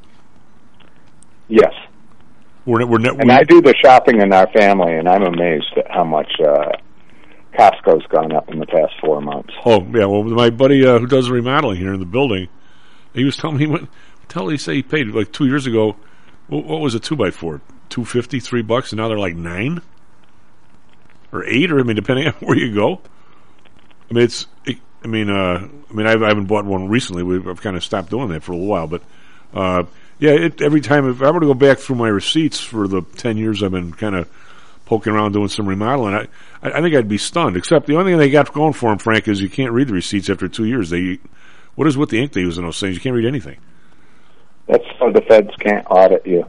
Yes. We're we're net, and we, I do the shopping in our family, and I'm amazed at how much uh, Costco's gone up in the past four months. Oh yeah, well, my buddy uh, who does remodeling here in the building, he was telling me what. Tell he say he paid like two years ago. What was a two by four? Two fifty, three bucks, and now they're like nine or eight, or I mean, depending on where you go. I mean, it's. It, I mean, uh, I mean, I've, I haven't bought one recently. We've I've kind of stopped doing that for a little while, but uh, yeah, it, every time if I were to go back through my receipts for the ten years I've been kind of poking around doing some remodeling, I, I I think I'd be stunned. Except the only thing they got going for them, Frank, is you can't read the receipts after two years. They what is with the ink they use in those things? You can't read anything. That's so the feds can't audit you.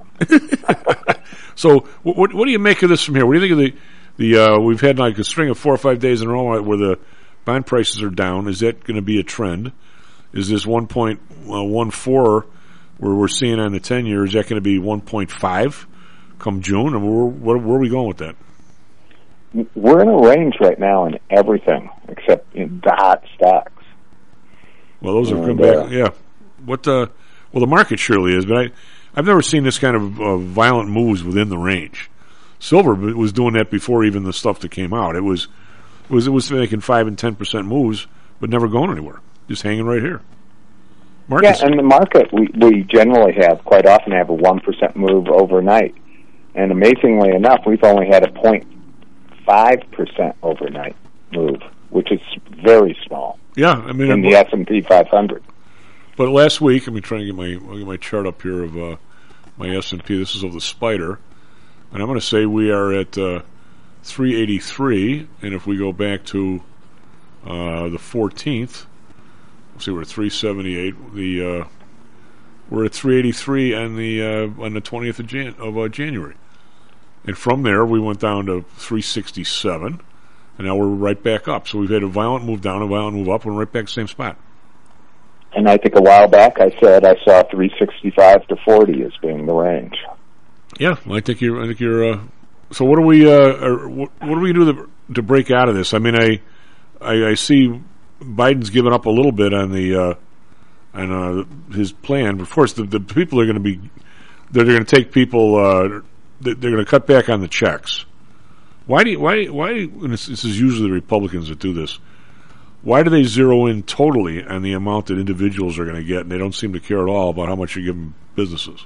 So, what, what do you make of this from here? What do you think of the the? Uh, we've had like a string of four or five days in a row where the bond prices are down. Is that going to be a trend? Is this one point one four where we're seeing on the ten year? Is that going to be one point five come June? And where, where, where are we going with that? We're in a range right now in everything except in the hot stocks. Well, those have come back. Yeah. What? Uh, Well, the market surely is, but I, I've never seen this kind of uh, violent moves within the range. Silver was doing that before even the stuff that came out. It was, it was, it was making five and ten percent moves, but never going anywhere, just hanging right here. Markets. Yeah, and the market we we generally have quite often have a one percent move overnight, and amazingly enough, we've only had a point five percent overnight move, which is very small. Yeah, I mean, in the S and P five hundred. But last week, let me try and get my I'll get my chart up here of uh, my S and P. This is of the Spider, and I'm going to say we are at uh, three eighty-three, and if we go back to uh, the fourteenth, let's see, we're at three seventy-eight. The uh, we're at three eighty-three on the uh, on the twentieth of, Jan- of uh, January, and from there we went down to three sixty-seven, and now we're right back up. So we've had a violent move down, a violent move up, and we're right back to the same spot. And I think a while back I said I saw three sixty-five to forty as being the range. Yeah, I think you're. I think you're. Uh, so what do we? Uh, or what, what do we do to, to break out of this? I mean, I, I, I see Biden's given up a little bit on the uh, on uh, his plan. Of course, the, the people are going to be. They're going to take people. Uh, they're going to cut back on the checks. Why do? You, why? Why? And this, this is usually the Republicans that do this. Why do they zero in totally on the amount that individuals are going to get, and they don't seem to care at all about how much you give them businesses?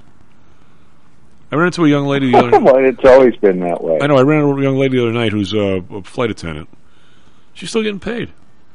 I ran into a young lady the other night. Well, it's always been that way. I know. I ran into a young lady the other night who's a, a flight attendant. She's still getting paid.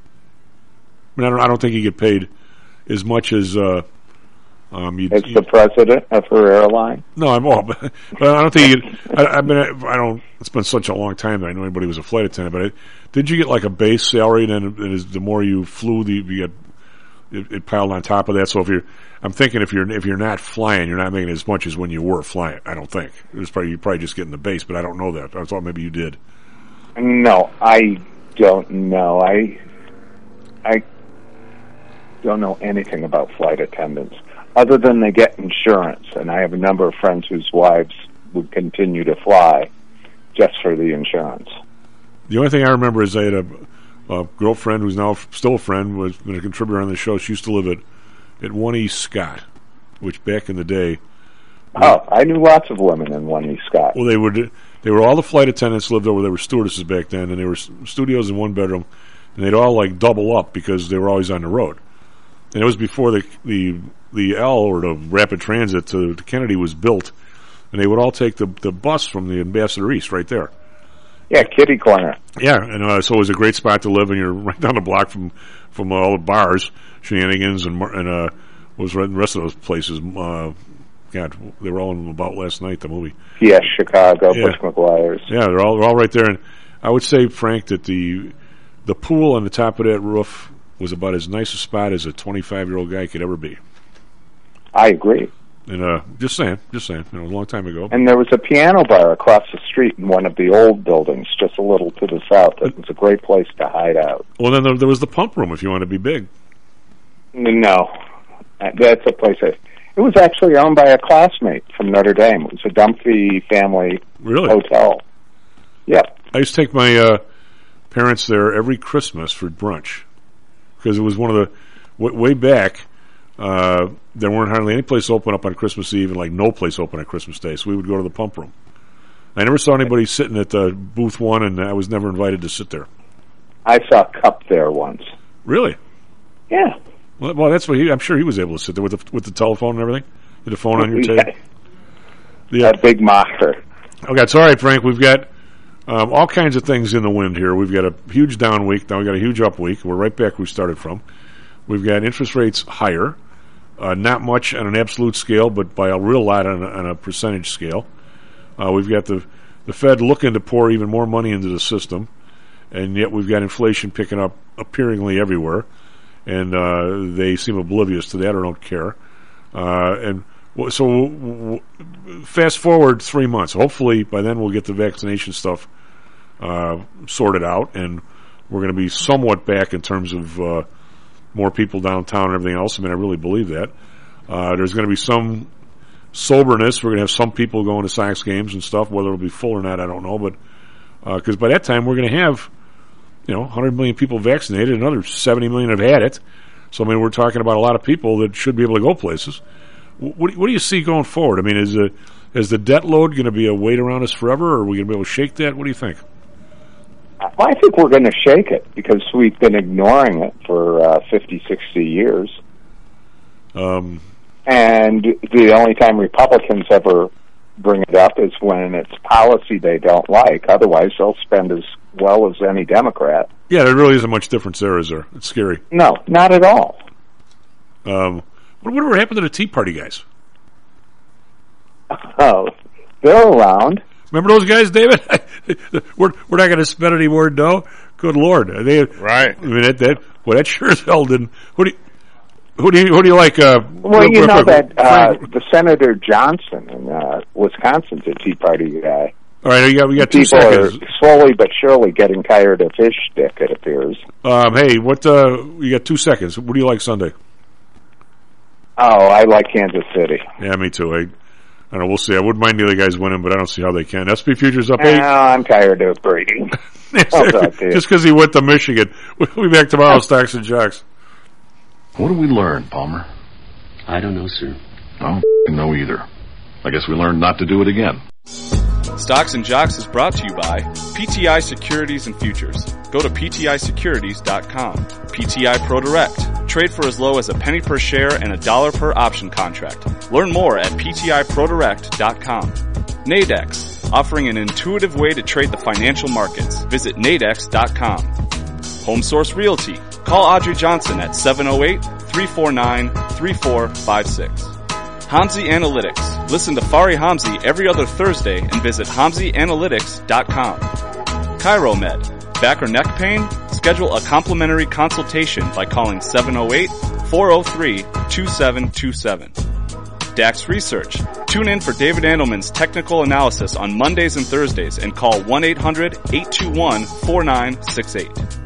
I mean, I don't, I don't think you get paid as much as uh, um, you. As the president of her airline. No, I'm all, but, but I don't think you. I, I mean, I, I don't. It's been such a long time that I know anybody was a flight attendant. But I, did you get like a base salary, and then it is, the more you flew, the you get it, it piled on top of that. So if you're, I'm thinking if you're if you're not flying, you're not making as much as when you were flying. I don't think it was probably you're probably just getting the base, but I don't know that. I thought maybe you did. No, I don't know. I I don't know anything about flight attendants other than they get insurance, and I have a number of friends whose wives would continue to fly just for the insurance. The only thing I remember is I had a, a girlfriend who's now still a friend, was been a contributor on the show. She used to live at, at one East Scott, which back in the day. Oh, I knew lots of women in one East Scott. Well, they were they were all the flight attendants lived over. They were stewardesses back then, and they were studios in one bedroom, and they'd all like double up because they were always on the road. And it was before the the the L or the rapid transit to, to Kennedy was built, and they would all take the the bus from the Ambassador East right there. Yeah, kitty corner. Yeah, and uh, so it was a great spot to live, and you're right down the block from, from all the bars, Shenanigans, and and uh, what was the rest of those places? Uh, God, they were all in about last night. The movie. Yes, Chicago, yeah. Bush McGuire's. Yeah, they're all they're all right there, and I would say, Frank, that the the pool on the top of that roof was about as nice a spot as a twenty-five year old guy could ever be. I agree. And uh, just saying, just saying, you know, a long time ago. And there was a piano bar across the street in one of the old buildings, just a little to the south. It was a great place to hide out. Well, then there, there was the pump room if you want to be big. No, that's a place that it was actually owned by a classmate from Notre Dame. It was a Dunphy family really? hotel. Yep. I used to take my uh, parents there every Christmas for brunch because it was one of the w- way back. Uh, there weren't hardly any place open up on Christmas Eve, and like no place open on Christmas Day. So we would go to the pump room. I never saw anybody sitting at uh, booth one, and I was never invited to sit there. I saw Cup there once. Really? Yeah. Well, well that's what he. I'm sure he was able to sit there with the with the telephone and everything. You had a phone on your table. Yeah. A big mocker. Okay, it's all right, Frank. We've got um, all kinds of things in the wind here. We've got a huge down week. Now we've got a huge up week. We're right back where we started from. We've got interest rates higher. Uh, not much on an absolute scale, but by a real lot on a, on a percentage scale. Uh, we've got the the Fed looking to pour even more money into the system, and yet we've got inflation picking up appearingly everywhere, and uh, they seem oblivious to that or don't care. Uh, and w- so, w- w- fast forward three months. Hopefully, by then we'll get the vaccination stuff uh, sorted out, and we're going to be somewhat back in terms of Uh, more people downtown and everything else. I mean, I really believe that. Uh, there's going to be some soberness. We're going to have some people going to Sox games and stuff. Whether it'll be full or not, I don't know. But because uh, by that time, we're going to have, you know, one hundred million people vaccinated. Another seventy million have had it. So, I mean, we're talking about a lot of people that should be able to go places. What do you, what do you see going forward? I mean, is the, is the debt load going to be a weight around us forever, or are we going to be able to shake that? What do you think? Well, I think we're going to shake it because we've been ignoring it for uh, fifty, sixty years. Um, and the only time Republicans ever bring it up is when it's policy they don't like. Otherwise, they'll spend as well as any Democrat. Yeah, there really isn't much difference there, is there? It's scary. No, not at all. Um, whatever happened to the Tea Party guys? Oh, they're around. Remember those guys, David? we're we're not going to spend any more dough. Good Lord, they right? I mean, that, that well, that sure as hell didn't. Who do you, who do you, who do you like? Uh, well, real, you real know quick, that uh, the Senator Johnson in uh, Wisconsin's a Tea Party guy. All right, we got we got two People seconds. are slowly but surely getting tired of his shtick, it appears. Um, hey, what? Uh, you got two seconds. What do you like Sunday? Oh, I like Kansas City. Yeah, me too. I, I don't know. We'll see. I wouldn't mind the other guys winning, but I don't see how they can. S and P futures up eight. No, I'm tired of Brady. Just because he went to Michigan. We'll be back tomorrow. Stocks and Jocks. What did we learn, Palmer? I don't know, sir. I don't know either. I guess we learned not to do it again. Stocks and Jocks is brought to you by P T I Securities and Futures. Go to P T I securities dot com. P T I Pro Direct. Trade for as low as a penny per share and a dollar per option contract. Learn more at P T I pro direct dot com. Nadex. Offering an intuitive way to trade the financial markets. Visit nadex dot com. Home Source Realty. Call Audrey Johnson at seven oh eight, three four nine, three four five six. Hamzy Analytics. Listen to Fari Hamzy every other Thursday and visit hamzy analytics dot com. ChiroMed. Back or neck pain? Schedule a complimentary consultation by calling seven oh eight, four oh three, two seven two seven. Dax Research. Tune in for David Andelman's technical analysis on Mondays and Thursdays and call one eight hundred, eight two one, four nine six eight.